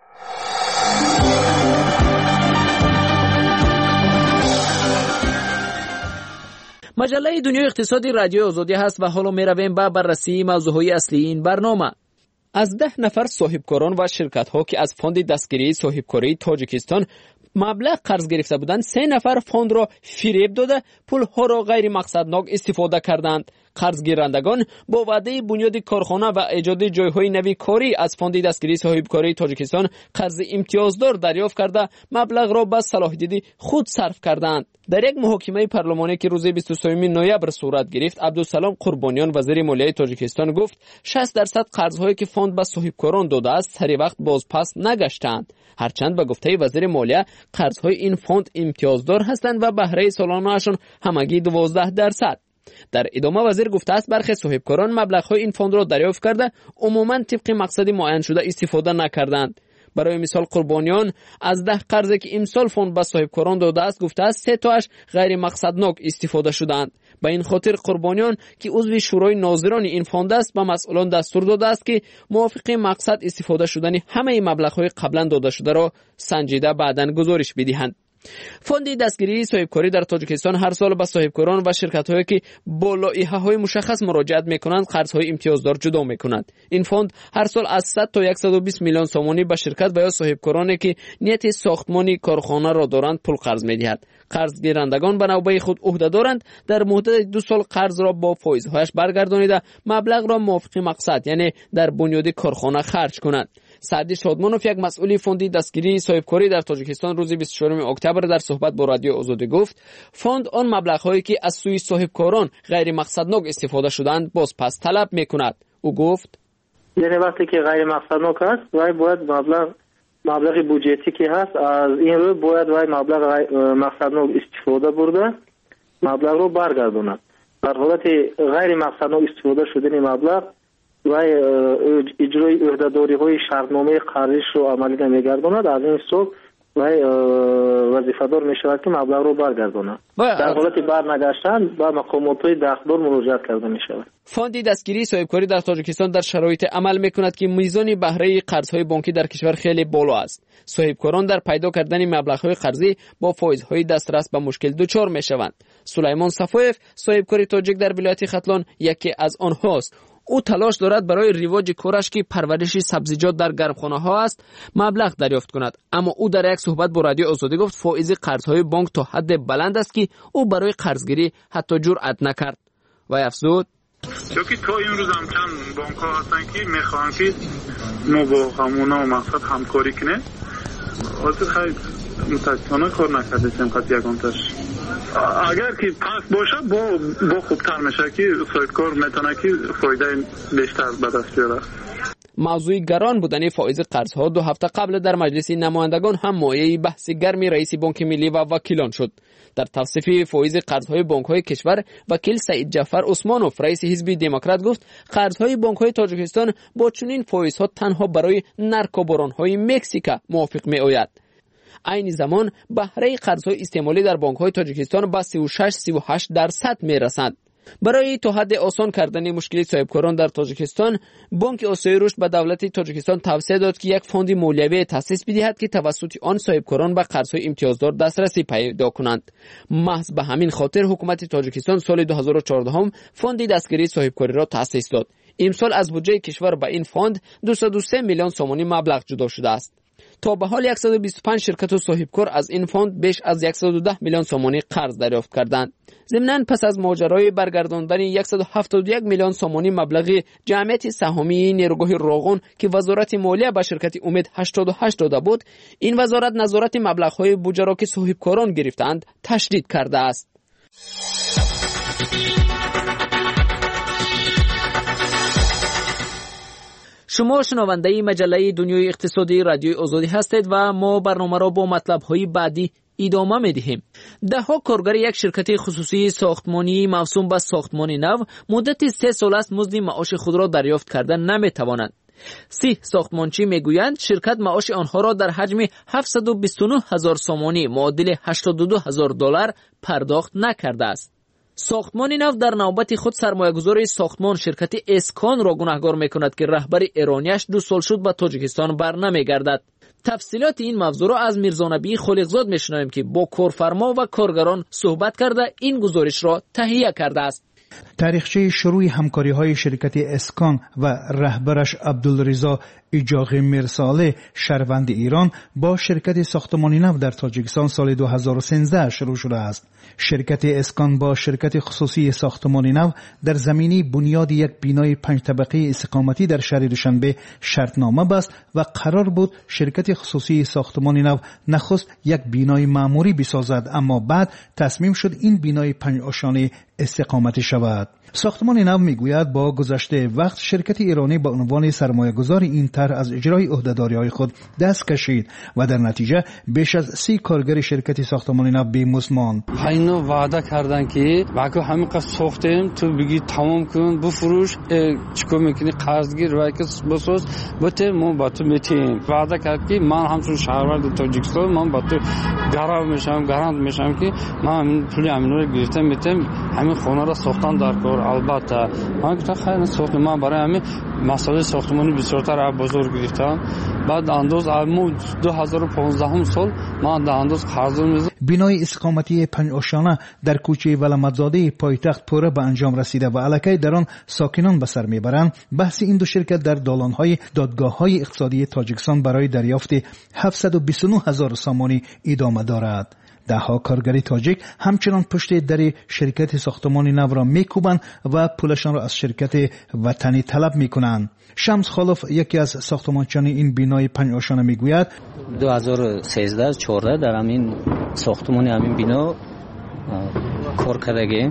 مجله دنیای اقتصادی رادیو آزادی هست و حالا می رویم به بررسی موضوعهای اصلی این برنامه. از 10 نفر صاحبکاران و شرکت ها که از فاند دستگیری صاحبکاری تاجیکستان مبلغ قرض گرفته بودند 3 نفر فاند را فریب داده پول ها را غیر مقصدناک استفاده کردند. قرض گیرندگان با وعده بنیاد کارخانه و ایجاد جایهای نوی کاری از فاند دستگیری صاحبکاری تاجیکستان قرض امتیازدار دریافت کرده مبلغ را به صلاحیت خود صرف کردند. در یک محاکمه پارلمانی که روز 23 نوامبر صورت گرفت، عبدالسلام قربانیان وزیر مالیه تاجیکستان گفت 60% قرض‌هایی که فاند به صاحبکاران داده است سری وقت بازپس نگشتند. هرچند به گفته وزیر مالیه قرض‌های این فاند امتیازدار هستند و بهره سالانه‌شان همگی 12%. در ادامه وزیر گفته است برخی صاحبکاران مبلغ‌های این فاند را دریافت کرده عموماً طبق مقصد معین شده استفاده نکردند. برای مثال قربانیان از 10 قرضی که امسال فاند به صاحبکاران داده است گفته است 3 تاش غیر مقصدناک استفاده شدند. به این خاطر قربانیان که عضو شورای ناظران این فاند است به مسئولان دستور داده است که موافق مقصد استفاده شدن همه مبلغ‌های قبلا داده شده را سنجیده بعداً گزارش بدهند. فاند دستگیری صاحبکاری در تاجیکستان هر سال به صاحبکاران و شرکت‌هایی که با لایحه‌های مشخص مراجعت می‌کنند قرض‌های امتیازدار جدا می‌کند. این فاند هر سال از 100 تا 120 میلیون سومانی به شرکت و یا صاحبکارانی که نیت ساختمانی کارخانه را دارند پول قرض می‌دهد. قرض گیرندگان به نوبه خود عهده دارند در مدت 2 سال قرض را با فایزهایش برگردانیده مبلغ را موافق مقصد یعنی در بنیاد کارخانه خرج کنند. سعدی شادمانوف یک مسئول فاند دستگیری صاحبکاری در تاجیکستان روز 24 اکتبر در صحبت با رادیو آزادی گفت فاند آن مبلغ‌هایی که از سوی صاحبکاران غیر مقصدناک استفاده شدند بازپس طلب می‌کند. او گفت یعنی وقتی که غیر مقصدناک است وای باید مبلغ بودجتی که هست از این رو باید وای مبلغ مقصدناک استفاده برده مبلغ رو برگرداند. در حالت غیر مقصدناک استفاده شدن مبلغ و اجرای عهده‌داری‌های شرطنامه قرضش رو عملی نمی‌گرداند از این سو و وظیفه‌دار می‌شود که مبلغ رو برگرداند. در حالت برنگشتن به مقامات دستور مراجعه کرده می‌شود. فاند دستگیری صاحبکاری در تاجیکستان در شرایط عمل می‌کند که میزان بهره قرض‌های بانکی در کشور خیلی بالا است. صاحبکاران در پیدا کردن مبلغ‌های قرضی با فایزهای دسترس به مشکل دچار می‌شوند. سلیمان صفایف صاحبکار تاجیک در ولایت ختلان یکی از آنهاست. او تلاش دارد برای رواج کارش که پرورش سبزیجات در گرمخانه ها است مبلغ دریافت کند، اما او در یک صحبت با رادیو آزادی گفت فائز قرضهای بانک تا حد بلند است که او برای قرضگیری حتی جرأت نکرد و افزود چون تا امروز هم چند بانک ها هستن که میخوان که ما با همونا و مقصد همکاری کنه واسه خیلی متاسفانه کار نکرده چند یکانتش اگر که پس باشه با خوبتر میشه که صاحبکار میتونه که فایده بیشتر به دست بیاره. موضوع گران بودن فائز قرضها 2 هفته قبل در مجلس نمایندگان هم مایه بحث گرم رئیس بانک ملی و وکیلان شد. در توصیف فائز قرضهای بانک‌های کشور، وکیل سعید جعفر عثمانوف رئیس حزب دموکرات گفت قرضهای بانک‌های تاجیکستان با چنین فائزها تنها برای نرکوباران‌های مکزیکا موافق می‌آید. عین زمان بهره قرض‌های استعمالی در بانک‌های تاجیکستان به 36-38% می‌رسد. برای تا حد آسان کردن مشکل صاحبکاران در تاجیکستان، بانک آسیای رشد به دولت تاجیکستان توصیه داد که یک فاند مالیوی تأسیس بدهد که توسط آن صاحبکاران به قرض‌های امتیازدار دسترسی پیدا کنند. محض به همین خاطر حکومت تاجیکستان سال 2014 فاند دستگیری صاحبکاری را تأسیس داد. امسال از بودجه کشور به این فاند 203 میلیون سومانی مبلغ جدا شده است. تا به حال 125 شرکت و صاحبکار از این فاند بیش از 110 میلیون سومانی قرض دریافت کردند. ضمناً پس از ماجرای برگرداندن 171 میلیون سومانی مبلغ جمعیت سهامی نیروگاه راغون که وزارت مالیه به شرکت امید 88 داده بود، این وزارت نظارت مبلغ‌های بودجه را که صاحبکاران گرفتند تشدید کرده است. شما شنونده مجله دنیای اقتصادی رادیوی آزادی هستید و ما برنامه را با مطلب‌های بعدی ادامه می‌دهیم. ده‌ها کارگر یک شرکت خصوصی ساختمانی موسوم به ساختمان نو مدت 3 سال است مزد معاش خود را دریافت کرده نمی‌توانند. 30 ساختمانچی میگویند شرکت معاش آنها را در حجم 729,000 سومانی معادل $82,000 پرداخت نکرده است. ساختمان نو در نوبت خود سرمایه‌گذار ساختمان شرکت اسکان را گناهکار می‌کند که رهبر ایرانیش 2 سال شد به تاجیکستان برنمیگردد. تفصیلات این موضوع را از میرزانبی خالقزاد میشنویم که با کارفرما و کارگران صحبت کرده این گزارش را تهیه کرده است. تاریخچه شروع همکاری‌های شرکت اسکان و رهبرش عبدالرضا ایجاقی میرساله شهروند ایران با شرکت ساختمانی نو در تاجیکستان سال 2013 شروع شده است. شرکت اسکان با شرکت خصوصی ساختمانی نو در زمینه بنیاد یک بینای 5 طبقه استقامتی در شهر دوشنبه شرطنامه بست و قرار بود شرکت خصوصی ساختمانی نو نخست یک بینای معمولی بسازد، اما بعد تصمیم شد این بینای 5 آشانه استقامتی شود. ساختمان نو میگوید با گذشته وقت شرکت ایرانی با عنوان سرمایه‌گذار این طرح از اجرای عهده‌داری‌های خود دست کشید و در نتیجه بیش از 30 کارگر شرکت ساختمان نو بی‌مزد ماند. اینا وعده کردن که واقعا همین قصد ساختیم تو بگی تمام کن بفروش چیکار میکنی قرضگیر و بساز بته ما با تو میتیم. وعده کرد که من همچون شهروند تاجیکستان من با تو گارانت میشم که من پول امین رو گرفتم میتم همین خونه را ساختن در کار. البته من گفتم خیلی ساختم من برای همین مسئله ساختمانی بسیارتر بزرگ گرفتم. بعد انداز 2015 سال من در انداز قرض میزدم. بینای استقامتی 5 آشانه در کوچه ولمتزاده پایتخت پوره به انجام رسیده و الکی در آن ساکنان به سر میبرند. بحث این دو شرکت در دالان‌های دادگاه‌های اقتصادی تاجیکستان برای دریافت 729,000 سومانی ادامه دارد. ده‌ها کارگر تاجیک همچنان پشت در شرکت ساختمان نو را میکوبند و پولشان را از شرکت وطنی طلب میکنند. شمس خالف یکی از ساختمانچیان این بینای 5 آشانه میگوید 2013-14 در همین ساختمان همین بنا کار کردگیم.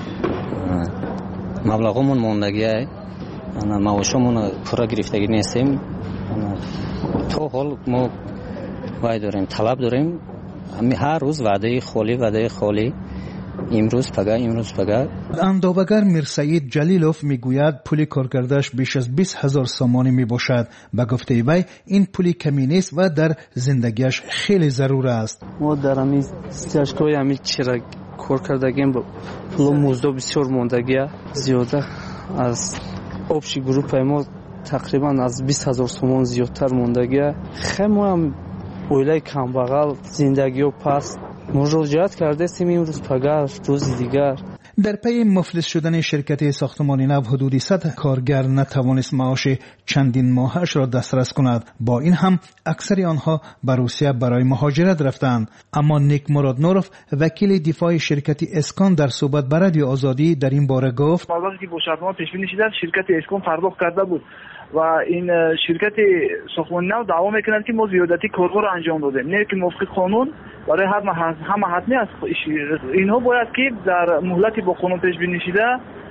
مبلغمون موندگی معاشمون پورا گرفتگی نیستیم. تا حال ما وای داریم طلب داریم. هر روز وعده خالی امروز پگاه. اندوبگر میرسعید جلیلوف میگوید پول کارگردش بیش از 20,000 سومانی میباشد. به گفته وی این پولی کمی نیست و در زندگیش خیلی ضرور است. ما در همین استشکای همین چرا کار کردگیم پول مزد بسیار موندگی زیاده از آبشی گروپ ما تقریبا از 20,000 سومان زیادتر موندگی. خیلی ما هم اویلای کمبغل زندگی و پس مراجعت کرده سیم امروز پگاه روز دیگر. در پی مفلس شدن شرکت ساختمان نو حدود 100 کارگر نتوانست معاش چندین ماهش را دسترس کند. با این هم اکثر آنها به روسیه برای مهاجرت رفتند. اما نیک مراد نوروف وکیل دفاع شرکت اسکان در صحبت با رادیو آزادی در این باره گفت مبلغی که با شرطنامه پیش بینی شده شرکت اسکان پرداخت کرده بود و این شرکت ساختمان نو دعوا میکنند که ما زیادتی کارها را انجام دادیم، نه که موافق قانون برای همه حتمی است. اینها باید که در مهلتی با قانون پیش بینی شده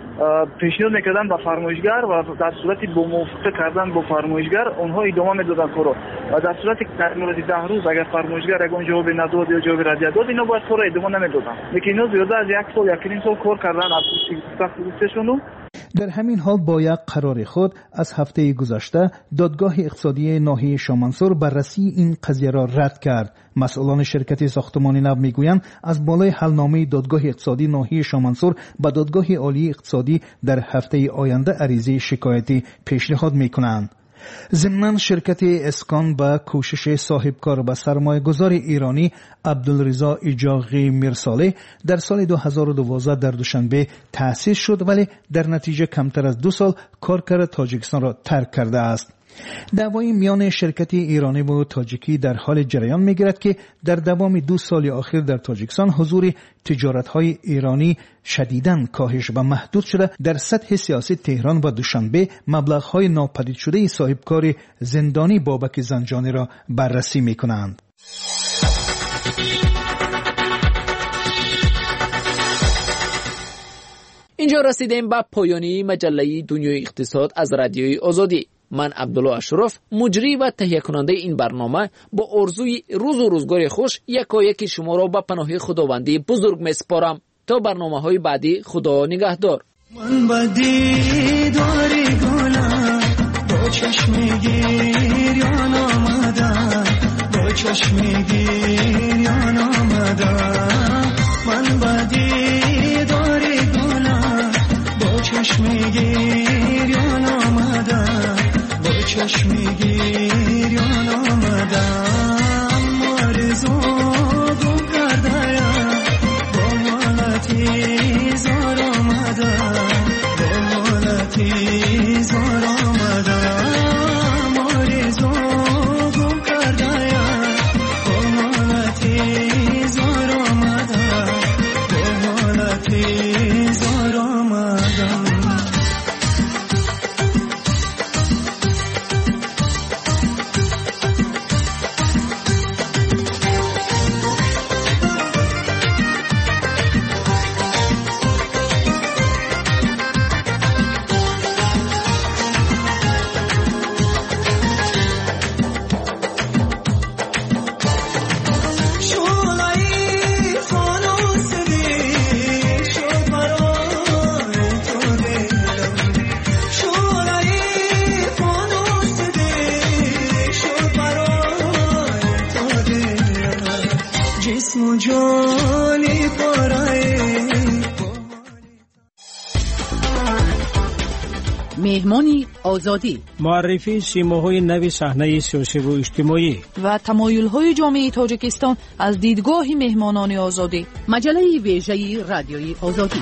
پیشنهاد میکردن به فرمایشگر و در صورتی با موافقه کردن با فرمایشگر اونها ادامه میدادن کارو و در صورتی که در مورد 10 روز اگر فرمایشگر یگان جواب نداد یا جواب رد داد اینا باید کارو ادامه نمیدادن. لیکن اینا زیاده از 1 سال 1.5 سال کار کردن از پوزیشنشون. در همین حال با یک قرار خود از هفته گذشته دادگاه اقتصادی ناحیه شامنسور بررسی این قضیه را رد کرد. مسئولان شرکت ساختمان نو میگویند از بالای حلنامه دادگاه اقتصادی ناحیه شامنسور به دادگاه عالی اقتصادی در هفته آینده عریضه شکایتی پیشنهاد میکنند. ضمناً شرکت اسکان با کوشش صاحبکار و سرمایه‌گذار ایرانی عبدالرضا ایجاقی میرساله در سال 2012 در دوشنبه تأسیس شد، ولی در نتیجه کمتر از 2 سال کارکرد تاجیکستان را ترک کرده است. دعوای میان شرکت ایرانی و تاجیکی در حال جریان میگیرد که در دوام 2 سال اخیر در تاجیکستان حضور تجارت‌های ایرانی شدیداً کاهش و محدود شده. در سطح سیاسی تهران و دوشنبه مبلغ‌های ناپدید شده صاحبکار زندانی بابک زنجانی را بررسی می‌کنند. اینجا رسیدیم به پایانی مجله دنیای اقتصاد از رادیوی آزادی. من عبدالله اشرف، مجری و تهیه کننده این برنامه، با آرزوی روز و روزگار خوش یکایک شما را به پناه خداوندی بزرگ میسپارم. تا برنامه‌های بعدی، خدا نگهدار. من بدی داری گلم با چشم گریان آمدم، با چشم گریان آمدم. من بدی داری گلم با چشم گریان آمدم، با چشم گریان آمدم. آرزو گم کردم با حالتی زار آمدم، با حالتی زار آمدم. آرزو گم کردم با حالتی زار آمدم، با حالتی زار آمدم. مهمانی آزادی، معرفی سیماهای نو صحنه سیاسی و اجتماعی و تمایل‌های جامعه تاجیکستان از دیدگاه مهمانان آزادی. مجله ویژه رادیوی آزادی.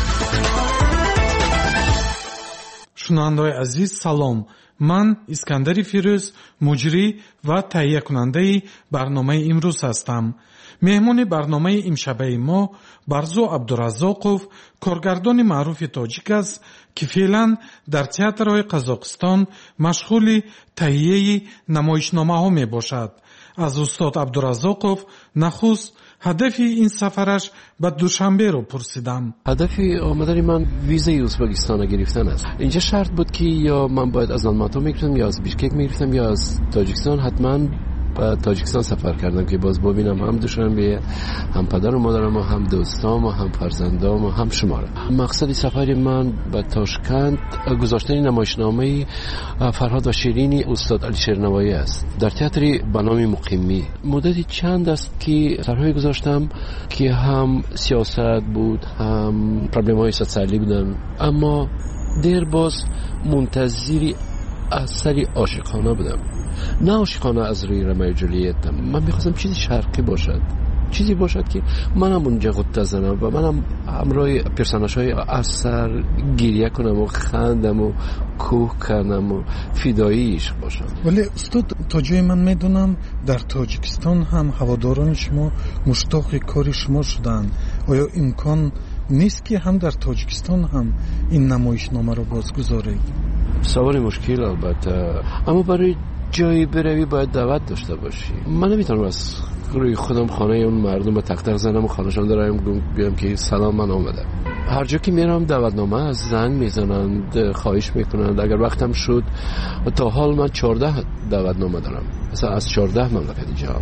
شنوندگان عزیز سلام. من اسکندر فیروز، مجری و تهیه کننده برنامه امروز هستم. مهمان برنامه امشبه ما برزو عبدالرزاقов، کارگردان معروف تاجیک است که فعلا در تئاترهای قزاقستان مشغول تهیه نمایشنامه ها می باشد. از استاد عبدالرزاقов نخست هدف این سفرش به دوشنبه رو پرسیدم. هدف آمدن من ویزای ازبکستان گرفتن است. اینجا شرط بود که یا من باید از آلماتا میگرفتم یا از بیشکک میگرفتم یا از تاجیکستان. حتما به تاجیکستان سفر کردم که باز ببینم هم دوشنبه، هم پدر و مادرم و هم دوستام و هم فرزندام و هم شما را. مقصد سفر من به تاشکند گذاشتن نمایشنامه فرهاد و شیرینی استاد علی شیرنوایی است در تئاتر به نام مقیمی. مدتی چند است که طرحی گذاشتم که هم سیاست بود هم پرابلم‌های سوسیالی بودن، اما دیر باز منتظری اثری عاشقانه بودم، نه عاشقانه از روی رمای جولیت. من میخواستم چیزی شرقی باشد، چیزی باشد که منم اونجا قطه زنم و منم همراه پرسوناژهای اثر گریه کنم و خندم و کوه کنم و فدایی عشق باشم. ولی استاد تا جای من میدونم در تاجیکستان هم هواداران شما مشتاق کار شما شدن. آیا امکان نیست که هم در تاجیکستان هم این نمایشنامه رو بازگذارید؟ سوال مشکل البته، اما برای جایی بروی باید دعوت داشته باشی. من نمیتونم از روی خودم خانه اون مردم به تق تق زنم و خانه‌شان دارم بیام که سلام من آمدم. هر جا که میرم دعوتنامه از زنگ میزنند، خواهش میکنند. اگر وقتم شد تا حال من 14 دعوتنامه دارم، مثلا از 14 مملکت جهان.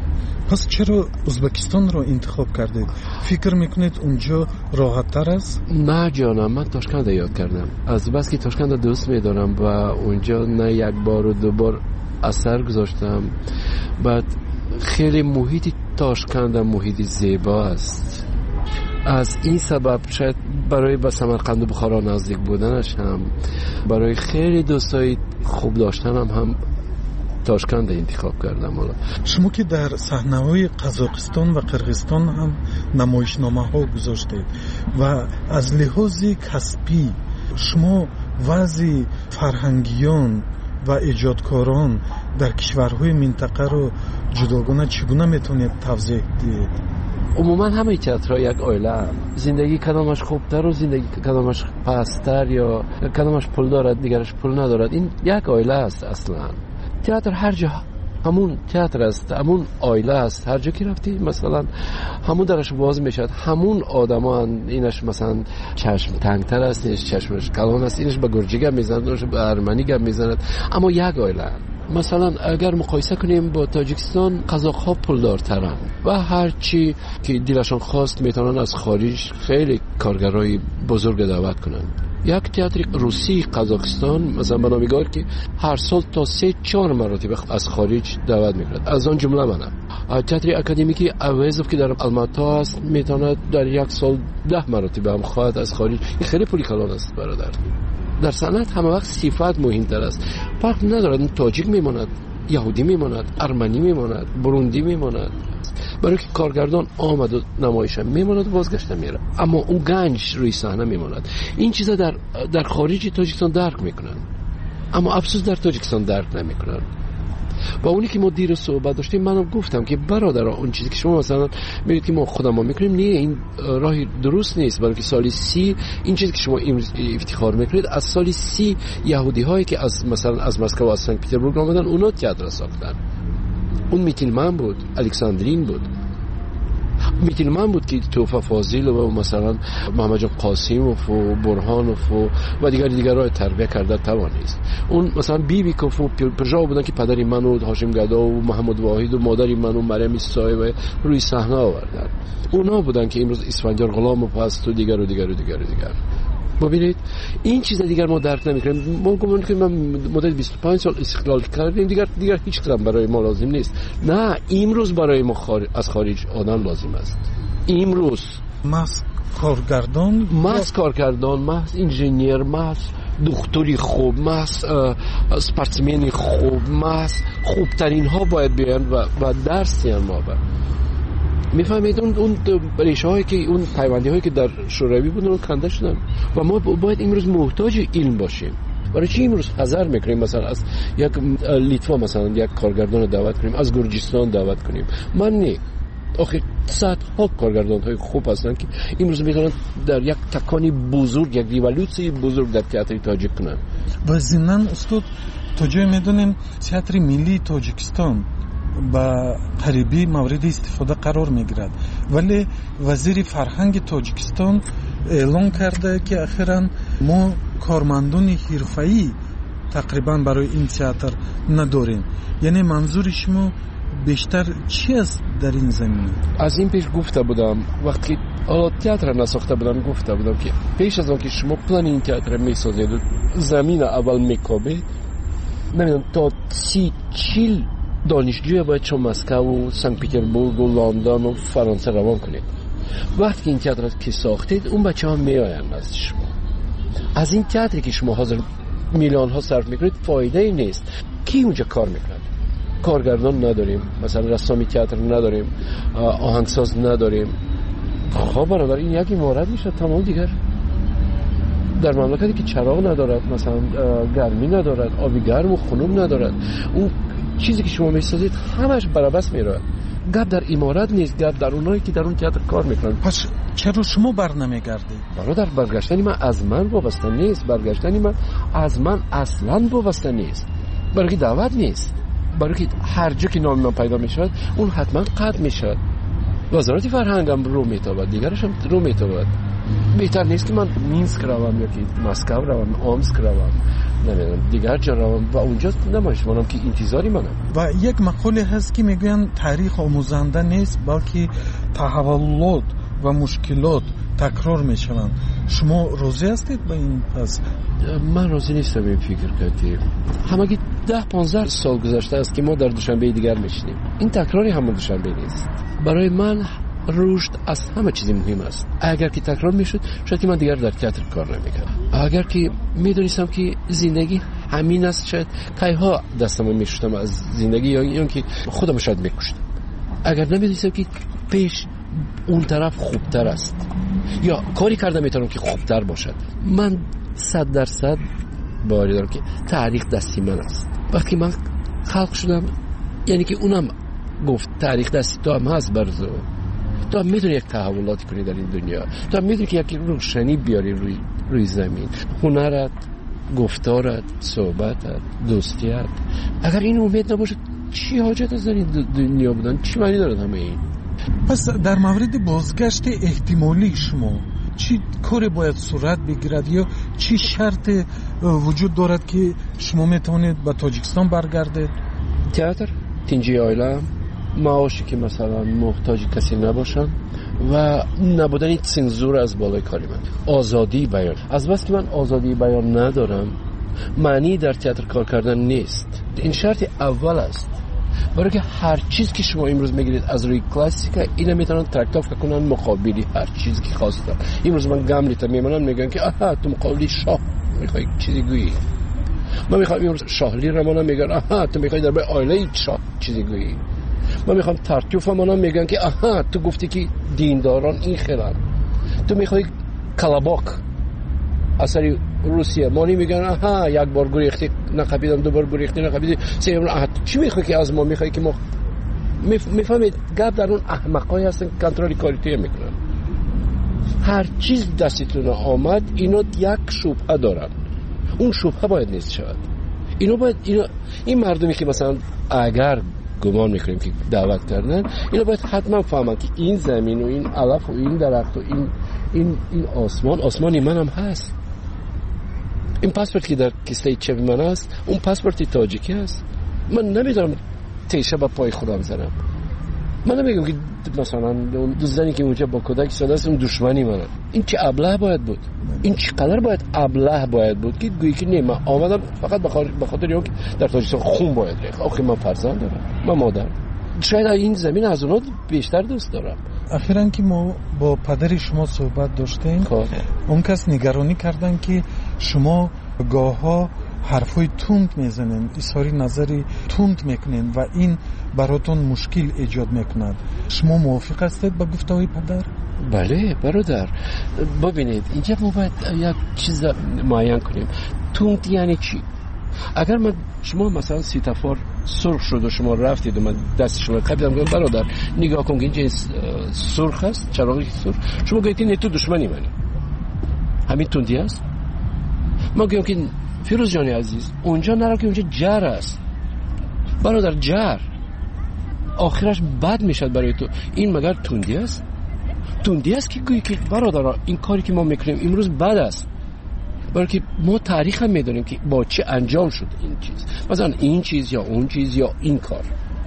پس چرا ازبکستان رو انتخاب کردید؟ فکر میکنید اونجا راحت تر است؟ نه جانم، من تاشکند یاد کردم. از بس که تاشکند دوست میدارم و اونجا نه یک بار و دو بار اثر گذاشتم. بعد خیلی محیط تاشکند محیط زیبا است. از این سبب شاید برای به سمرقند و بخارا نزدیک بودنش هم، برای خیلی دوستای خوب داشتنم هم تاشکند انتخاب کردم. حالا شما که در صحنه‌های قزاقستان و قرغیزستان هم نمایشنامه‌ها گذاشتید و از لحاظ کسبی شما وضع فرهنگیان و ایجادکاران در کشورهای منطقه رو جداگانه چگونه میتونید توضیح دهید؟ عموما همه تئاترها یک عائله هم. زندگی کدامش خوبتر و زندگی کدامش پستر یا کدامش پول دارد دیگرش پول ندارد، این یک عائله است. اصلا تئاتر هر جا همون تئاتر است، همون عائله است. هر جا که رفتی مثلا همون درش باز میشد، همون آدما اینش مثلا چشم تنگتر است، اینش چشمش کلان است، اینش به گرجی گپ میزند، اونش به ارمنی گپ میزند، اما یک عائله. مثلا اگر مقایسه کنیم با تاجیکستان، قزاق‌ها پولدارترن و هر چی که دلشان خواست میتونن از خارج خیلی کارگرای بزرگ دعوت کنن. یک تئاتر روسی قزاقستان مثلا به نامگار که هر سال تا 3-4 مرتبه از خارج دعوت میکنند. از آن جمله منم تئاتر اکادمیکی اویزوف که در الماتا است میتواند در یک سال 10 مرتبه هم خواهد از خارج. این خیلی پولی کلان است برادر. در صنعت همه وقت صفات مهمتر است. فرق ندارد این تاجیک میماند، یهودی میماند، ارمنی میماند، بروندی میماند. برای که کارگردان آمد و نمایش میماند و بازگشته میره، اما اون گنج روی صحنه میماند. این چیزا در خارج تاجیکستان درک میکنن، اما افسوس در تاجیکستان درک نمیکنن. با اونی که ما دیر صحبت داشتیم منم گفتم که برادر اون چیزی که شما مثلا میگید که ما خودمون میکنیم، نه، این راهی درست نیست. بلکه سال 30 این چیزی که شما افتخار میکنید، از سال 30 یهودی هایی که از مثلا از مسکو و از سن پترزبورگ آمدن اونا تئاتر ساختن. اون میتیلمن بود، الکساندرین بود، میتیلمن بود که توفا فاضل و مثلا محمد جان قاسیموف و برهانوف و دیگرای تربیت کرده توانست. اون مثلا بیبیکوف و پرژا بودن که پدری من و هاشم گدا و محمد واحد و مادری من و مریم اسحاقی روی صحنه آوردن. اونا بودن که امروز اسفندیار غلاموف هست و دیگر. ببینید این چیز دیگر ما درک نمی‌کنیم. ما گمان که من مدت 25 سال استقلال کردیم، دیگر هیچ کدام برای ما لازم نیست. نه، امروز برای ما از خارج آدم لازم است. امروز ماست کارگردان، ماست انجینیر، ماست دکتری خوب، ماست اسپورتسمن خوب، ماست خوبترین ها باید بیان و درس دیان ما با. میفهمید اون ریشه هایی که اون پیوندی هایی که در شوروی بودن رو کنده شدن و ما باید امروز محتاج علم باشیم. برای چی امروز حذر میکنیم مثلا از یک لیتوا مثلا یک کارگردان دعوت کنیم، از گرجستان دعوت کنیم؟ من نه، آخه صدها کارگردان های خوب هستن که امروز میتونن در یک تکانی بزرگ، یک ریولوسی بزرگ در تئاتر تاجیک کنن. و ضمن استاد تا جای میدونیم تئاتر ملی تاجیکستان با قریبی مورد استفاده قرار میگیرد، ولی وزیر فرهنگ تاجیکستان اعلان کرده که اخیراً ما کارمندان حرفه‌ای تقریبا برای این تئاتر نداریم. یعنی منظور شما بیشتر چی است در این زمینه؟ از این پیش گفته بودم وقتی تئاتر نساخته بودم، گفته بودم که پیش از آن که شما پلان این تئاتر میسازید و زمین اول میکابید، نمیدونم تا 30-40 دانشجوی باید چون مسکو و سن پترزبورگ و لندن و فرانسه روان کنید. وقتی که این تئاتر که ساختید اون بچه ها میآیند از شما. از این تئاتری که شما حاضر میلیون ها صرف میکنید فایده ای نیست. کی اونجا کار میکنه؟ کارگردان نداریم، مثلا رسامی تئاتر نداریم، آهنگساز نداریم. خب برادر این یکی مورد میشه تمام. دیگر در مملکتی که چراغ ندارد، مثلا گرمی ندارد، آبی گرم و خنک ندارد، اون چیزی که شما میسازید همش برابس میره. گپ در امارات نیست، گپ در اونایی که در اون تئاتر کار میکنن. پس چرا شما برنمیگردید؟ برادر برگشتن من از من وابسته نیست، برگشتن من از من اصلا وابسته نیست. برای دعوت نیست، برای که هر جا که نام من پیدا میشد اون حتما قطع میشد. وزارت فرهنگ هم رو میتابد، دیگرش هم رو میتابد. بهتر نیست که من مینسک روم یا که مسکو روم، آمسک روم، نمیدونم دیگر جا روم و اونجا نمایش کنم که انتظاری منم. و یک مقوله هست که میگوین تاریخ آموزنده نیست بلکه تحولات و مشکلات تکرار میشوند. شما راضی هستید با این؟ پس من راضی نیستم این فکر کردیم. همگی 10-15 سال گذشته است که ما در دوشنبه دیگر میشینیم. این تکراری همون دوشنبه نیست. برای من رشد از همه چیزی مهم است. اگر که تکرار میشد شاید که من دیگر در تئاتر کار نمیکردم. اگر که میدونستم که زندگی همین است شاید کایها دستم میشستم از زندگی یا اون که خودم شاید میکشتم. اگر نمیدونستم که پیش اون طرف خوبتر است یا کاری کردم میتونم که خوبتر باشد. من 100% باور دارم که تاریخ دستی من است. وقتی من خلق شدم یعنی که اونم گفت تاریخ دستی تو هم هست برزو. تو هم میتونی یک تحولاتی کنی در این دنیا. تو هم میتونی که یک روشنی بیاری روی زمین. هنرت، گفتارت، صحبتت، دوستیت. اگر این امید نباشه چی حاجت از در این دنیا بودن؟ چی معنی دارد همه این؟ پس در مورد بازگشت احتمالی شما چی کاری باید صورت بگیرد یا چی شرط وجود دارد که شما میتونید به تاجیکستان برگردید؟ تئاتر، تینجی عائله، معاشی که مثلا محتاج کسی نباشن و نبودن سنزور از بالای کاری من. آزادی بیان. از بس که من آزادی بیان ندارم معنی در تئاتر کار کردن نیست. این شرط اول است. برای که هر چیز که شما امروز میگیرید از روی کلاسیکا اینا میتونن ترکتاف کنن مقابلی هر چیزی که خواستن. امروز من گملیت میمونن میگن که آها تو مقابلی شاه میخوای چیزی گویی. من میخوام امروز شاهلی رمانم میگن آها تو میخوای در برای عائله شاه چیزی گویی. من میخوام ترکتوف منم میگن که آها تو گفتی که دینداران این خیلن. تو میخوای کلاباک اثری روسیه مانی میگن آها یک بار گریختی نخبیدم، دو بار گریختی نخبیدی، سوم چی میخوای که از ما میخوای که ما میفهمید گپ در اون احمقای هستن کنترل کالیته میکنن. هر چیز دستتون آمد اینو یک شبهه دارن. اون شبهه باید نیست شود. این مردمی که مثلا اگر گمان میکنیم که دعوت کردن اینا باید حتما فهمن که این زمین و این علف و این درخت و این آسمانی منم هست. این پاسپورت که در کیسه چپ من است اون پاسپورت تاجیکی است. من نمیدونم تیشه با پای خودم زنم. من نمیگم که مثلا دو زنی که اونجا با کودک ساده است اون دشمنی منه. این چه ابله باید بود؟ این چقدر باید ابله باید بود که گویی که نه من آمدم فقط به خاطر اینکه در تاجیکستان خون باید ریخت. آخه من فرزند دارم، من مادر. شاید این زمین از اونها بیشتر دوست دارم. اخیراً که ما با پدر شما صحبت داشتیم اون کس نگرانی کردن که شما گاه‌ها حرفای تند میزنین، اظهار نظری تند میکنین و این براتون مشکل ایجاد میکند. شما موافق هستید با گفته‌های پدر؟ بله برادر. ببینید اینجا ما باید یک چیز معین کنیم. تند یعنی چی؟ اگر شما مثلا سیتافور سرخ شد و شما رفتید و من دست شما قبیدم گفتم برادر نگاه کن که اینجا سرخ است، چراغی سرخ، شما گویید که تو دشمنی منی. همین تندی است. ما گویم که فیروز جانی عزیز اونجا نرو که اونجا جر است برادر. جر آخرش بد میشد برای تو. این مگر تندی است؟ تندی است که گویی که برادر این کاری که ما میکنیم امروز بد است. برای که ما تاریخ هم میدونیم که با چه انجام شد این چیز، مثلا این چیز یا اون چیز یا این کار.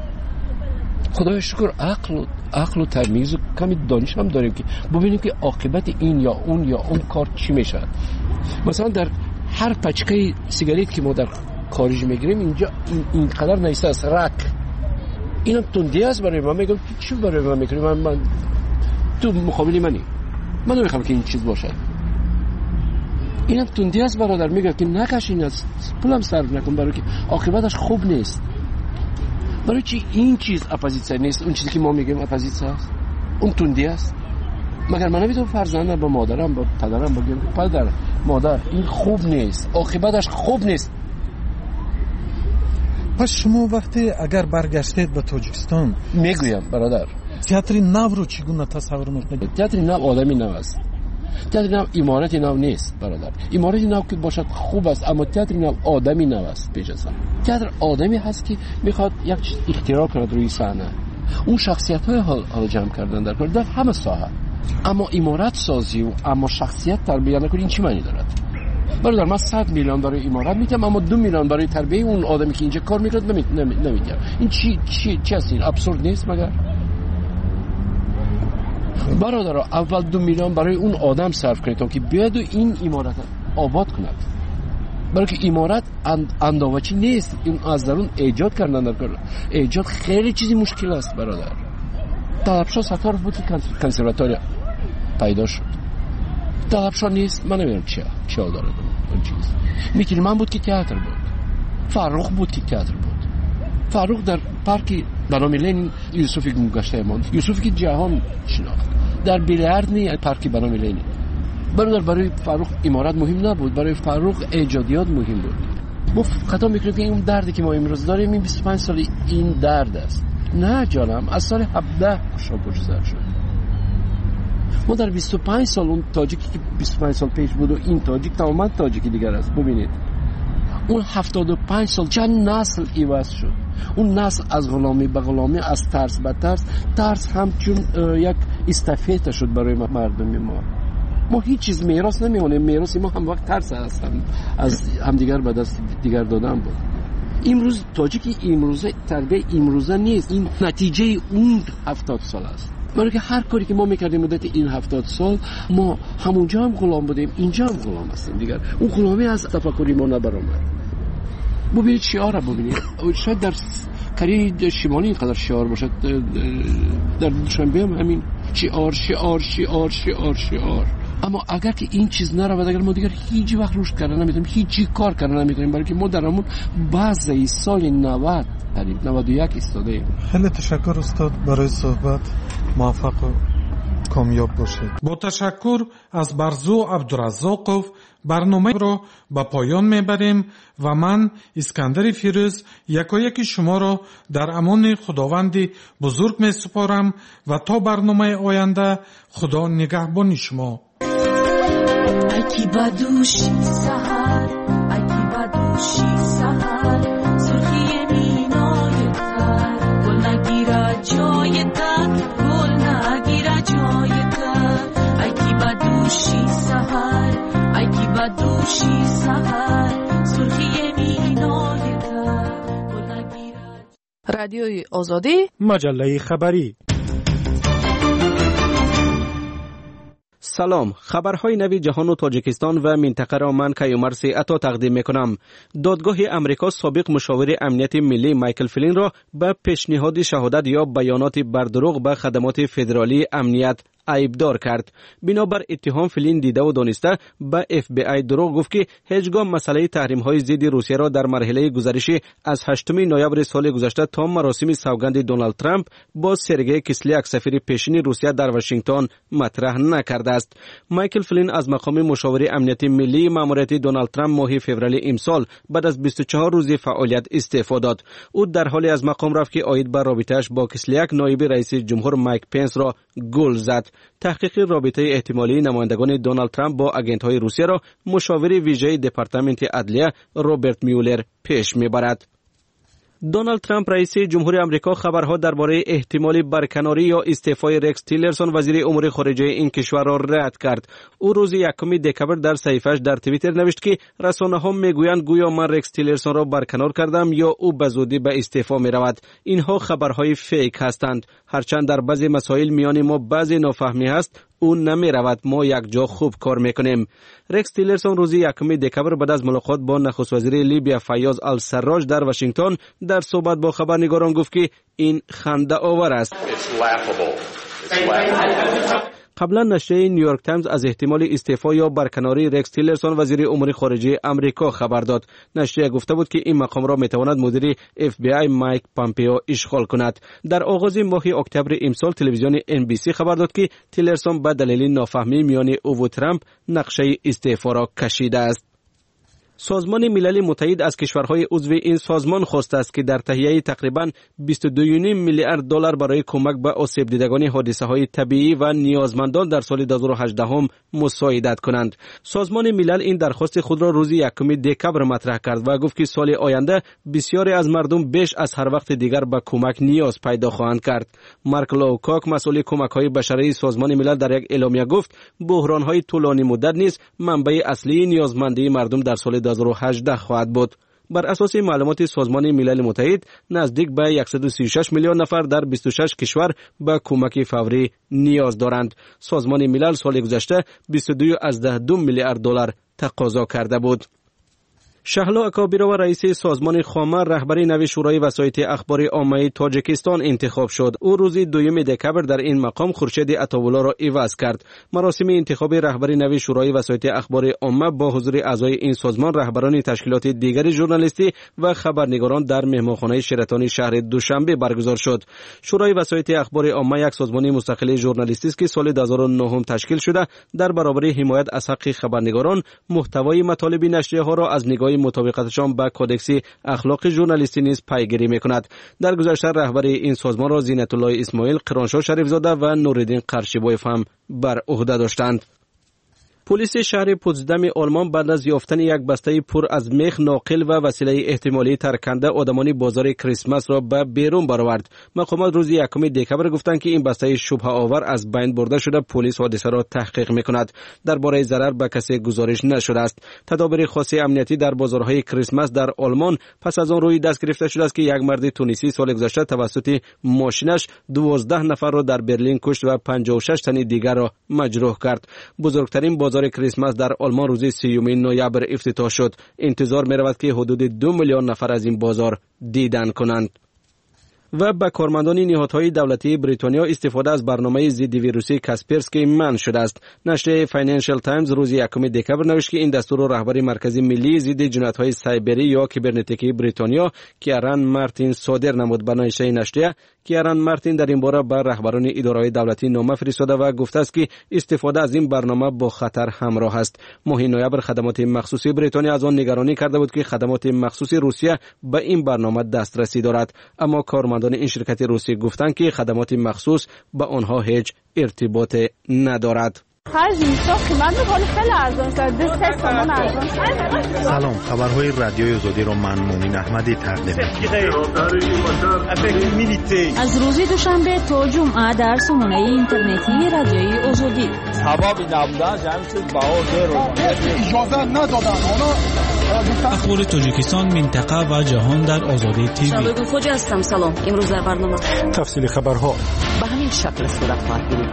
خدای شکر عقل و تمیز و کمی دانش هم داریم که ببینیم که عاقبت این یا اون کار چی میشه. مثلا در هر پچکه سیگاریت که ما در خارج میگیریم اینجا اینقدر نیسته است رک. اینم تندی است برای من. میگم چی برای من میکنی؟ من تو مقابلی منی، من نمیخوام که این چیز باشه. اینم تندی است برادر. میگم که نکشین از پولم صرف نکن برای که عاقبتش خوب نیست. برای چی این چیز اپوزیسیون نیست؟ اون چیزی که ما میگیم اپوزیسیون است اون تندی است. مگر من نمیتونم فرزندم با مادرم با پدرم بگم پدر مادر این خوب نیست، عاقبتش خوب نیست. پس شما وقتی اگر برگشتید به تاجیکستان میگویم برادر تئاتر نو رو چگونه تصور میکنید؟ تئاتر نو آدمی نو است. تئاتر نو امارت نو نیست برادر. امارت نو که باشد خوب است اما تئاتر نو آدمی نو است. پیش از تئاتر آدمی هست که میخواد یک چیز اختراع کند روی صحنه. اون شخصیت های حال جمع کردن در همه ساحه. اما امارت سازی و اما شخصیت تربیت نکنی این چی معنی دارد؟ برادر من 100 میلیون برای امارت میدم اما 2 میلیون برای تربیت اون آدمی که اینجا کار میکنه نمیدم. این چی هست؟ این ابسورد نیست مگر؟ برادر اول 2 میلیون برای اون آدم صرف کنید تا که بیاد و این امارت آباد کند. برای که امارت انداوچی نیست، این از درون ایجاد کردن در کار. ایجاد خیلی چیزی مشکل است برادر. طلبشاه ستارف بود که کنسرواتوری پیدا شد. طلبشاه نیست، من نمیدونم چه داره اون چیز. میکیلمن بود که تئاتر بود. فرخ بود که تئاتر بود. فرخ در پارک بنام لنین یوسفی گذشته ماند. یوسفی که جهان شناخت. در بیلیارد نی پارک بنام لنین. برای فرخ امارت مهم نبود، برای فرخ ایجادیات مهم بود. ما خطا میکنیم که این دردی که ما امروز داریم این 25 سال این درد است. نه جانم، از سال 17 گذشته شد. ما در 25 سال اون تاجیکی که 25 سال پیش بود و این تاجیک تماما تاجیکی دیگر است. ببینید اون 75 سال چند نسل عوض شد. اون نسل از غلامی به غلامی، از ترس به ترس همچون یک استافته شد برای مردم ما هیچ چیز میراث نمیمونه. میراث ما هم وقت ترس است، از همدیگر به دست دیگر دادن بود. امروز تاجیکی امروزه تربیت امروزه نیست، این نتیجه اون 70 سال است. برای که هر کاری که ما میکردیم مدت این 70 سال ما همونجا هم غلام بودیم، اینجا هم غلام هستیم دیگر. اون غلامی از تفکری ما نبرآمد. ببینید شعار رو ببینید، شاید در کره شمالی اینقدر شعار باشد، در دوشنبه هم همین شعار شعار شعار شعار شعار. اما اگر که این چیز نرود، اگر ما دیگر هیچ وقت رشد کردن نمیتونیم، هیچی کار کردن نمیتونیم، برای که ما در همون بعضی سال 90 قریب 91 ایستاده ایم. خیلی تشکر استاد برای صحبت. موفق و کامیاب باشید. با تشکر از برزو عبدالرزاقов برنامه را به پایان میبریم و من اسکندر فیروز یکایک شما را در امان خداوند بزرگ میسپارم و تا برنامه آینده خدا نگهبان شما. اکی بدوشی سحر، اکی بدوشی سحر، سرخی مینای تر، گل نگیره جای تر، گل نگیره جای تر. اکی بدوشی سحر، اکی بدوشی سحر، سرخی مینای تر، گل نگیره. رادیوی آزادی، مجله خبری. سلام، خبرهای نوی جهان و تاجیکستان و منطقه را من کیومرث عطا تقدیم میکنم. دادگاه امریکا سابق مشاور امنیت ملی مایکل فلین را به پیشنهاد شهادت یا بیانات بر دروغ به خدمات فدرالی امنیت عیبدار کرد. بنابر اتهام فلین دیده و دانسته به FBI دروغ گفت که هیچگاه مسئله تحریم‌های ضد روسیه را در مرحله گزارشی از 8 نوامبر سال گذشته تا مراسم سوگند دونالد ترامپ با سرگئی کسلیاک سفیر پیشین روسیه در واشنگتن مطرح نکرده است. مایکل فلین از مقام مشاور امنیت ملی ماموریت دونالد ترامپ ماه فوریه امسال بعد از 24 روز فعالیت استعفا داد. او در حالی از مقام رفت که عاید بر رابطه‌اش با کسلیاک نایب رئیس جمهور مایک پنس را گل زد. تحقیق رابطه احتمالی نمایندگان دونالد ترامپ با اگنت‌های روسیه را مشاور ویژه دپارتمنت عدلیه روبرت میولر پیش میبرد. دونالد ترامپ رئیس جمهور آمریکا خبرها درباره احتمال برکناری یا استعفای رکس تیلرسون وزیر امور خارجه این کشور را رد کرد. او روز 1 دکبر در صفحه‌اش در توییتر نوشت که رسانه‌ها میگویند گویا من رکس تیلرسون را برکنار کردم یا او به زودی به استعفا میرود. اینها خبرهای فیک هستند. هرچند در بعضی مسائل میان ما بعضی نافهمی هست، اون نمی رود. ما یک جا خوب کار میکنیم. رکس تیلرسون روز 1 دکبر بعد از ملاقات با نخست وزیر لیبیا فیاض السراج در واشنگتن در صحبت با خبرنگاران گفت که این خنده آور است. قبلا نشریه نیویورک تایمز از احتمال استعفا یا برکناری رکس تیلرسون وزیر امور خارجه آمریکا خبر داد. نشریه گفته بود که این مقام را میتواند مدیر FBI مایک پامپیو اشغال کند. در آغاز ماه اکتبر امسال تلویزیون NBC خبر داد که تیلرسون به دلیل نافهمی میان او و ترامپ نقشه استعفا را کشیده است. سازمان ملل متحد از کشورهای عضو این سازمان خواسته است که در تهیه تقریباً 22.5 میلیارد دلار برای کمک به آسیب دیدگان حادثه‌های طبیعی و نیازمندان در سال 2018 مساعدت کنند. سازمان ملل این درخواست خود را روز 1 دکمبر مطرح کرد و گفت که سال آینده بسیاری از مردم بیش از هر وقت دیگر به کمک نیاز پیدا خواهند کرد. مارک لوکاک مسئول کمک‌های بشری سازمان ملل در یک اعلامیه گفت بحران‌های طولانی مدت نیز منبع اصلی نیازمندی مردم در سال 2018 خواهد بود. بر اساس معلومات سازمان ملل متحد نزدیک به 136 میلیون نفر در 26 کشور به کمک فوری نیاز دارند. سازمان ملل سال گذشته 22.2 میلیارد دلار تقاضا کرده بود. شهلا اکابیرو رئیس سازمان خامر رهبری نوی شورای وسایط اخبار عامه تاجیکستان انتخاب شد. او روز 2 دکمبر در این مقام خورشید عطاوالله را عوض کرد. مراسم انتخاب رهبری نوی شورای وسایط اخبار عامه با حضور اعضای این سازمان، رهبران تشکیلات دیگر ژورنالیستی و خبرنگاران در مهمانخانه شراتون شهر دوشنبه برگزار شد. شورای وسایط اخبار عامه یک سازمان مستقل ژورنالیستی است که سال 2009 تشکیل شده در برابر حمایت از حق خبرنگاران، محتوای مطالب نشریه ها را از نگاه مطابقتشان با کودکس اخلاق ژورنالیستی نیز پیگیری میکند. در گذشته رهبری این سازمان را زینت الله اسماعیل، قرانشاه شریفزاده و نورالدین قرشیبایف هم بر عهده داشتند. پلیس شهر پوتسدام آلمان بعد از یافتن یک بسته پر از میخ، ناقل و وسیله احتمالی ترکننده آدمان بازار کریسمس را به بیرون برآورد. مقامات روز 1 دکمبر گفتند که این بسته شبهه آور از بین برده شده. پلیس حادثه را تحقیق میکند. درباره ضرر به کسی گزارش نشده است. تدابیر خاص امنیتی در بازارهای کریسمس در آلمان پس از آن روی دست گرفته شده است که یک مرد تونسی سال گذشته توسط ماشینش 12 نفر را در برلین کشت و 56 تن دیگر را مجروح کرد. بزرگترین بازار کریسمس در آلمان روز 3 نوامبر افتتاح شد. انتظار می رود که حدود 2 میلیون نفر از این بازار دیدن کنند. و به کارمندان نهادهای دولتی بریتانیا استفاده از برنامه ضد ویروسی کاسپرسکی منع شده است. نشریه فاینانشل تایمز روز 1 دکمبر نوشت که این دستور را رهبر مرکز ملی ضد جنایت‌های سایبری یا کیبرنتیکی بریتانیا کیران مارتین صادر نمود. به نشریه کیران مارتین در این باره بر رهبران اداره‌های دولتی نامه فرستاده و گفته است که استفاده از این برنامه با خطر همراه است. ماه نوامبر خدمات مخصوصی بریتانیا از آن نگرانی کرده بود که خدمات مخصوصی روسیه به این برنامه دسترسی دارد، اما کارمندان این شرکت روسی گفتند که خدمات مخصوص به آنها هیچ ارتباط ندارد. سلام، خبرهای رادیوی آزادی را من مومن احمدی تقدیم از روز دوشنبه تا جمعه در سامانه اینترنتی رادیوی آزادی. اخبار تاجیکستان، منطقه و جهان در آزادی تیوی. شبگون خوجا هستم. سلام. امروز در برنامه تفصیل خبرها به همین شکل صورت خواهد گرفت.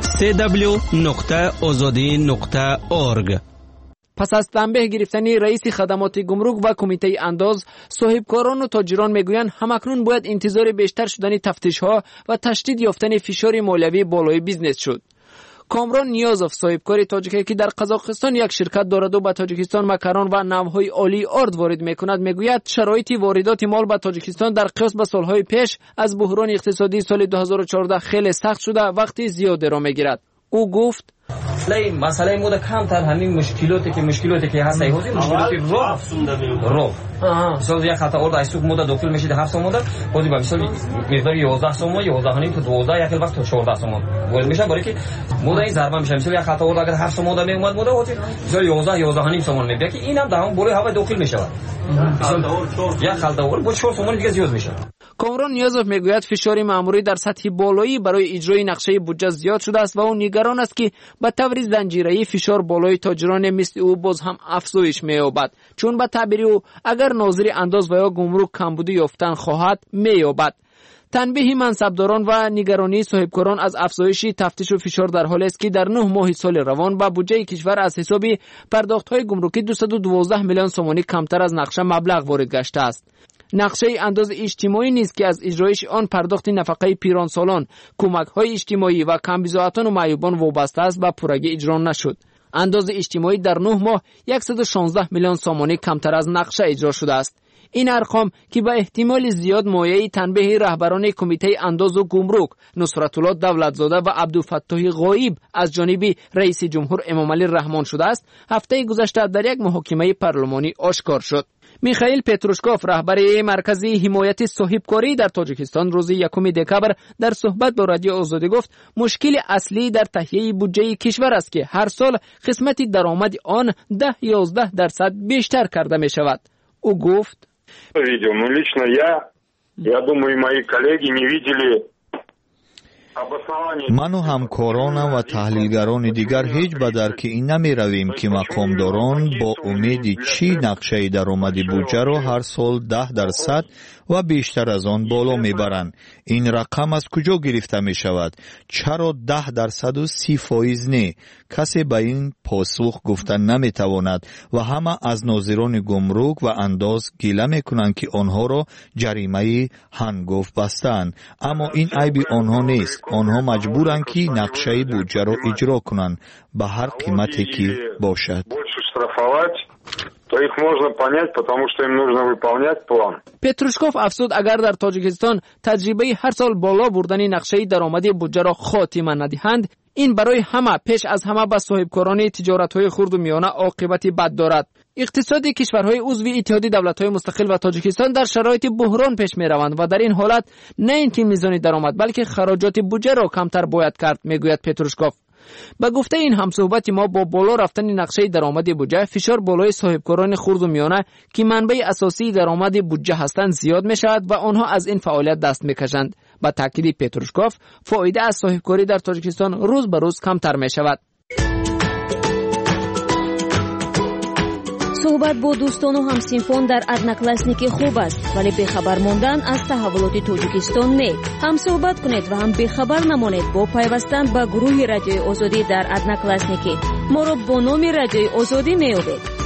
www.azadi.org. پس از تنبیه گرفتن رئیس خدمات گمرک و کمیته انداز، صاحبکاران و تاجران میگویند همکنون باید انتظار بیشتر شدن تفتیش‌ها و تشدید یافتن فشار مالیوی بالای بیزنس شد. کامران نیازوف، صاحبکار تاجیکی که در قزاقستان یک شرکت دارد و به تاجیکستان مکران و نوهای عالی آرد وارد میکند، میگوید شرایط واردات مال به تاجیکستان در قیاس به سالهای پیش از بحران اقتصادی سال 2014 خیلی سخت شده، وقتی زیاده را میگیرد. او گفت مسئله مود کمتر همین مشکلاتی که هست ایوزی مشکلاتی رو مثلا یک خطا ارد ایستوک مود داخل میشه 7 سوم مود خودی به مثلا مقدار 11 سوم 11 تا 12 یک وقت تا 14 سوم بود میشه، برای که مود این ضربه میشه. مثلا یک خطا ارد اگر 7 سوم می اومد مود هوتی مثلا 11 سوم میگه که اینم در اون بالای هوا داخل میشه. یک خطا ارد با 4 سوم دیگه زیاد میشه. کامران نیازوف میگوید فشار مأموری در سطح بالایی برای اجرای نقشه بودجه زیاد شده است و او نگران است که به طور زنجیره‌ای فشار بالای تاجران مثل او باز هم افزایش می‌یابد، چون به تعبیر او اگر ناظر انداز و یا گمرک کمبودی یافتن خواهد می‌یابد. تنبیه منصبداران و نگرانی صاحبکاران از افزایش تفتیش و فشار در حالی است که در 9 ماه سال روان به بودجه کشور از حساب پرداخت‌های گمرکی 212 میلیون سومانی کمتر از نقشه مبلغ وارد گشته است. نقشه انداز اجتماعی نیست که از اجرایش آن پرداخت نفقه پیرانسالان، کمک‌های اجتماعی و کمبزاعتان و معیوبان وابسته است و پورگی اجرا نشد. انداز اجتماعی در 9 ماه 116 میلیون سومانی کمتر از نقشه اجرا شده است. این ارقام که به احتمال زیاد مایه تنبیه رهبران کمیته انداز و گمرک نصرتالله دولتزاده و عبدالفتاح غایب از جانب رئیس جمهور امامعلی رحمان شده است، هفته گذشته در یک محاکمه پارلمانی آشکار شد. میخائیل پتروشکوف رهبر مرکز حمایت صاحبکاری در تاجیکستان روز 1 دکبر در صحبت با رادیو آزادی گفت مشکل اصلی در تهیه بودجه کشور است که هر سال قسمت درآمد آن 10-11% بیشتر کرده می شود. او گفت я думаю, мои коллеги не видели. من و همکارانم و تحلیلگران دیگر هیچ به درک این نمی رویم که مقامداران با امید چی نقشه درآمد بودجه را هر سال 10% و بیشتر از آن بالا می برند. این رقم از کجا گرفته می شود؟ چرا 10% و 30% نه؟ کسی به این پاسخ گفتن نمی تواند و همه از ناظران گمرک و انداز گله می کنند که آنها را جریمه هنگفت بستند. اما این عیب آنها نیست. آنها مجبورند که نقشه بودجه را اجرا کنند به هر قیمتی که باشد. то их можно понять, потому что им нужно выполнять план. پتروشکوف افزود اگر در تاجیکستان تجربه هر سال بالا بردن نقشه درآمدی بودجه را خاتمه ندهند، این برای همه پیش از همه به صاحبکاران تجارت‌های خرد و میانه عاقبتی بد دارد. اقتصادی کشورهای عضو اتحادیه دولت‌های مستقل و تاجیکستان در شرایط بحران پیش می‌روند و در این حالت نه اینکه میزان درآمد بلکه خراجات بودجه را کمتر باید کرد، میگوید پتروشکوف. با گفته این همصحبت ما با بالا رفتن نقشه درآمد بودجه، فشار بالای صاحبکاران خرد و میانه که منبع اساسی درآمد بودجه هستند زیاد می شود و آنها از این فعالیت دست می کشند. با تاکید پتروشکوف، فایده از صاحبکاری در تاجیکستان روز به روز کمتر می شود. صحبت با دوستان و همسینفان در ادناکلاسنیکی خوب است، ولی بخبر ماندن از تحولات تاجیکستان نه. هم صحبت کنید و هم بخبر نمانید با پیوستن به گروه رادیوی آزادی در ادناکلاسنیکی. ما را با نام رادیوی آزادی میابید.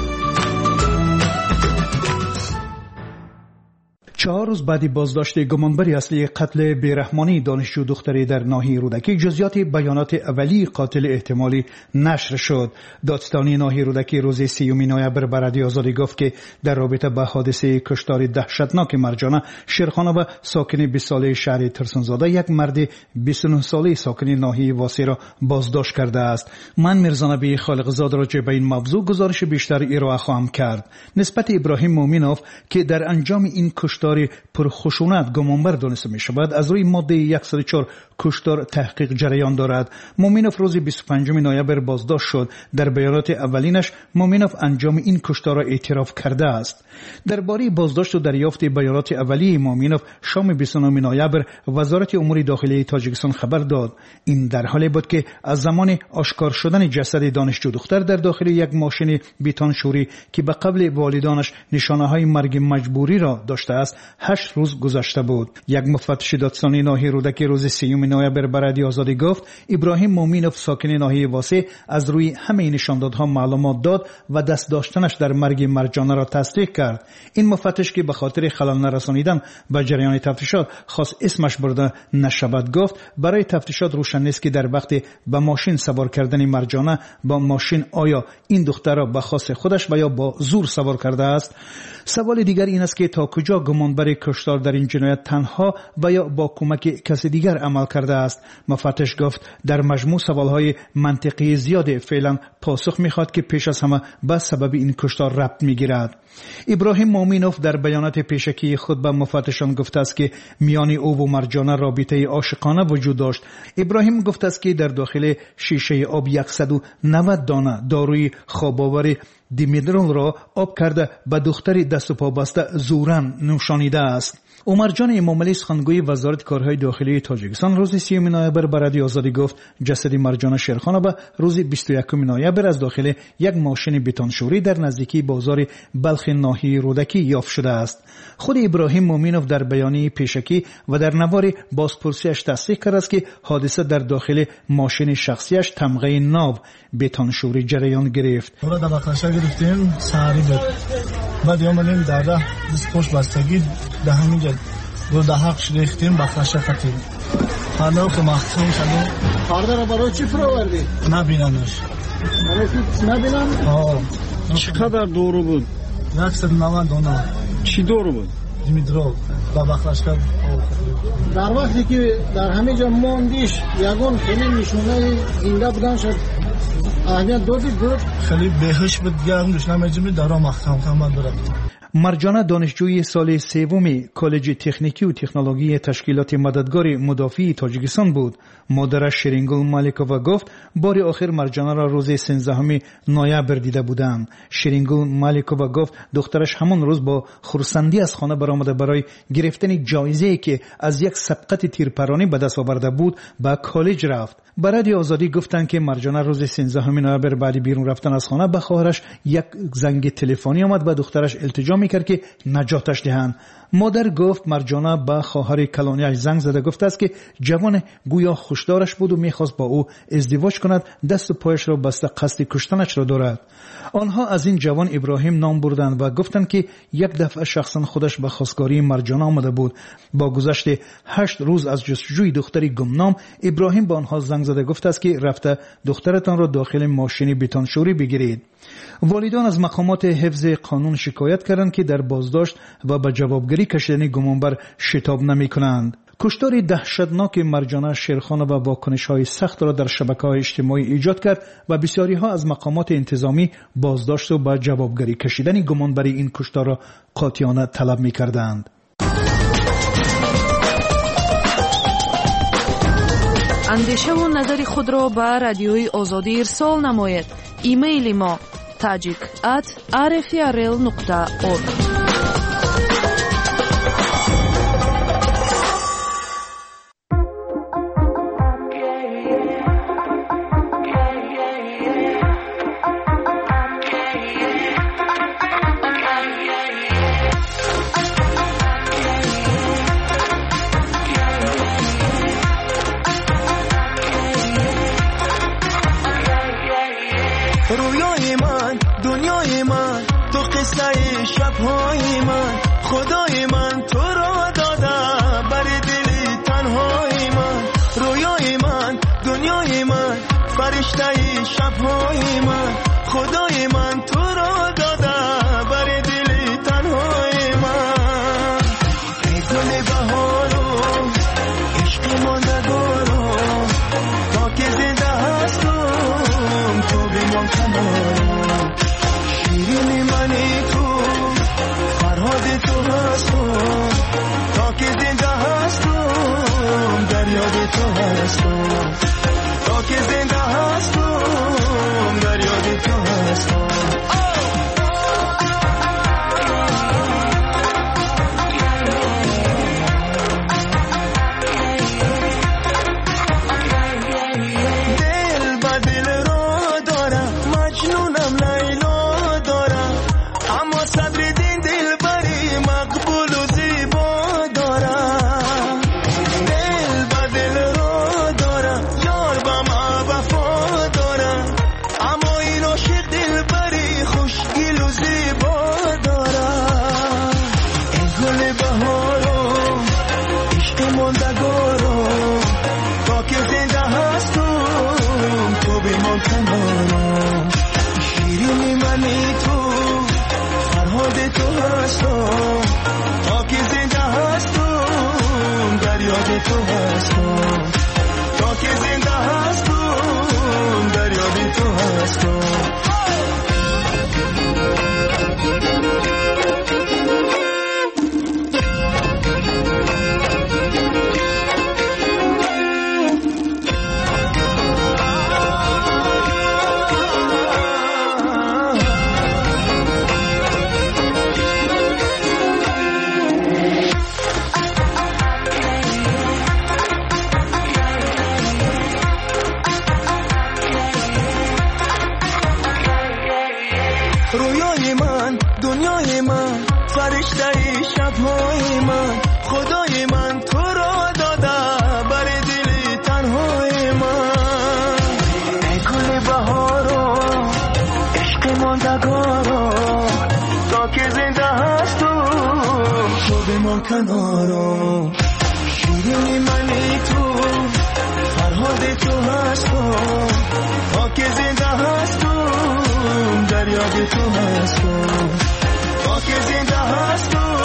4 روز بعد بازداشت گمانبر اصلی قتل بیرحمانی دانشجو دختری در ناحیه رودکی، جزئیات بیانات اولیه قاتل احتمالی نشر شد. دادستانی ناحیه رودکی روز 30 نوامبر به رادیو آزادی گفت که در رابطه با حادثه کشتار دهشتناک مرجانه شیرخانه و ساکن 20 ساله شهر ترسنزاده یک مرد 29 ساله ساکن ناحیه واسی را بازداشت کرده است. من میرزا نبی خالقزاد راجع به این موضوع گزارش بیشتر ارائه خواهم کرد. نسبت ابراهیم مومینوف که در انجام این کشتار پرخشونت گمانبر دانسته می شود، از روی ماده 104 کشتار تحقیق جریان دارد. مومینوف روز 25 نوامبر بازداشت شد. در بیانات اولینش مومینوف انجام این کشتار را اعتراف کرده است. درباره بازداشت و دریافت بیانات اولیه مومینوف شام 29 نوامبر وزارت امور داخلی تاجیکستان خبر داد. این در حالی بود که از زمان آشکار شدن جسد دانشجو دختر در داخل یک ماشین بیتان شوری که به قبل والدانش نشانه‌های مرگ مجبوری را داشته است 8 روز گذشته بود. یک مفتش دادستانی ناحیه رودکی روز 30 نوامبر به رادیو آزادی گفت ابراهیم مومینوف ساکن ناحیه واسی از روی همه نشاندادها معلومات داد و دست داشتنش در مرگ مرجانه را تصدیق کرد. این مفتش که به خاطر خلل نرسانیدن به جریان تفتیشات خاص اسمش برده نشود گفت برای تفتیشات روشن نیست که در وقت به ماشین سوار کردن مرجانه با ماشین آیا این دختر را به خواست خودش و یا با زور سوار کرده است. سوال دیگر این است که تا کجا گمانبر کشتار در این جنایت تنها و یا با کمک کسی دیگر عمل کرده است. مفتش گفت در مجموع سوالهای منطقی زیاد فعلا پاسخ میخواد که پیش از همه به سبب این کشتار ربط میگیرد. ابراهیم مومینوف در بیانات پیشکی خود به مفتشان گفته است که میان او و مرجانه رابطه عاشقانه وجود داشت. ابراهیم گفته است که در داخل شیشه آب 190 دانه داروی خواب‌آور دیمیدرول را آب کرده به دختر دست و پا بسته زورن نوشانیده است. عمر جان امامعلی سخنگوی وزارت کارهای داخلی تاجیکستان روز 30 نوامبر به رادیو آزادی گفت جسد مرجان شیرخانه به روز 21 نوامبر از داخل یک ماشین بیتانشوری در نزدیکی بازار بلخ ناحیه رودکی یافت شده است. خود ابراهیم مومینوف در بیانیه پیشکی و در نوار بازپرسیش تصدیق کرد است که حادثه در داخل ماشین شخصیش تمغه ناو بیتانشوری جریان گرفت. ما در بخشا گرفتیم ساری بود. بعد اومدیم در دست پشت بستگی به همینجا رو در حقش ریختیم بخشا خطیم. حالا که مخصوم شدیم. خارده را برای چی فرا وردی؟ نبینمش. نبینم؟ چقدر دورو بود؟ 190 دانه. چی دور بود؟ دیمیترو با بخلشکر. در وقتی که در همه جا ماندیش یگان خیلی نشونه زنده بودن شد اهمیت دادی بود. خیلی بهش بود گرم داشت نمیجمی در آن مختم خمد برد. مرجانه دانشجوی سال سوم کالج تکنیکی و تکنولوژی تشکیلات مددگار مدافع تاجیکستان بود. مادرش شیرینگل مالکووا گفت بار آخر مرجانه را روز 13 نوامبر دیده بودند. شیرینگل مالکووا گفت دخترش همان روز با خرسندی از خانه برآمده برای گرفتن جایزه‌ای که از یک سبقت تیرپرانی به دست آورده بود به کالج رفت. برای آزادی گفتند که مرجانه روز 13 نوامبر بعد بیرون رفتن از خانه به خواهرش یک زنگ تلفنی آمد و دخترش التجا میکرد که نجاتش دهند. مادر گفت مرجانه به خواهر کلانیش زنگ زده گفته است که جوان گویا خوشدارش بود و میخواست با او ازدواج کند، دست و پایش را بسته قصد کشتنش را دارد. آنها از این جوان ابراهیم نام بردند و گفتند که یک دفعه شخصا خودش به خواستگاری مرجانه آمده بود. با گذشت 8 روز از جستجوی دختری گمنام، ابراهیم به آنها زنگ زده گفته است که رفته دخترتان را داخل ماشین بتانشوری بگیرید. والدان از مقامات حفظ قانون شکایت کردند که در بازداشت و به جوابگیری کشیدن گمانبر شتاب نمی‌کنند. کشتار دهشتناک مرجانه شیرخانه و واکنش‌های سخت را در شبکه‌های اجتماعی ایجاد کرد و بسیاری‌ها از مقامات انتظامی بازداشت و به جوابگیری کشیدن گمانبر این کشتار را قاطعانه طلب می‌کردند. اندیشه و نظر خود را به رادیوی آزادی ارسال نمایید. ایمیل ما tajik@rfrl.org. رویای من، دنیای من، تو قصه شبهای من، خدای من تو را داده بر دل تنهای من. رویای من، دنیای من، فرشته شبهای من، خدای من تو را داده بر دل تنهای من. ای گل بهارو، عشق ماندگارو، تا که زنده هستم تو بمان کنارم. شیرین منی تو، فرهاد تو هستم، تا که زنده هستم در یاد تو هستم. تا که زنده هستم در یاد تو هستم. رویای من، دنیای من، فرشته شبهای من، خدای من تو را داده بر دل تنهای من. ای گل بهارو، عشق ماندگارو، تا که زنده هستم تو بمان کنارم. شیرین منی تو، فرهاد تو هستم، تا که زنده هستم در یاد تو هستم. تا که زنده هستم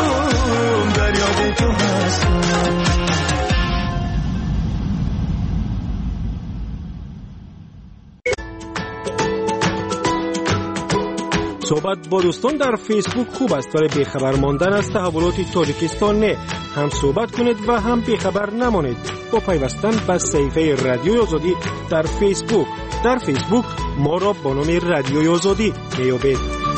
صحبت با دوستان در فیسبوک خوب است ولی بیخبر ماندن از تحولات تاجیکستان نه. هم صحبت کنید و هم بیخبر نمانید با پیوستن به صفحه رادیوی آزادی در فیسبوک. در فیسبوک ما را با نام رادیوی آزادی میابید.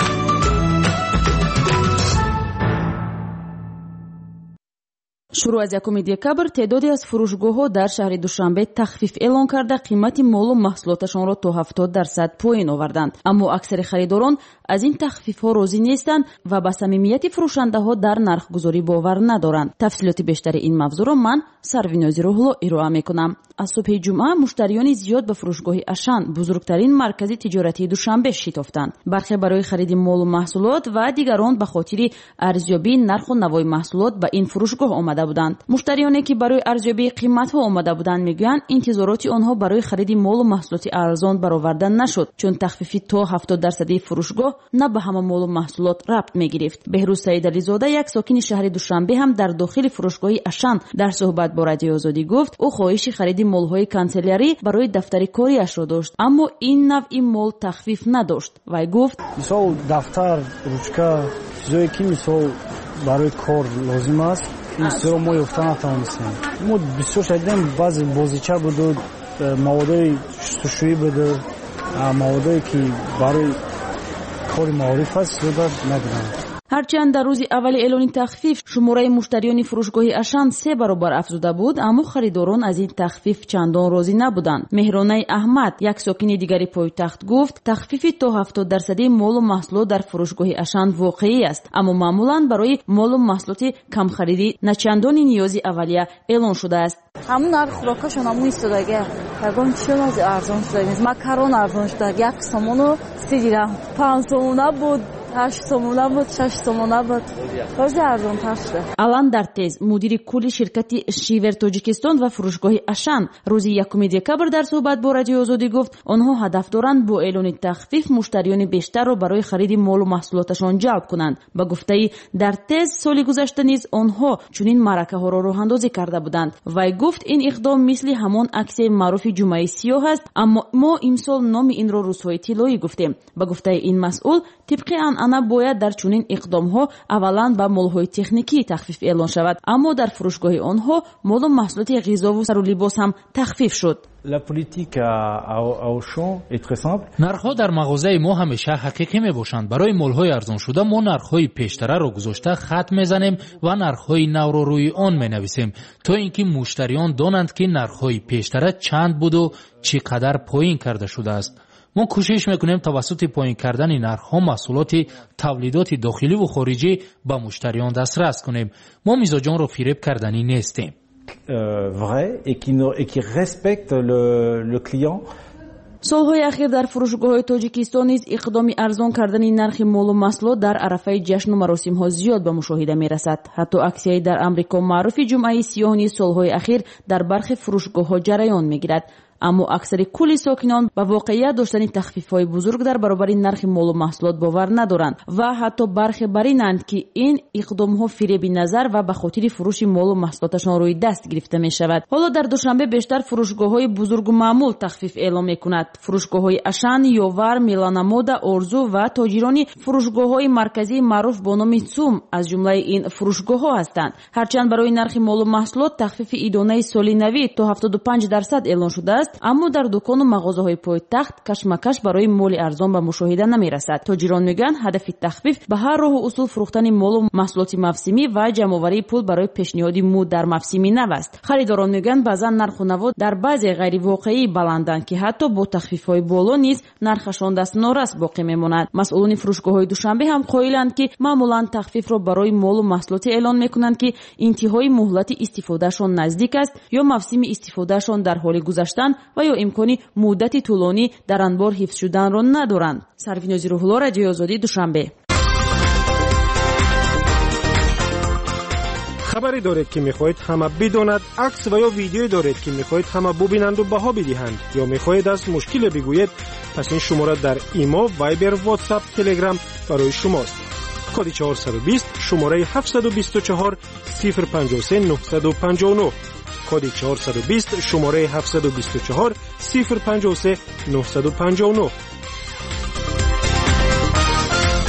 شروع از 1 دکبر تعدادی از فروشگاه‌ها در شهر دوشنبه تخفیف اعلان کرده قیمت مال و محصولاتشان را تا 70% پایین آوردند. اما اکثر خریداران از این تخفیف‌ها راضی نیستند و به صمیمیت فروشنده‌ها در نرخ‌گذاری باور ندارند. تفصیلات بیشتر این موضوع را من سرویناز روحلو ارائه می‌کنم. از صبح جمعه مشتریان زیاد به فروشگاه اشان، بزرگترین مرکز تجارتی دوشنبه شتافتند. برخی برای خرید مال و محصولات و دیگران به خاطر ارزیابی نرخ و نوای محصولات به این فروشگاه آمده بودند. مشتریانی که برای ارزیابی قیمت‌ها آمده بودند میگویند انتظارات آنها برای خرید مال و محصولات ارزان برآورده نشد، چون تخفیف تا 70% فروشگاه نه به همه مال و محصولات ربط می‌گرفت. بهروز سیدعلیزاده، یک ساکن شهر دوشنبه، هم در داخل فروشگاه اشان در صحبت با رادیو آزادی گفت او خواهش خرید مال‌های کانسلری برای دفتر کاریش را داشت، اما این نوع مال تخفیف نداشت. وی گفت مثلا دفتر، روچکا، چیزایی که مثلا برای کار لازم است این سر ما یافته نتوانستیم. ما بسیار شدیدیم بعضی بازیچه بود، موادای شستشویی بود، موادایی که برای کار معارف است زیاد ندارند. هرچند در روز اول اعلان تخفیف شماره مشتریان فروشگاه اشان 3 برابر افزوده بود، اما خریداران از این تخفیف چندان راضی نبودند. مهرانه احمد، یک ساکن دیگری پایتخت، گفت تخفیف تا 70% مال و محصولات در فروشگاه اشان واقعی است، اما معمولا برای مال و محصولات کم خریدی نه چندان نیازی اولیه اعلان شده است. همون نرخ خوراکشون همون ایستادگی یگان چون از ارزان شده. مکرون ارزان شده، یک سامونو 30 درهم، 5 سامونه بود، 8 سامونه بود، 6 سامونه بود. روزی ارزان تر شده. الان در تز مدیر کل شرکت شیور تاجیکستان و فروشگاه اشان روز 1 دکبر در صحبت با رادیو آزادی گفت آنها هدف دارند با اعلان تخفیف مشتریان بیشتر را برای خرید مال و محصولاتشان جلب کنند. با گفته در تز سال گذشته نیز آنها چنین معرکه ها را راه اندازی کرده بودند. وی گفت این اقدام مثل همان اکسیه معروف جمعه سیاه است، اما ما امسال نام این را روزهای طلایی گفتیم. با گفته این مسئول طبق انا باید در چنین اقدام‌ها اولا به مال‌های تکنیکی تخفیف اعلان شود، اما در فروشگاه آنها مال و محصولات غذا و سر و لباس هم تخفیف شد. نرخ‌ها در مغازه ما همیشه حقیقی میباشند. برای مال‌های ارزان شده ما نرخ‌های پیشتر را گذاشته خط میزنیم و نرخ‌های نو را روی آن مینویسیم تا اینکه مشتریان دانند که نرخ‌های پیشتر چند بود و چقدر پایین کرده شده است. ما کوشش میکنیم توسط پایین کردن نرخ‌ها محصولات تولیدات داخلی و خارجی به مشتریان دسترس کنیم. ما میزاجان را فریب کردنی نیستیم. سالهای اخیر در فروشگاه‌های تاجیکستان نیز اقدام ارزان کردن نرخ مال و محصولات در عرفه جشن و مراسم‌ها زیاد به مشاهده می‌رسد. حتی اکسی‌های در آمریکا معروف جمعه سیاه نیز سالهای اخیر در برخی فروشگاه‌ها جریان می‌گیرد. اما اکثر کل ساکنان با واقعیت داشتن تخفیف‌های بزرگ در برابر نرخ مال و محصولات باور ندارند و حتی برخی بر اینند که این اقدام‌ها فریب نظر و به خاطر فروش مال و محصولاتشان روی دست گرفته می‌شود. حالا در دوشنبه بیشتر فروشگاه‌های بزرگ و معمول تخفیف اعلام می‌کنند. فروشگاه‌های اشان، یوور، میلانامودا، ارزو و تاجران فروشگاه‌های مرکزی معروف با نام سوم از جمله این فروشگاه‌ها هستند. هرچند برای نرخ مال و محصولات تخفیف ایدانه سالی نوی تا 75% اعلان شده است، اما در دکان و مغازه‌های پایتخت کشمکش برای مال ارزان به مشاهده نمی‌رسد. تاجران میگن هدف تخفیف به هر راه و اصول فروختن مال و محصولات موسمی و جمع‌آوری پول برای پیشنهادی مود در موسمی نو است. خریداران میگن بعضا نرخ و نوا در بعضی غیر واقعی بلندند که حتی با تخفیف‌های بالا نیز نرخشان دست ناراست باقی میماند. مسئولان فروشگاه‌های دوشنبه هم قائلند که معمولاً تخفیف را برای مال و محصولات اعلان می‌کنند که انتهای مهلت استفادهشان نزدیک است یا موسم استفادهشان در حال گذشتن و یا امکانی مدت طولانی در انبار حفظ شدن را ندارند. سرویناز روحلو، رادیو آزادی، دوشنبه. خبری دارید که میخواهید همه بداند، عکس و یا ویدیویی دارید که میخواهید همه ببینند و بها بدهند، یا میخواهید از مشکل بگویید، پس این شماره در ایمو، وایبر، واتساپ، تلگرام برای شماست. کد 420 شماره 724 053 959. کد 420 شماره 724 053 959.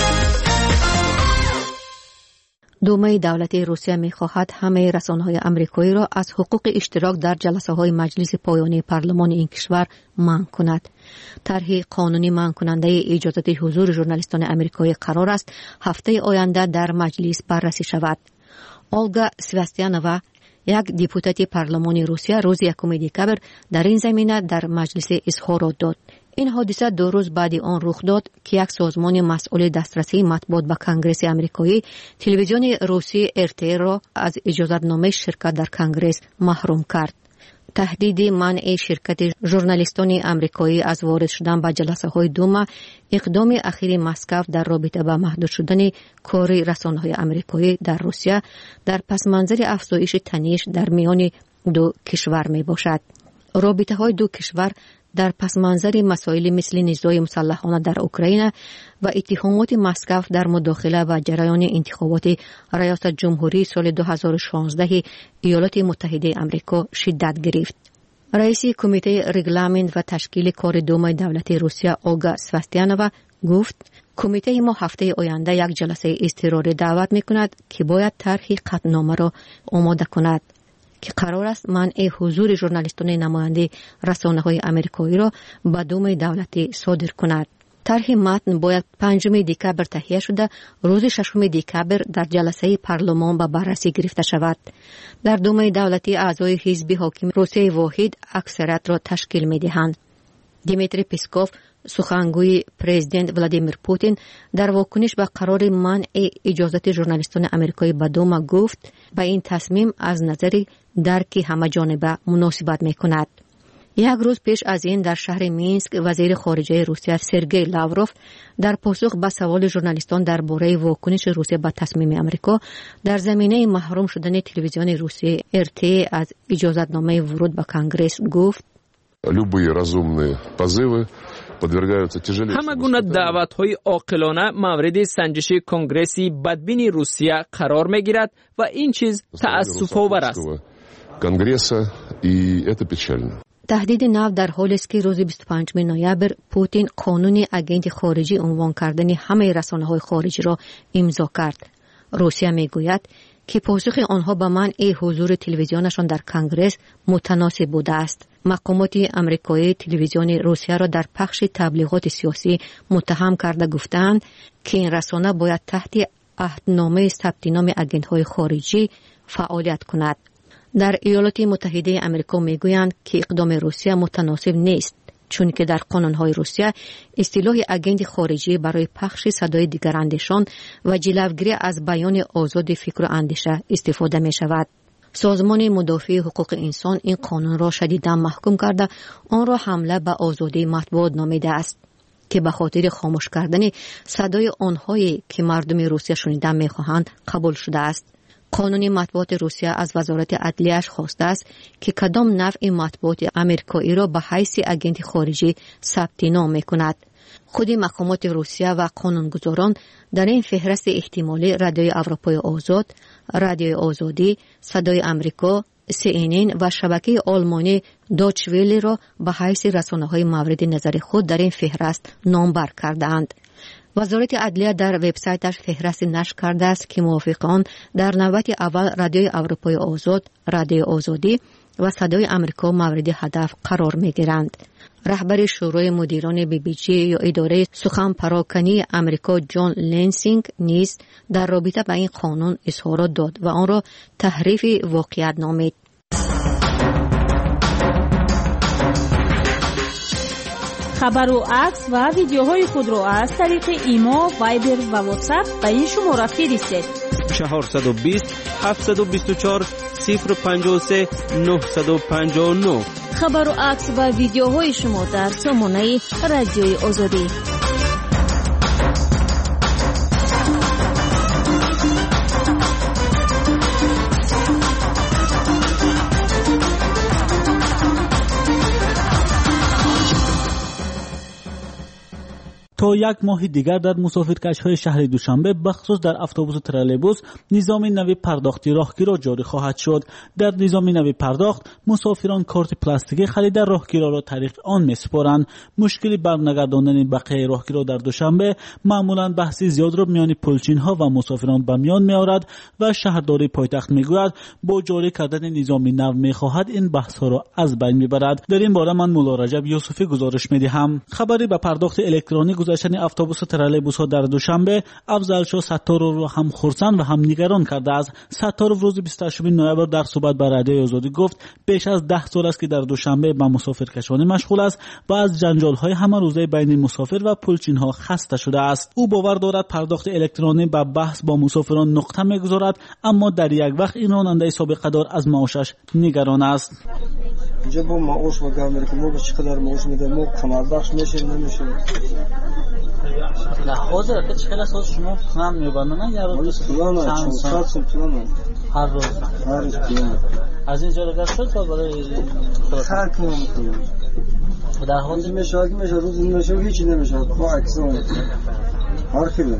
دومه دولتی روسیه می‌خواهد همه رسانه‌های آمریکایی را از حقوق اشتراک در جلسه‌های مجلس پایانی پارلمان این کشور منع کند. طرح قانونی منع کننده اجازه حضور ژورنالیستان آمریکایی قرار است هفته آینده در مجلس بررسی شود. اولگا سوستیانووا، یک دیپوتات پارلمان روسیه، روز 1 دکبر در این زمینه در مجلس اظهارات داد. این حادثه 2 روز بعد آن رخ داد که یک سازمان مسئول دسترسی مطبوعات به کنگره آمریکایی تلویزیون روسی RT را از اجازه‌نامه شرکت در کنگره محروم کرد. تهدید منع شرکت ژورنالیستان آمریکایی از وارد شدن به جلسه‌های دوما اقدام اخیر مسکو در رابطه با محدود شدن کار رسانه‌های آمریکایی در روسیه در پس منظر افزایش تنش در میان دو کشور میباشد. رابطه‌های دو کشور در پس منظر مسائل مثل نزاع مسلحانه در اوکراین و اتهامات مسکو در مداخله و جریان انتخابات ریاست جمهوری سال 2016 ایالات متحده آمریکا شدت گرفت. رئیس کمیته رگلامنت و تشکیل کار دوم دولتی روسیه اولگا سوستیانووا گفت کمیته ما هفته آینده یک جلسه اضطراری دعوت می‌کند که باید طرح قطعنامه را آماده کند که قرار است منع حضور ژورنالیستان نماینده رسانه‌های آمریکایی را به دوم دولتی صادر کند. طرح متن باید 5 دکبر تهیه شده روز 6 دکبر در جلسه پارلمان به بررسی گرفته شود. در دوم دولتی اعضای حزب حاکم روسیه واحد اکثریت را تشکیل می‌دهند. دیمیتری پسکوف، سخنگوی پرزیدنت ولادیمیر پوتین، در واکنش به قرار منع اجازه ژورنالیستان آمریکایی به دوم گفت به این تصمیم از نظر درک همه جانبه مناسبت می‌کند. یک روز پیش از این در شهر مینسک وزیر خارجه روسیه سرگئی لاوروف در پاسخ به سوال ژورنالیستان درباره واکنش روسیه به تصمیم آمریکا در زمینه محروم شدن تلویزیون روسیه RT از اجازه‌نامه ورود به کنگره گفت همه گونه دعوت‌های عاقلانه مورد سنجش کنگرسی بدبین روسیه قرار می‌گیرد و این چیز تأسف‌آور است. تهدید نو در حالی است که روز 25 نوامبر پوتین قانون اگنت خارجی عنوان کردن همه رسانه‌های خارجی را امضا کرد. روسیه می‌گوید که پاسخ آنها به منع حضور تلویزیونشان در کنگره متناسب بوده است. مقامات آمریکایی تلویزیون روسیه را در پخش تبلیغات سیاسی متهم کرده گفتند که این رسانه باید تحت عهدنامه ثبت نام آگنت‌های خارجی فعالیت کند. در ایالات متحده آمریکا میگویند که اقدام روسیه متناسب نیست، چون که در قانون‌های روسیه اصطلاح آگنت خارجی برای پخش صدای دیگراندیشان و جلوگیری از بیان آزاد فکر و اندیشه استفاده می شود. سازمان مدافع حقوق انسان این قانون را شدیداً محکوم کرده آن را حمله به آزادی مطبوعات نامیده است که به خاطر خاموش کردن صدای آنهایی که مردم روسیه شنیدن می‌خواهند قبول شده است. قانون مطبوعات روسیه از وزارت عدلیه‌اش خواسته است که کدام نوع مطبوعات آمریکایی را به حیث آگنت خارجی ثبت نام می‌کند. خود مقامات روسیه و قانونگذاران در این فهرست احتمالی رادیوی اروپای آزاد، رادیوی آزادی، صدای آمریکا، CNN و شبکه آلمانی دوچ ویله را به حیث رسانه‌های مورد نظر خود در این فهرست نامبر کردند. وزارت عدلیه در وبسایتش فهرست نشر کرده است که موافق آن در نوبت اول رادیوی اروپای آزاد، رادیوی آزادی و صدای آمریکا مورد هدف قرار می‌گیرند. رهبر شورای مدیران BBG یا اداره سخن پراکنی آمریکا جان لنسینگ نیز در رابطه با این قانون اظهارات داد و آن را تحریف واقعیت نامید. خبر و عکس و ویدیوهای خود را از طریق ایما، وایبر و واتساپ به این شماره فرستید: 420 724 053 959. خبر و عکس و ویدیوهای شما در سامانه رادیوی آزادی. تا یک ماه دیگر در مسافرکش‌های شهر دوشنبه بخصوص در اتوبوس و ترالبوس نظام نوی پرداختی راهگیرا جاری خواهد شد. در نظام نوی پرداخت مسافران کارت پلاستیکی خرید راهگیرا را طریق آن می‌سپارند. مشکلی برنگرداندن بقیه راهگیرا در دوشنبه معمولاً بحثی زیاد را میان پلچین‌ها و مسافران به میان می‌آورد و شهرداری پایتخت می‌گوید با جاری کردن نظام نو می‌خواهد این بحث‌ها را از بین می‌برد. در این باره من مولا رجب یوسفی گزارش می‌دهم. خبری به پرداخت الکترونیک گذشتن اتوبوس و ترالبوس‌ها در دوشنبه افضل ستارov را هم خرسند و هم نگران کرده است. ستارov روز 28 نوامبر در صحبت با رادیوی آزادی گفت بیش از 10 سال است که در دوشنبه با مسافرکشانی مشغول است و از جنجال‌های همه روزه بین مسافر و پلچین‌ها خسته شده است. او باور دارد پرداخت الکترونیک به بحث با مسافران نقطه می‌گذارد، اما در یک وقت این راننده سابقه دار از معاشش نگران است. اینجا با معاش و گام که ما به چقدر معاش میدیم ما کمربخش میشه نمیشه. نه حاضر که چقدر ساعت شما هم میبرن یا روز چند ساعت هر روز از اینجا رو شد تا برای هر کم میکنیم در حال میشه روز نمیشه هیچ نمیشه با اکسون هر کیلو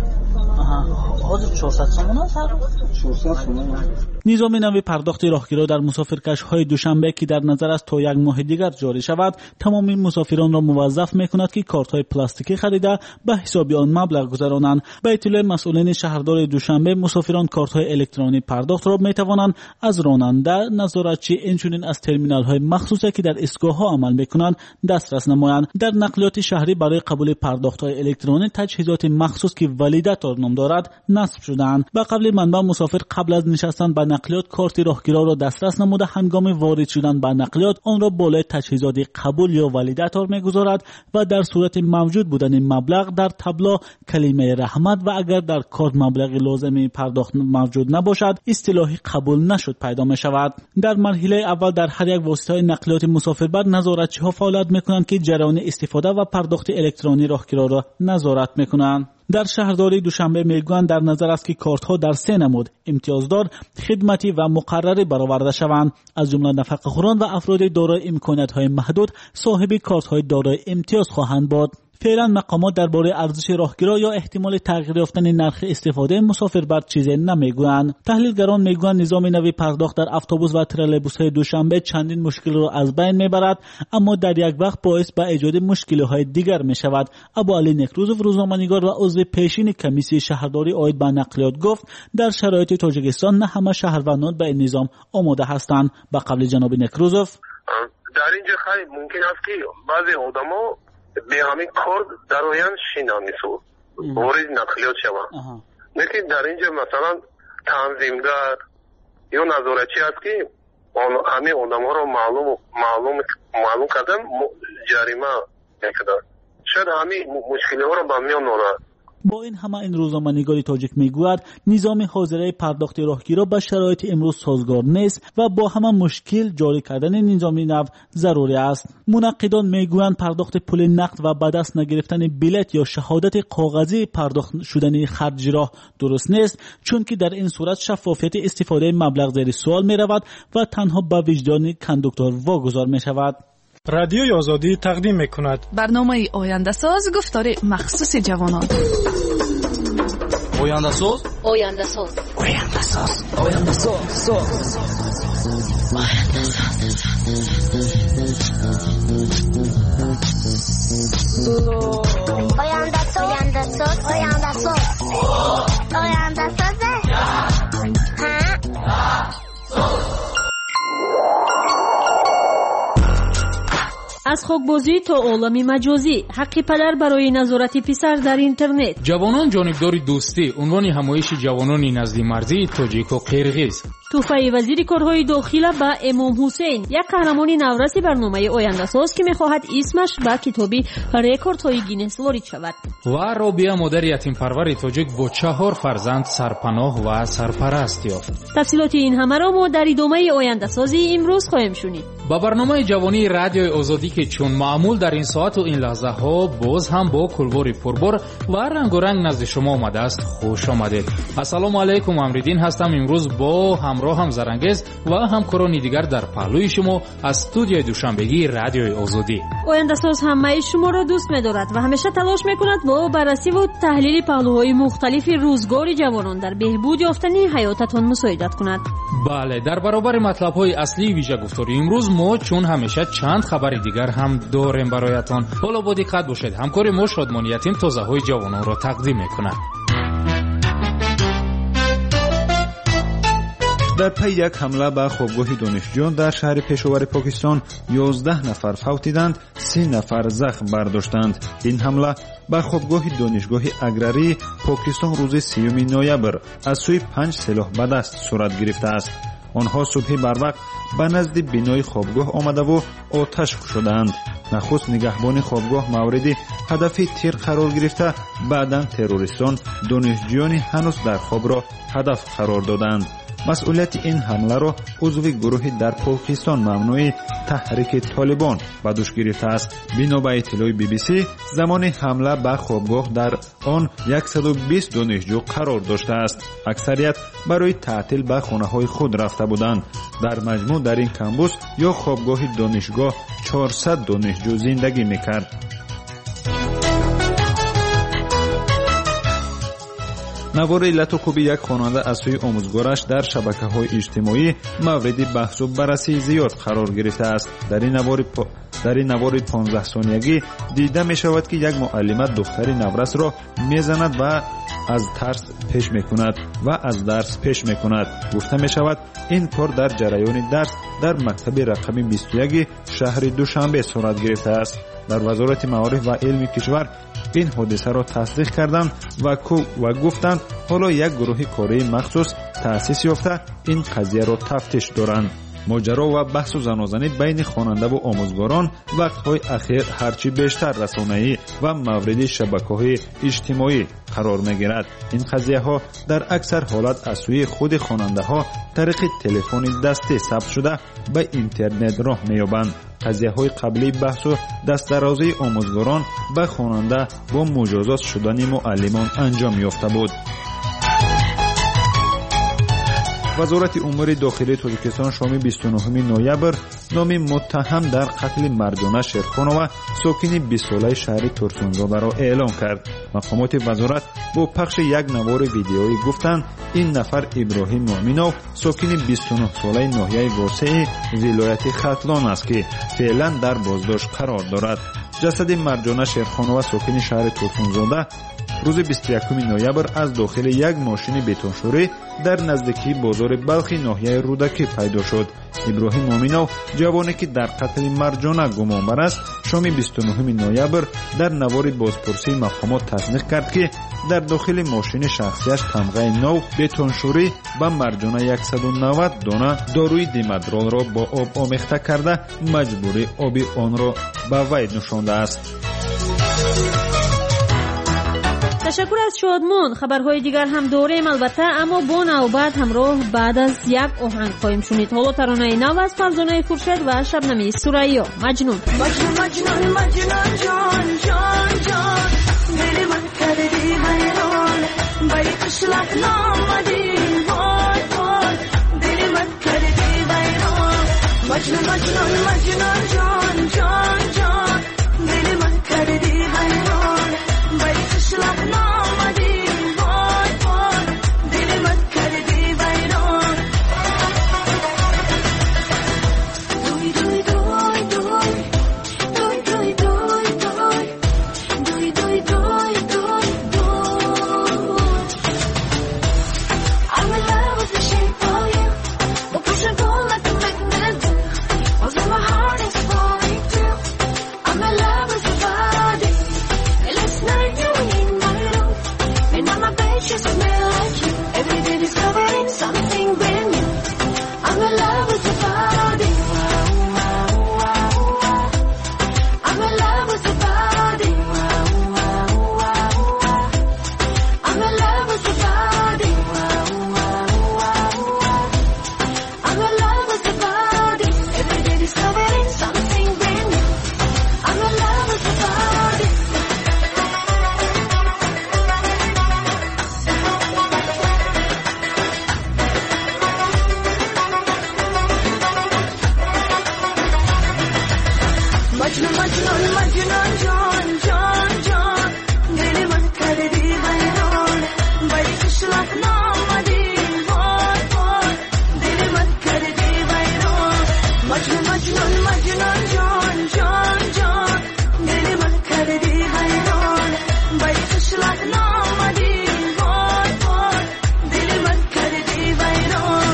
حاضر 400 تومان است هر روز 400 تومان. نظام نوی پرداخت راهگیرا در مسافرکش‌های دوشنبه که در نظر است تا یک ماه دیگر جاری شود تمامی مسافران را موظف می‌کند که کارت‌های پلاستیکی خریده به حساب آن مبلغ گذرانند. به اطلاع مسئولین شهردار دوشنبه مسافران کارت‌های الکترونیک پرداخت را می‌توانند از راننده، نظارتچی اینچنین از ترمینال‌های مخصوصی که در ایستگاه‌ها عمل می‌کنند دسترس نمایند. در نقلیات شهری برای قبول پرداخت‌های الکترونیک تجهیزات مخصوص که ولیداتور نام دارد نصب شده‌اند. به قبل منبع مسافر قبل از نشستن به نقلیات کارت راهگیرا را دسترس نموده هنگام وارد شدن به نقلیات آن را بالای تجهیزات قبول یا ولیداتور می‌گذارد و در صورت موجود بودن مبلغ در تابلو کلمه رحمت و اگر در کارت مبلغ لازم پرداخت موجود نباشد اصطلاحی قبول نشد پیدا می‌شود. در مرحله اول در هر یک واسطه نقلیات مسافربر نظارتچی‌ها فعالیت می‌کنند که جریان استفاده و پرداخت الکترونیک راهگیرا را نظارت می‌کنند. در شهرداری دوشنبه میگویند در نظر است که کارت‌ها در 3 نمود امتیازدار، خدمتی و مقرری برآورده شوند، از جمله نفقه‌خوران و افراد دارای امکانات‌های محدود صاحب کارت‌های دارای امتیاز خواهند بود. فعلا مقامات درباره ارزش راهگیرا یا احتمال تغییر یافتن نرخ استفاده مسافر بر چیزی نمیگویند. تحلیلگران میگویند نظام نوی پرداخت در اتوبوس و ترالبوس‌های دوشنبه چندین مشکل را از بین میبرد، اما در یک وقت باعث به ایجاد مشکل‌های دیگر میشود. ابو علی نکروزوف روزنامه‌نگار و عضو پیشین کمیسیون شهرداری عاید به نقلیات گفت در شرایط تاجیکستان نه همه شهروندان به این نظام آماده هستند. به قول جناب نکروزوف در اینجا خیلی ممکن است که بعضی آدم‌ها به همین کار در آین شینانیسو وارد نقلیات شوند. لیکن در اینجا مثلا تنظیمگر یا نظارتچی است که همین آدم‌ها را معلوم کردن جریمه می‌کنند. شاید همین مشکل‌ها را به میان آورد. با این همه این روزنامه‌نگار تاجیک میگوید نظام حاضره پرداخت راهگیرا به شرایط امروز سازگار نیست و با همه مشکل جاری کردن نظام نو ضروری است. منقدان میگویند پرداخت پول نقد و به دست نگرفتن بلیط یا شهادت کاغذی پرداخت شدن خرج راه درست نیست، چون که در این صورت شفافیت استفاده مبلغ زیر سوال می‌رود و تنها به وجدان کاندوکتور واگذار می‌شود. رادیوی آزادی تقدیم می‌کند برنامه آینده ساز گفتار مخصوص جوانان. آینده ساز آینده ساز آینده ساز آینده ساز آینده ساز آینده ساز آینده ساز آینده ساز از خاکبازی تا عالم مجازی، حق پدر برای نظارت پسر در اینترنت. جوانان جانبدار دوستی عنوان همایش جوانان نزدی مرزی تاجیک و قرقیز. توفیق وزیر کارهای داخله به امام حسین، یک قهرمان نورس برنامه آینده ساز که می‌خواهد اسمش به کتاب رکوردهای گینس وارد شود. و رابعه مادر یتیم پرور تاجیک با 4 فرزند سرپناه و سرپرست یافت. تفصیلات این همه را ما در ادامه آینده سازی امروز خواهیم شنید. با برنامه جوانی رادیوی آزادی که چون معمول در این ساعت و این لحظه ها باز هم با کلوار پربار و رنگ و رنگ نزد شما آمده است. خوش آمدید. السلام علیکم، امریدین هستم. امروز با ҳамроҳам зарангез ва ҳамкорони дигар дар паҳлӯи шумо аз студияи душанбегии радиои озодӣ. ояндасоз ҳамаи шуморо дӯст медорад ва ҳамеша талош мекунад бо баррасиву таҳлили паҳлӯҳои мухталифи рӯзгори ҷавонон дар беҳбуд ёфтани ҳаётатон мусоидат кунад. бале, дар баробари матлабҳои аслии вижагуфтории имрӯз мо чун ҳамеша чанд хабари дигар ҳам дорем бароятон. ҳоло бо диққат бошед, ҳамкори мо Шодмони Ятим тозаҳои ҷавононро тақдим мекунад. дар пай як ҳамла ба хобгоҳи донишҷӯён дар шаҳри пешовари покистон 11 нафар фавтиданд, 30 нафар захм бардоштанд. ин ҳамла ба хобгоҳи донишгоҳи аграрии покистон рӯзи 3 ноябр аз сӯи 5 силоҳбадаст сурат гирифтааст. онҳо субҳи барвақт ба назди бинои хобгоҳ омадаву оташ кушоданд. нахуст нигаҳбони хобгоҳ мавриди ҳадафи тир қарор гирифта, баъдан террористон донишҷӯёни ҳанӯз дар хобро ҳадаф қарор доданд. масъулияти ин ҳамларо узви гурӯҳи дар покистон мамнӯи таҳрики толибон ба дӯш гирифтааст. бино ба иттилои BBC, замони ҳамла ба хобгоҳ дар он 120 донишҷӯ қарор доштааст. аксарият барои таътил ба хонаҳои худ рафта буданд. дар маҷмӯъ дар ин камбус ё хобгоҳи донишгоҳ 400 донишҷӯ зиндагӣ мекард. навори латукуби як хонанда аз сӯи омӯзгораш дар шабакаҳои иҷтимоӣ мавриди баҳсу баррасии зиёд қарор гирифтааст. дар ин навори 15-сониягӣ дида мешавад ки як муаллима духтари наврасро мезанад ва аз дарс пеш мекунад. гуфта мешавад ин кор дар ҷараёни дарс дар мактаби рақами 21 шаҳри Душанбе сурат гирифтааст. дар вазорати маориф ва илми кишвар ин ҳодисаро тасдиқ карданд ва гуфтанд ҳоло як гурӯҳи кории махсус таъсис ёфта ин қазияро тафтиш доранд. моҷаро ва баҳсу занозанӣ байни хонандаву омӯзгорон вақтҳои ахир ҳарчи бештар расонаӣ ва мавриди шабакаҳои иҷтимоӣ қарор мегирад. ин қазияҳо дар аксар ҳолат аз сӯи худи хонандаҳо тариқи телефони дастӣ сабт шуда ба интернет роҳ меёбанд. қазияҳои қаблии баҳсу дастдарозии омӯзгорон ба хонанда бо муҷозот шудани муаллимон анҷом ёфта буд. вазорати умури дохилии Тоҷикистон шоми 29 ноябр номи муттаҳам дар қатли Марҷона Шерхонова сокини 20 солаи шаҳри Турсунзодаро эълон кард. мақомоти вазорат бо пахши як навори видеоӣ гуфтанд ин нафар Иброҳим Муъминов сокини 29 солаи ноҳияи восеи вилояти Хатлон аст ки феълан дар боздошт қарор дорад. ҷасади Марҷона Шерхонова сокини шаҳри Турсунзода рӯзи 21 ноябр аз дохили як мошини бетоншӯрӣ дар наздикии бозори Балхи ноҳияи Рудакӣ пайдо шуд. Иброҳим Муъминов, ҷавоне ки дар қатли Марҷона гумонбар аст, шоми 29 ноябр дар навори бозпурсии мақомот тасдиқ кард ки дар дохили мошини шахсияш тамғаи нов бетоншӯрӣ ба Марҷона 190 дона доруи димадролро бо об омехта карда маҷбурӣ оби онро ба вай нӯшондааст. ташаккур аз Шодмон. хабарҳои дигар ҳам дорем албатта, аммо бо навбат ҳамроҳ баъд аз як оҳанг хоҳем шунид. ҳоло таронаи нав аз Фарзонаи Хуршед ва Шабнами Сурайё. маҷнун مجنون مجنون جان جان جان دل من کردی ویران ولی کشلک نامدی وای وای دل من کردی ویران مجنون مجنون مجنون جان جان جان دل من کردی ویران ولی کشلک نامدی وای وای دل من کردی ویران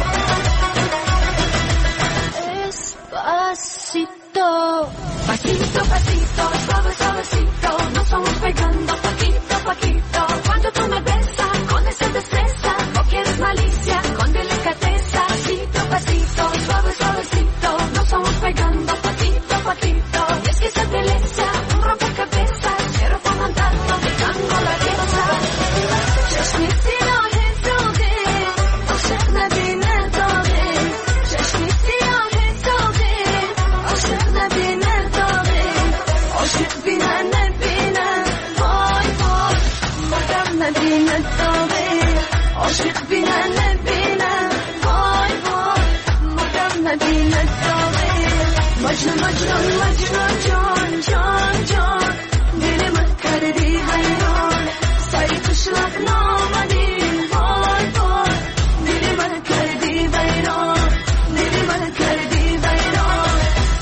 Despacito, pasito, pasito, suave, suavecito, nos vamos pegando poquito a poquito. Cuando tú me besas con esa destreza, no quieres malicia, con delicadeza. Pasito, pasito, suave, suavecito, nos vamos pegando poquito a poquito. Y es que esa belleza, un rompecabezas, quiero fomentarlo, pegando la diosa. Çeşmisi o hezode, o şehne bine dode. Çeşmisi o hezode, o şehne bine dode. Aşık bine ne bine, vay vay. Madem ne bine dode. Aşık bine ne bine, vay vay. Madem ne bine dode. Mecnun mecnun mecnun can can can. Dilimi kardi hayran. Sayı kışlak namadi, vay vay. Dilimi kardi hayran. Dilimi kardi hayran.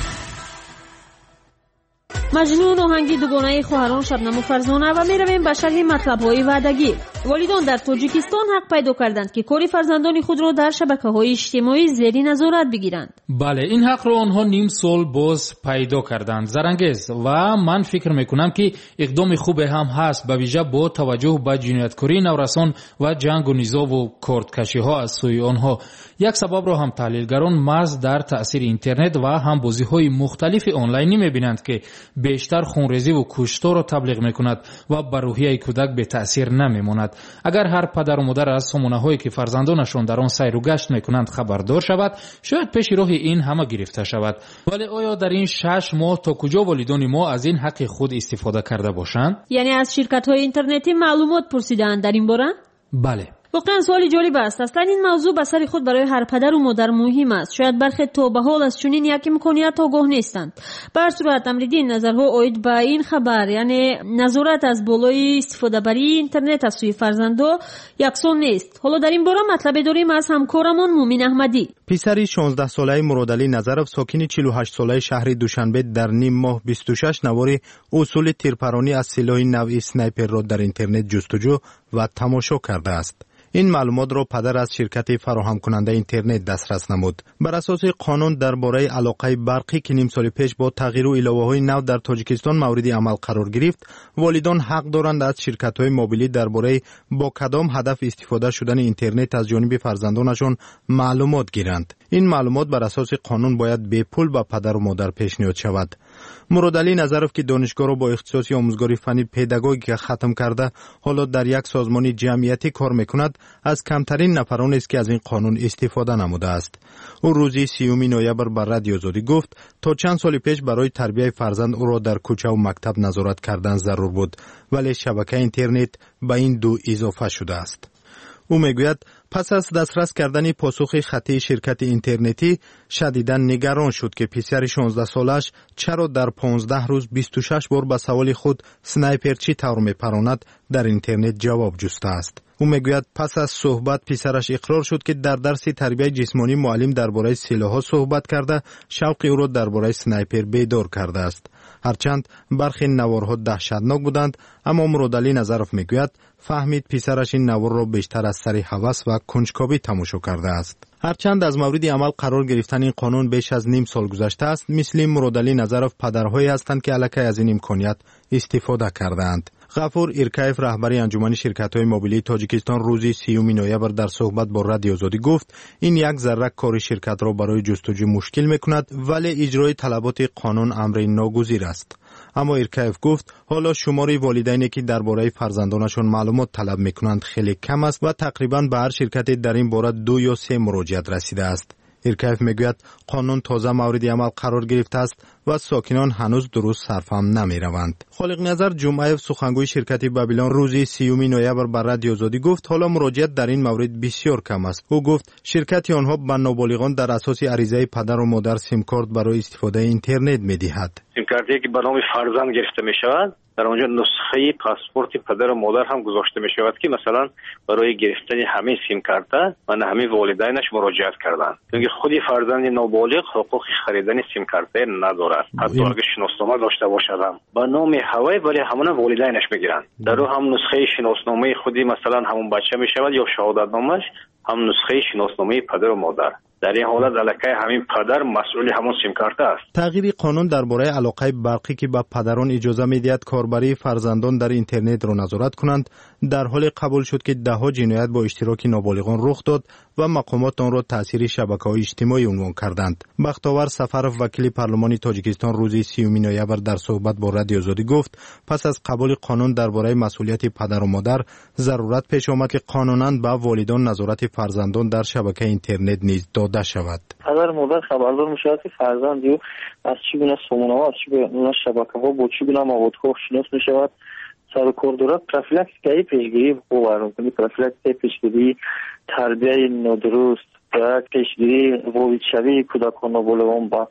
مجنون آهنگی دوگانه خواهران شبنم و فرزانه و می رویم به شرح مطلب‌های وعدگی. والدان در تاجیکستان حق پیدا کردند که کار فرزندان خود را در شبکه‌های اجتماعی زیر نظارت بگیرند. بله، این حق را آنها نیم سال باز پیدا کردند. زرنگیز و من فکر میکنم که اقدام خوب هم هست، به ویژه با توجه به جنایتکاری نورسان و جنگ و نزاع و کارتکشی‌ها از سوی آنها. یک سبب را هم تحلیلگران محض در تأثیر اینترنت و هم بازی‌های مختلف آنلاینی می‌بینند که بیشتر خونریزی و کشتار را تبلیغ می‌کند و بر روحیه کودک به تأثیر نمی‌ماند. اگر هر پدر و مادر از سامانه‌هایی که فرزندانشان در آن سیر و گشت می‌کنند خبردار شود، شاید پیش راه این همه گرفته شود. ولی آیا در این 6 ماه تا کجا والدان ما از این حق خود استفاده کرده باشند؟ یعنی از شرکت‌های اینترنتی معلومات پرسیدند در این باره؟ بله. واقعا سوالی جالب است. اصلا این موضوع به سر خود برای هر پدر و مادر مهم است. شاید برخی تا به حال از چنین یک امکانیت آگاه نیستند. به هر صورت امریدین نظرها اید به این خبر، یعنی نظارت از بالای استفاده بری اینترنت از سوی فرزندا یکسان نیست. حالا در این باره مطلب داریم از همکارمان مومین احمدی. پسری 16 ساله مرادعلی نظرов ساکن 48 ساله شهر دوشنبه در نیم ماه 26 نوار اصول تیرپرانی از سلاح نوعی اسنایپر را در اینترنت جستجو و تماشا کرده است. این معلومات را پدر از شرکت فراهم کننده اینترنت دسترس نمود. بر اساس قانون درباره علاقه برقی که نیم سال پیش با تغییر و الهه‌های نو در تاجیکستان مورد عمل قرار گرفت، والدان حق دارند از شرکت‌های موبیلی درباره با کدام هدف استفاده شدن اینترنت از جانب فرزندانشان معلومات گیرند. این معلومات بر اساس قانون باید به پول به پدر و مادر پیشنهاد شود. مرادعلی نظرov که دانشگاه را با اختصاصی آموزگاری فنی پداگوژیک ختم کرده، حالا در یک سازمان جمعیتی کار میکند، از کمترین نفرانی است که از این قانون استفاده نموده است. او روزی 30 نوامبر بر رادیو آزادی گفت تا چند سال پیش برای تربیت فرزند او را در کوچه و مکتب نظارت کردن ضرور بود، ولی شبکه اینترنت به این دو اضافه شده است. او میگوید پس از دسترس کردن پاسخ خطی شرکت اینترنتی شدیداً نگران شد که پسر 16 سالش چرا در 15 روز 26 بار به سوال خود سنایپر چی طور میپراند در اینترنت جواب جسته است. او میگوید پس از صحبت پسرش اقرار شد که در درس تربیت جسمانی معلم درباره سلاح‌ها صحبت کرده، شوق او را درباره سنایپر بیدار کرده است. هرچند برخی نوارها دهشتناک بودند، اما مرادعلی نظرov میگوید فهمید پسرش این نوار را بیشتر از سر هوس و کنجکاوی تماشا کرده است. هرچند از مورد عمل قرار گرفتن این قانون بیش از نیم سال گذشته است، مثل مرادعلی نظرov پدرهایی هستند که علیه از این امکانیت استفاده کردند. غفور ایرکایف رهبری انجمن شرکت‌های موبیلی تاجیکستان روزی 30 نوامبر در صحبت با رادیو آزادی گفت این یک ذره کار شرکت را برای جستجو مشکل می‌کند، ولی اجرای طلبات قانون امر ناگزیر است. اما ایرکایف گفت حالا شمار والدینی که درباره فرزندانشان معلومات طلب می‌کنند خیلی کم است و تقریباً به هر شرکتی در این باره 2 یا 3 مراجعت رسیده است. ایرکایف میگوید قانون تازه مورد عمل قرار گرفته است و ساکنان هنوز درست صرفم نمیروند. خالق نظر جمعه سخنگوی شرکت بابیلون روز 30 نوامبر بر رادیو آزادی گفت حالا مراجعت در این مورد بسیار کم است. او گفت شرکت آنها به نابالغان در اساس عریضه پدر و مادر سیم کارت برای استفاده اینترنت میدهد. سیم کارتی که به نام فرزند گرفته می شود در آنجا نسخه پاسپورت پدر و مادر هم گذاشته می شود که مثلا برای گرفتن همه سیم کارت و همه والدینش مراجعت کردند. چون خود فرزند نابالغ حقوق خریدن سیم کارت ندارد. حتی اگر شناسنامه داشته باشد هم به نام هوای ولی همون والدینش میگیرند. در او هم نسخه شناسنامه خودی مثلا همون بچه می شود یا شهادتنامش هم نسخه شناسنامه پدر و مادر. در این حالت علاقه همین پدر مسئول همون سیم کارت است. تغییر قانون درباره علاقه برقی که به پدران اجازه میدهد کاربری فرزندان در اینترنت را نظارت کنند در حال قبول شد که دهها جنایت با اشتراک نابالغان رخ داد و مقامات آن را تاثیر شبکه‌های اجتماعی عنوان کردند. بختاور سفرов وکیل پارلمانی تاجیکستان روز 30 نوامبر در صحبت با رادیو آزادی گفت پس از قبول قانون درباره مسئولیت پدر و مادر ضرورت پیش آمد که قانونا به والدان نظارت فرزندان در شبکه اینترنت نیز داده شود. پدر و مادر خبردار می‌شود که فرزند از چه گونه سامانه‌ها، از چه گونه شبکه‌ها با چه گونه موادها شناس می‌شود. سر کار دارد پروفیلاکسیک پیشگیری خوب می‌کنی، پروفیلاکسیک پیشگیری تربیت نادرست، پیشگیری وارد شوی کودکان نابالغان با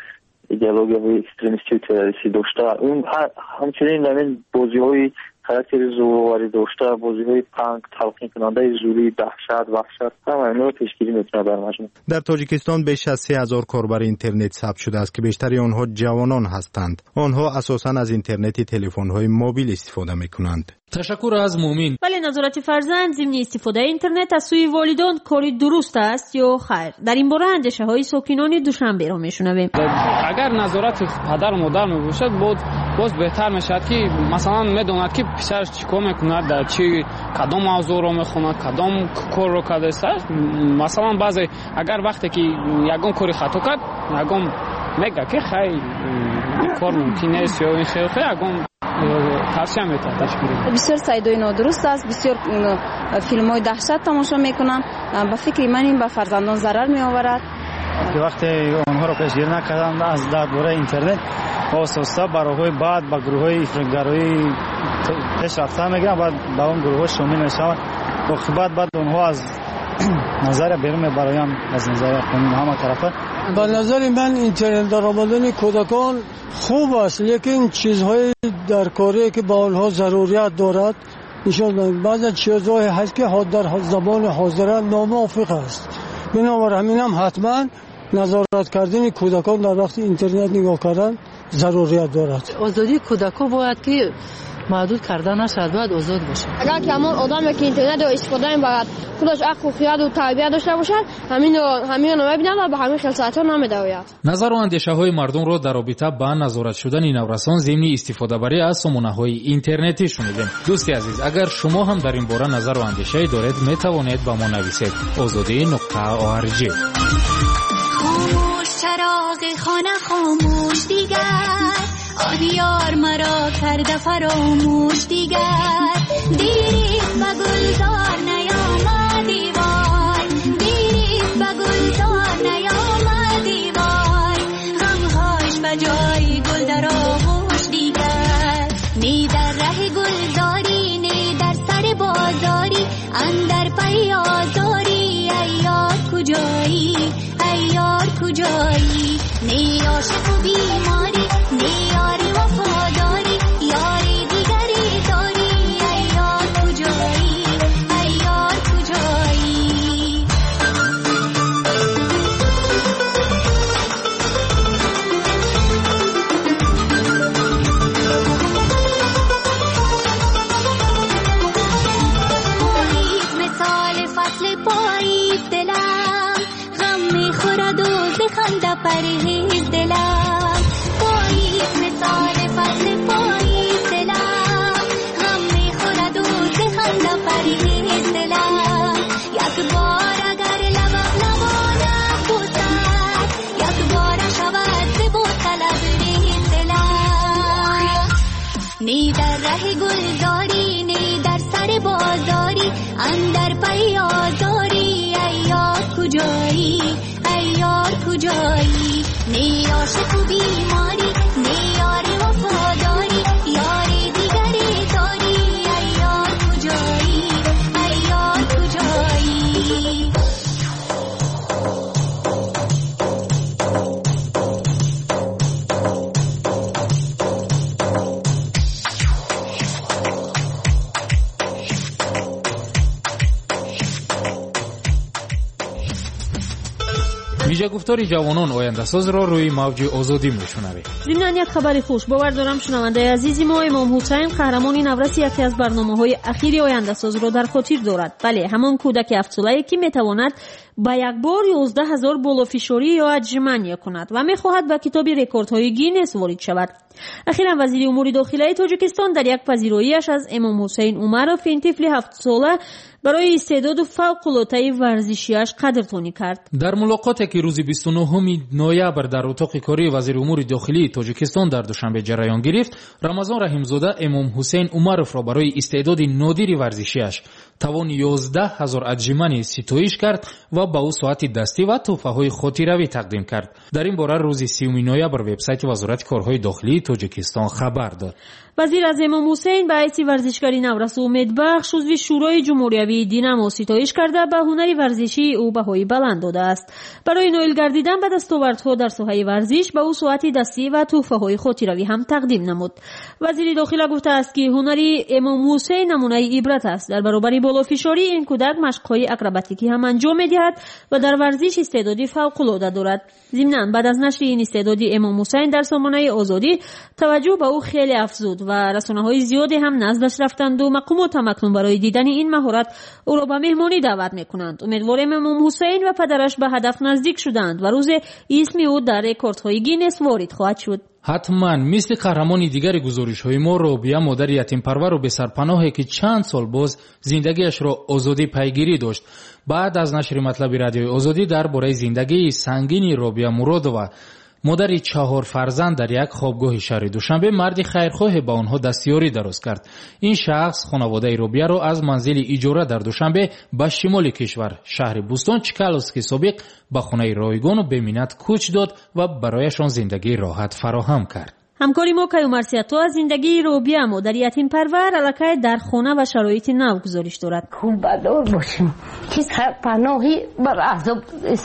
ایدئولوژی اکستریمیستی و تروریستی داشته. اون همچنین همین بازی‌های خاطر زوری داشته، بازی‌های پانک، تلقین کننده زوری، دهشت، وحشت همه اینا رو پیشگیری می‌کنه در مجموع. در تاجیکستان بیش از 3000 کاربر اینترنت ثبت شده است که بیشتر آنها جوانان هستند. آنها اساساً از اینترنت تلفن‌های موبیل استفاده می‌کنند. تشکر از مومین. ولی نظارت فرزند ضمن استفاده اینترنت از سوی والدان کاری درست است یا خیر؟ در این باره اندیشه‌های ساکنان دوشنبه را میشنویم. اگر نظارت پدر و مادر میباشد باز بهتر میشد که مثلا میدوند که پسرش چیکار میکند، در چی کدام موضوع رو میخواند، کدام کار رو کرده است. مثلا بعضی اگر وقتی که یگان کاری خطا کرد یگان میگه که خیلی کار ممکن نیست یا این خیلی یگان ترشیم میتونه تشکیل. بسیار سایدای نادرست است، بسیار فیلم‌های دهشت تماشا میکنن. به فکر من این به فرزندان ضرر میآورد. که وقتی اونها رو پیشگیری نکردن از درباره اینترنت اساسا برای بعد با گروه‌های افراط‌گرایی پیش رفته میگن، بعد با اون گروه‌ها شامل میشن و بعد اونها از نظر بیرون میبرن، از نظر قانون همه طرفه. به نظر من اینترنت در آمدن کودکان خوب است، لیکن چیزهای در کاری که با آنها ضروریات دارد نشان بعضی چیزهای هست که در زبان حاضره ناموافق است. بنابراین همین هم حتما نظارت کردن کودکان در وقت اینترنت نگاه کردن ضروریات دارد. آزادی کودکان باید که محدود کرده نشد، باید آزاد باشه. اگر که همون آدمی که اینترنت رو استفاده می‌کند خودش عقل و خرد و تربیت داشته باشد، همین رو می‌بیند و به همین خصلت‌ها نمی‌دوید. نظر و اندیشه‌های مردم را در رابطه با نظارت شدن نورسان ضمن استفاده بری از سامانه‌های اینترنتی شنیدیم. دوستی عزیز، اگر شما هم در این باره نظر و اندیشه‌ای دارید می‌توانید با ما نویسید. azadi.org. خاموش چراغ خانه خاموش دیگر، آبیار مرا کرده فراموش دیگر. دیریست و گلزار نیامدی وای، دیریست و گلزار نیامدی وای. غمهاش به جای گل در آغوش دیگر. نی در ره گلزاری، نی در سر بازاری، اندر پی آزاری. ای یار کجایی، ای یار کجایی؟ نی عاشق و بیماری، نی یاری وفاداری، یاری دیگری داری. ای یار کجایی، ای یار کجایی؟ پاییز مثال فصل پاییز دلم، غم میخورد و خنده پرهیز دلم. پاییز مثال فصل پاییز دلم، غم میخورد و خنده پرهیز دلم. یک بار اگر لبم نماند بوسد، یک بار شود ز بوسه لبریز دلم. نی در ره گلزاری، نی در سر بازاری، اندر پی آزاری. ای یار کجایی، ای یار یار کجایی نی عاشق و بیماری نی یار وفاداری یاری دیگری داری ای یار کجایی ای یار کجایی ویژه گفتاری جوانان آینده ساز را روی موج آزادی میشنوید. ضمن یک خبر خوش باور دارم شنونده عزیزی ما امام حسین قهرمان نورس یکی از برنامه‌های اخیر آینده ساز را در خاطر دارد. بله، همان کودک 7 ساله‌ای که میتواند با یک بار 11000 بالافشاری یا اجرمانی کند و میخواهد به کتاب رکوردهای گینس وارد شود. اخیرا وزیر امور داخلی تاجیکستان در یک پذیراییش از امام حسین عمرov این طفل 7 ساله برای استعداد فوق‌العاده ورزشیش قدردانی کرد. در ملاقاتی که روز 29 نوامبر در اتاق کاری وزیر امور داخلی تاجیکستان در دوشنبه جریان گرفت، رمضان رحیمزاده امام حسین عمرov را برای استعداد نادر ورزشیش توان 11000 اجرمانی ستایش کرد و به او ساعت دستی و تحفه‌های خاطروی تقدیم کرد. در این باره روز 30 نوامبر وبسایت وزارت کارهای داخلی تاجیکستان خبر داد. وزیر از امام حسین به حیث ورزشکاری نورس و امیدبخش عضو شورای جمهوری دینمو ستایش کرده به هنر ورزشی او بهای بلند داده است. برای نایل گردیدن به دستاوردها در ساحه ورزش به او ساعت دستی و تحفه‌های خاطروی هم تقدیم نمود. وزیر داخلی گفته است که هنر امام حسین نمونه عبرت است. در برابر بالافشاری این کودک مشق‌های اکروباتیکی هم انجام می‌دهد و در ورزش استعدادی فوق‌العاده دارد. ضمناً بعد از نشر این استعدادی امام حسین در سامانه آزادی توجه به او خیلی افزود و رسانه‌های زیادی هم نزدش رفتند و مقامات اکنون برای دیدن این مهارت او را به مهمانی دعوت می‌کنند. امیدواریم امام حسین و پدرش به هدف نزدیک شدند و روز اسم او در رکوردهای گینس وارد خواهد شد. حتما مثل قهرمانی دیگر گزارش‌های ما رابعه مادر یتیم پرور و به سرپناهی که چند سال باز زندگیش را آزادی پیگیری داشت. بعد از نشر مطلب رادیوی آزادی درباره زندگی سنگین رابعه مرادова مادر 4 فرزند در یک خوابگاه شهر دوشنبه مرد خیرخواه با آنها دستیاری درست کرد. این شخص خانواده رابعه را از منزل اجاره در دوشنبه به شمال کشور شهر بوستان چکالوسکی سابق به خانه رایگان و به منت کوچ داد و برایشان زندگی راحت فراهم کرد. همکاری ما کیومرسیاتو از زندگی رابعه مادر یتیم پرور علاقه در خانه و شرایط نو گزارش دارد. خوب بدار باشیم که سرپناهی بر عذاب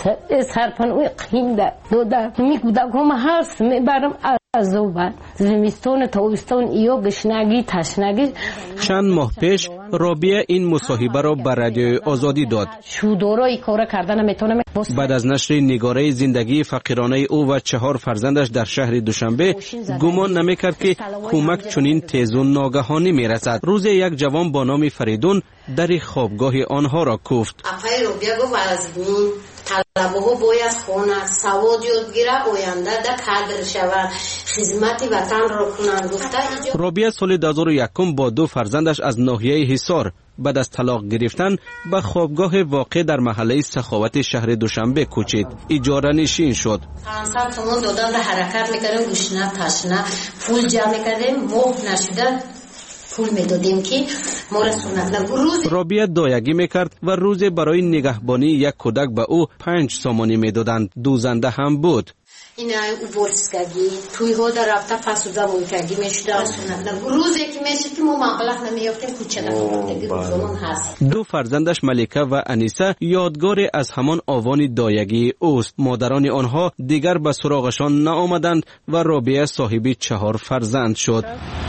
سرپناهی قیم داده میگودم هست میبرم عذاب زمستان تابستان یا گشنگی تشنگی. چند ماه پیش رابعه این مصاحبه را به رادیوی آزادی داد. شودورای کار کردن نمیتونم. بعد از نشر نگاره زندگی فقیرانه او و 4 فرزندش در شهر دوشنبه گمان نمیکرد که کمک چنین تیز و ناگهانی میرسد. روز یک جوان با نام فریدون در خوابگاه آنها را کوفت. آقای رابعه گفت از این طلبه ها باید خونه سواد یاد گیره آینده در کادر شود خدمت وطن را کنند گفته. رابعه سال 2001 با 2 فرزندش از ناحیه حصار بعد از طلاق گرفتن به خوابگاه واقع در محله سخاوت شهر دوشنبه کوچید. اجاره نشین شد. 500 تومان دادن در حرکت میکردیم گوشنه تشنه پول جمع میکردیم ماه نشده پول میدادیم که ما را سنت روز. رابعه دایگی میکرد و روز برای نگهبانی یک کودک به او 5 سامانی میدادند. دوزنده هم بود. این او ورسکگی توی ها در رفته پس و زمان کگی میشده سنت روزی که میشد که ما مبلغ نمیافتیم کوچه نمیافتیم روزمون هست. 2 فرزندش ملیکه و انیسه یادگار از همان آوان دایگی اوست. مادران آنها دیگر به سراغشان نآمدند و رابعه صاحب 4 فرزند شد.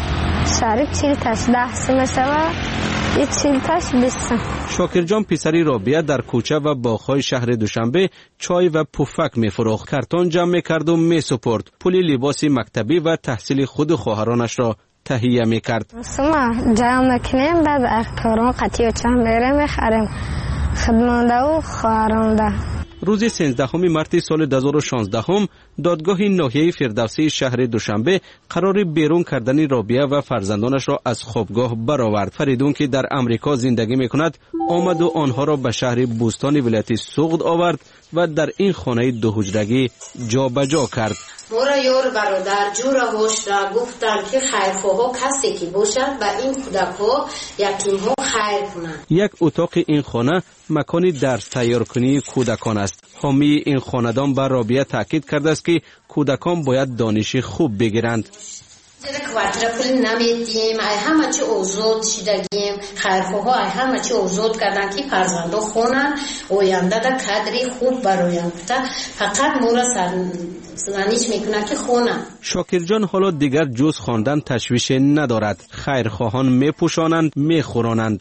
شریف چیلتش 10 سمه شود یه چیلتش 20. شاکر جان پسری رابعه در کوچه و باغ‌های شهر دوشنبه چای و پفک می‌فروخت. کارتون جمع می‌کرد و می‌سپرد. پول لباس مکتبی و تحصیل خود خواهرانش را تهیه می‌کرد. ما جمع می‌کنیم بعد کارون قطعی چند بریم می‌خریم خدمانده و خواهرانده. روز 13 مارس سال 2016 دادگاه ناحیه فردوسی شهر دوشنبه قرار بیرون کردن رابعه و فرزندانش را از خوابگاه برآورد. فریدون که در امریکا زندگی میکند آمد و آنها را به شهر بوستان ولایت سوغد آورد و در این خانه دو حجرگی جا بجا کرد. مورا یور برادر جورا هشتا گفتن که خیرخواه کسی که باشد و این کودک ها یتیم ها خیر کنند. یک اتاق این خانه مکانی درس تیار کنی کودکان است. حامی این خاندان بر رابعه تاکید کرده است که کودکان باید دانش خوب بگیرند. کوارتر پول نمیدیم، ای همه چی آزاد شدگیم، خیرخواه ای همه چی آزاد کردن که فرزندو خونن آینده دا کادری خوب براین فقط مورا سرزنش میکنن که خونن. شاکر جان حالا دیگر جز خواندن تشویش ندارد. خیرخواهان میپوشانند، میخورانند.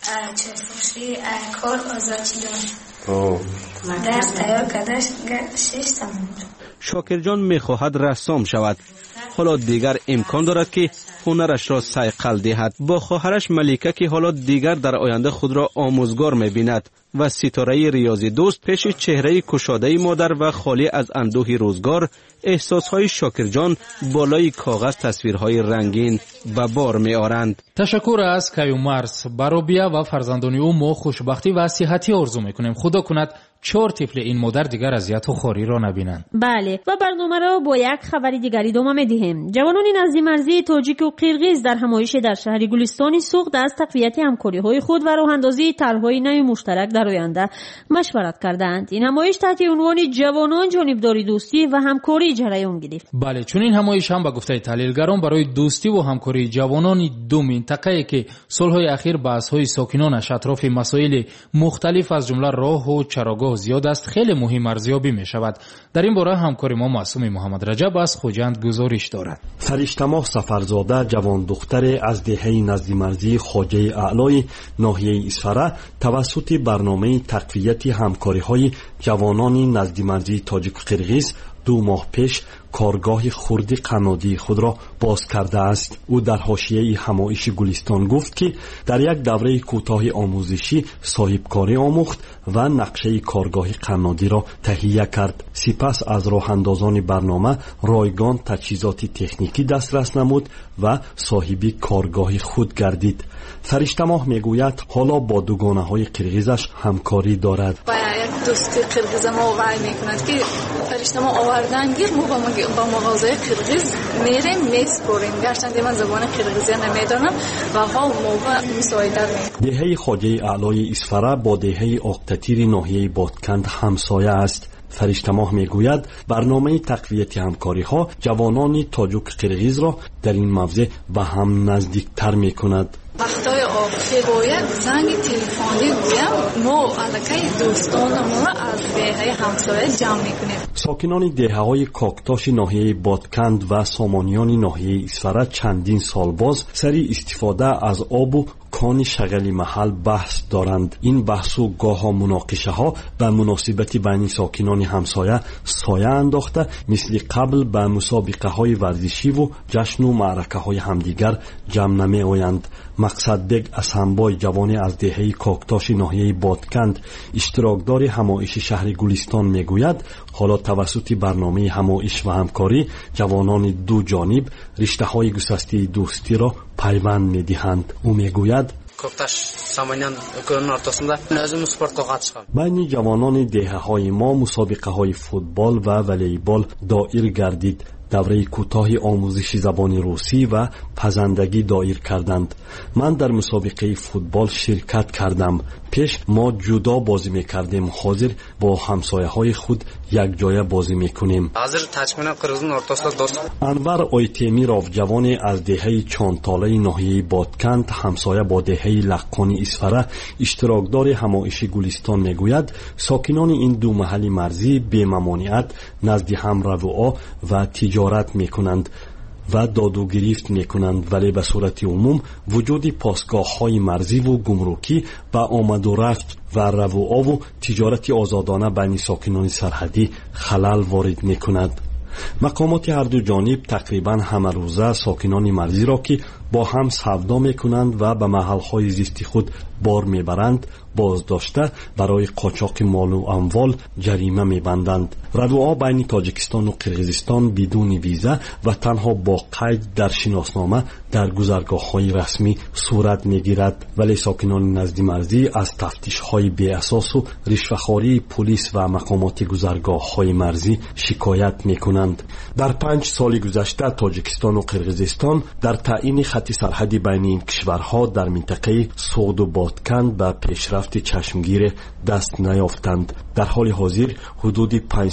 چه کار آزادی دارد. درس تیار کردش 6 سال. شاکر جان میخواهد رسام شود. حالا دیگر امکان دارد که هنرش را صیقل دهد. با خواهرش ملیکه که حالا دیگر در آینده خود را آموزگار می‌بیند و ستاره ریاضی دوست پیش چهره کشاده مادر و خالی از اندوه روزگار، احساسهای شاکر جان بالای کاغذ تصویرهای رنگین به بار می‌آورند. تشکر از کیومرس. برای و فرزندان او ما خوشبختی و صحتی آرزو می‌کنیم. خدا کند 4 طفل این مادر دیگر اذیت و خواری را نبینند. بله، و برنامه را با یک خبری دیگری ادامه می‌دهیم. جوانان نزدی مرزی تاجیک و قرقیز در همایش در شهر گلستان سوخت از تقویت همکاری‌های خود و راه‌اندازی طرح‌های نو مشترک در آینده مشورت کردند. این همایش تحت عنوان جوانان جانبداری دوستی و همکاری جریان گرفت. بله، چون این همایش هم به گفته تحلیلگران برای دوستی و همکاری جوانان دو منطقه‌ای که سال‌های اخیر بحث‌های ساکنانش اطراف مسائل مختلف از جمله راه و چراگاه زیاد است خیلی مهم ارزیابی می شود. در این باره همکار ما معصوم محمد رجب از خوجند گزارش دارد. فرشته‌ماه سفرزاده جوان دختر از دهه نزدی مرزی خواجه اعلای ناحیه اسفره توسط برنامه تقویت همکاری‌های جوانان نزدی مرزی تاجیک و قرقیز 2 ماه پیش کارگاه خردی قنادی خود را باز کرده است. او در حاشیه همایش گلستان گفت که در یک دوره کوتاه آموزشی صاحبکاری آموخت و نقشه کارگاه قنادی را تهیه کرد. سپس از راه اندازان برنامه رایگان تجهیزات تکنیکی دسترس نمود و صاحب کارگاه خود گردید. فرشته‌ماه میگوید حالا با دوگانه‌های قرقیزش همکاری دارد. با یک دوستی قرقیز ما وعده می‌کند که فرشته‌ماه آوردن گیر با مغازه قرقیز میریم میسپریم، گرچند من زبان قرقیزی نمیدانم و ها موقع مساعده می. دهه خواجه اعلای اسفره با دهه آقتتیر ناحیه بادکند همسایه است. فرشته‌ماه میگوید برنامه تقویت همکاری ها جوانان تاجیک قرقیز را در این موضع به هم نزدیکتر میکند. وقتای آخر باید زنگ تلفنی گویم ما علاقه دوستانمون را از دهه همسایه جمع میکنیم. ساکنان دهه‌های کاکتاش ناحیه بادکند و سامانیان ناحیه اسفره چندین سال باز سری استفاده از آب و کان شغلی محل بحث دارند. این بحث و گاه مناقشه ها به مناسبت بین ساکنان همسایه سایه انداخته مثل قبل به مسابقه های ورزشی و جشن و معرکه های همدیگر جمع نمی آیند. مقصد بگ اسنبای جوانی از دهه کاکتاش ناحیه بادکند اشتراکدار همایش شهر گلستان میگوید حالا توسط برنامه همایش و همکاری جوانان دو جانب رشته های گسسته دوستی را پیوند میدهند. او میگوید کوکتاش سامانیان کنون ارتاسنده نازم سپورت قاتشخم بین جوانان دهه های ما مسابقه های فوتبال و والیبال دایر گردید. دوره کوتاه آموزشی زبان روسی و پزندگی دایر کردند. من در مسابقه فوتبال شرکت کردم. پیش ما جدا بازی میکردیم، حاضر با همسایه های خود یک جای بازی میکنیم. حاضر تچمن قرغیزن ارتاسلا دوست. انور آیتمیروف جوان از دهه چانتاله ناحیه بادکند همسایه با دهه لقانی اسفره اشتراکدار همایش گلستان میگوید ساکنان این دو محل مرزی بی ممانعت نزد هم رفوعا و تجارت میکنند و داد و گرفت میکنند، ولی به صورت عموم وجود پاسگاه های مرزی و گمرکی و آمد و رفت و رفوعا و تجارت آزادانه بین ساکنان سرحدی خلل وارد میکند. مقامات هر دو جانب تقریبا همه روزه ساکنان مرزی را که با هم سودا میکنند و به محلهای زیستی خود بار میبرند بازداشته برای قاچاق مال و اموال جریمه میبندند. روابط بین تاجیکستان و قرغیزستان بدون ویزا و تنها با قید در شناسنامه در گذرگاه‌های رسمی صورت میگیرد، ولی ساکنان نزد مرزی از تفتیش‌های بی اساس و رشوه‌خواری پلیس و مقامات گذرگاه‌های مرزی شکایت میکنند. در 5 سال گذشته تاجیکستان و قرغیزستان در تعیین خط سرحدی بین این کشورها در منطقه سود و بادکند به پیشرفت چشمگیر دست نیافتند. در حال حاضر حدود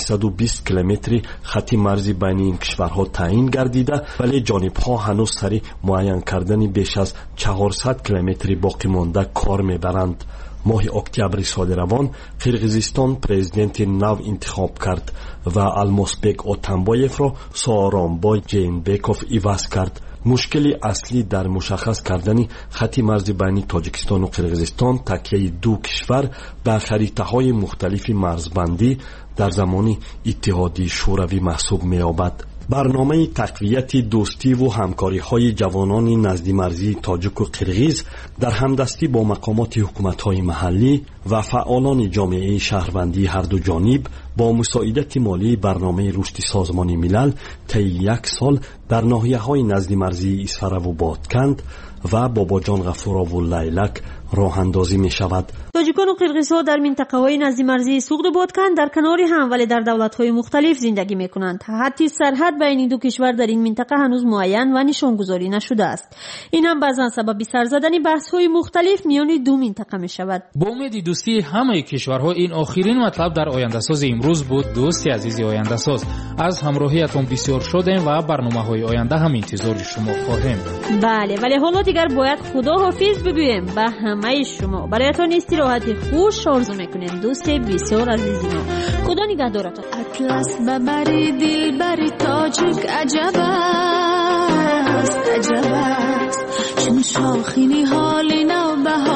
520 کیلومتر خط مرزی بین این کشورها تعیین گردیده، ولی جانب‌ها هنوز سر معین کردن بیش از 400 کیلومتر باقی مانده کار میبرند. ماه اکتبر سال روان قرغیزستان پرزیدنت نو انتخاب کرد و الماسبек اتنبایف را سارانبای جینبеков عوض کرد. مشکل اصلی در مشخص کردن خط مرزی بین تاجیکستان و قرغیزستان تکیه دو کشور بر خریطه‌های مختلف مرزبندی در زمان اتحادیه شوروی محسوب می‌یابد. برنامه تقویت دوستی و همکاری‌های جوانان نزد مرزی تاجیک و قرغیز در همدستی با مقامات حکومت‌های محلی و فعالان جامعه شهروندی هر دو جانب با مساعدت مالی برنامه رشد سازمان ملل طی 1 سال در ناحیه‌های نزد مرزی اسفره و بادکند و باباجان غفورا و لیلک راه اندازی می شود. تاجیکان و قرغیزها در منطقه‌های نزد مرزی سوغد و بادکند در کنار هم ولی در دولت‌های مختلف زندگی می‌کنند. خط سرحد بین این دو کشور در این منطقه هنوز معین و نشانگذاری نشده است. این هم بعضا سبب سر زدن بحث‌های مختلف میان دو منطقه می‌شود. با امید دوستی همه کشورها این آخرین مطلب در آینده ساز امروز بود. دوستی عزیز آینده ساز، از همراهیتون بسیار شدیم و برنامه‌های آینده هم انتظار شما خواهیم. بله، ولی حالا دیگر باید خداحافظ بگوییم به همه شما. برایتان استراحت خوش آرزو میکنیم دوست بسیار عزیز ما. خدا نگهدارتان. اطلس ببری دل بری تاجیک عجب است، عجب است چون شاخینی حالی نو بها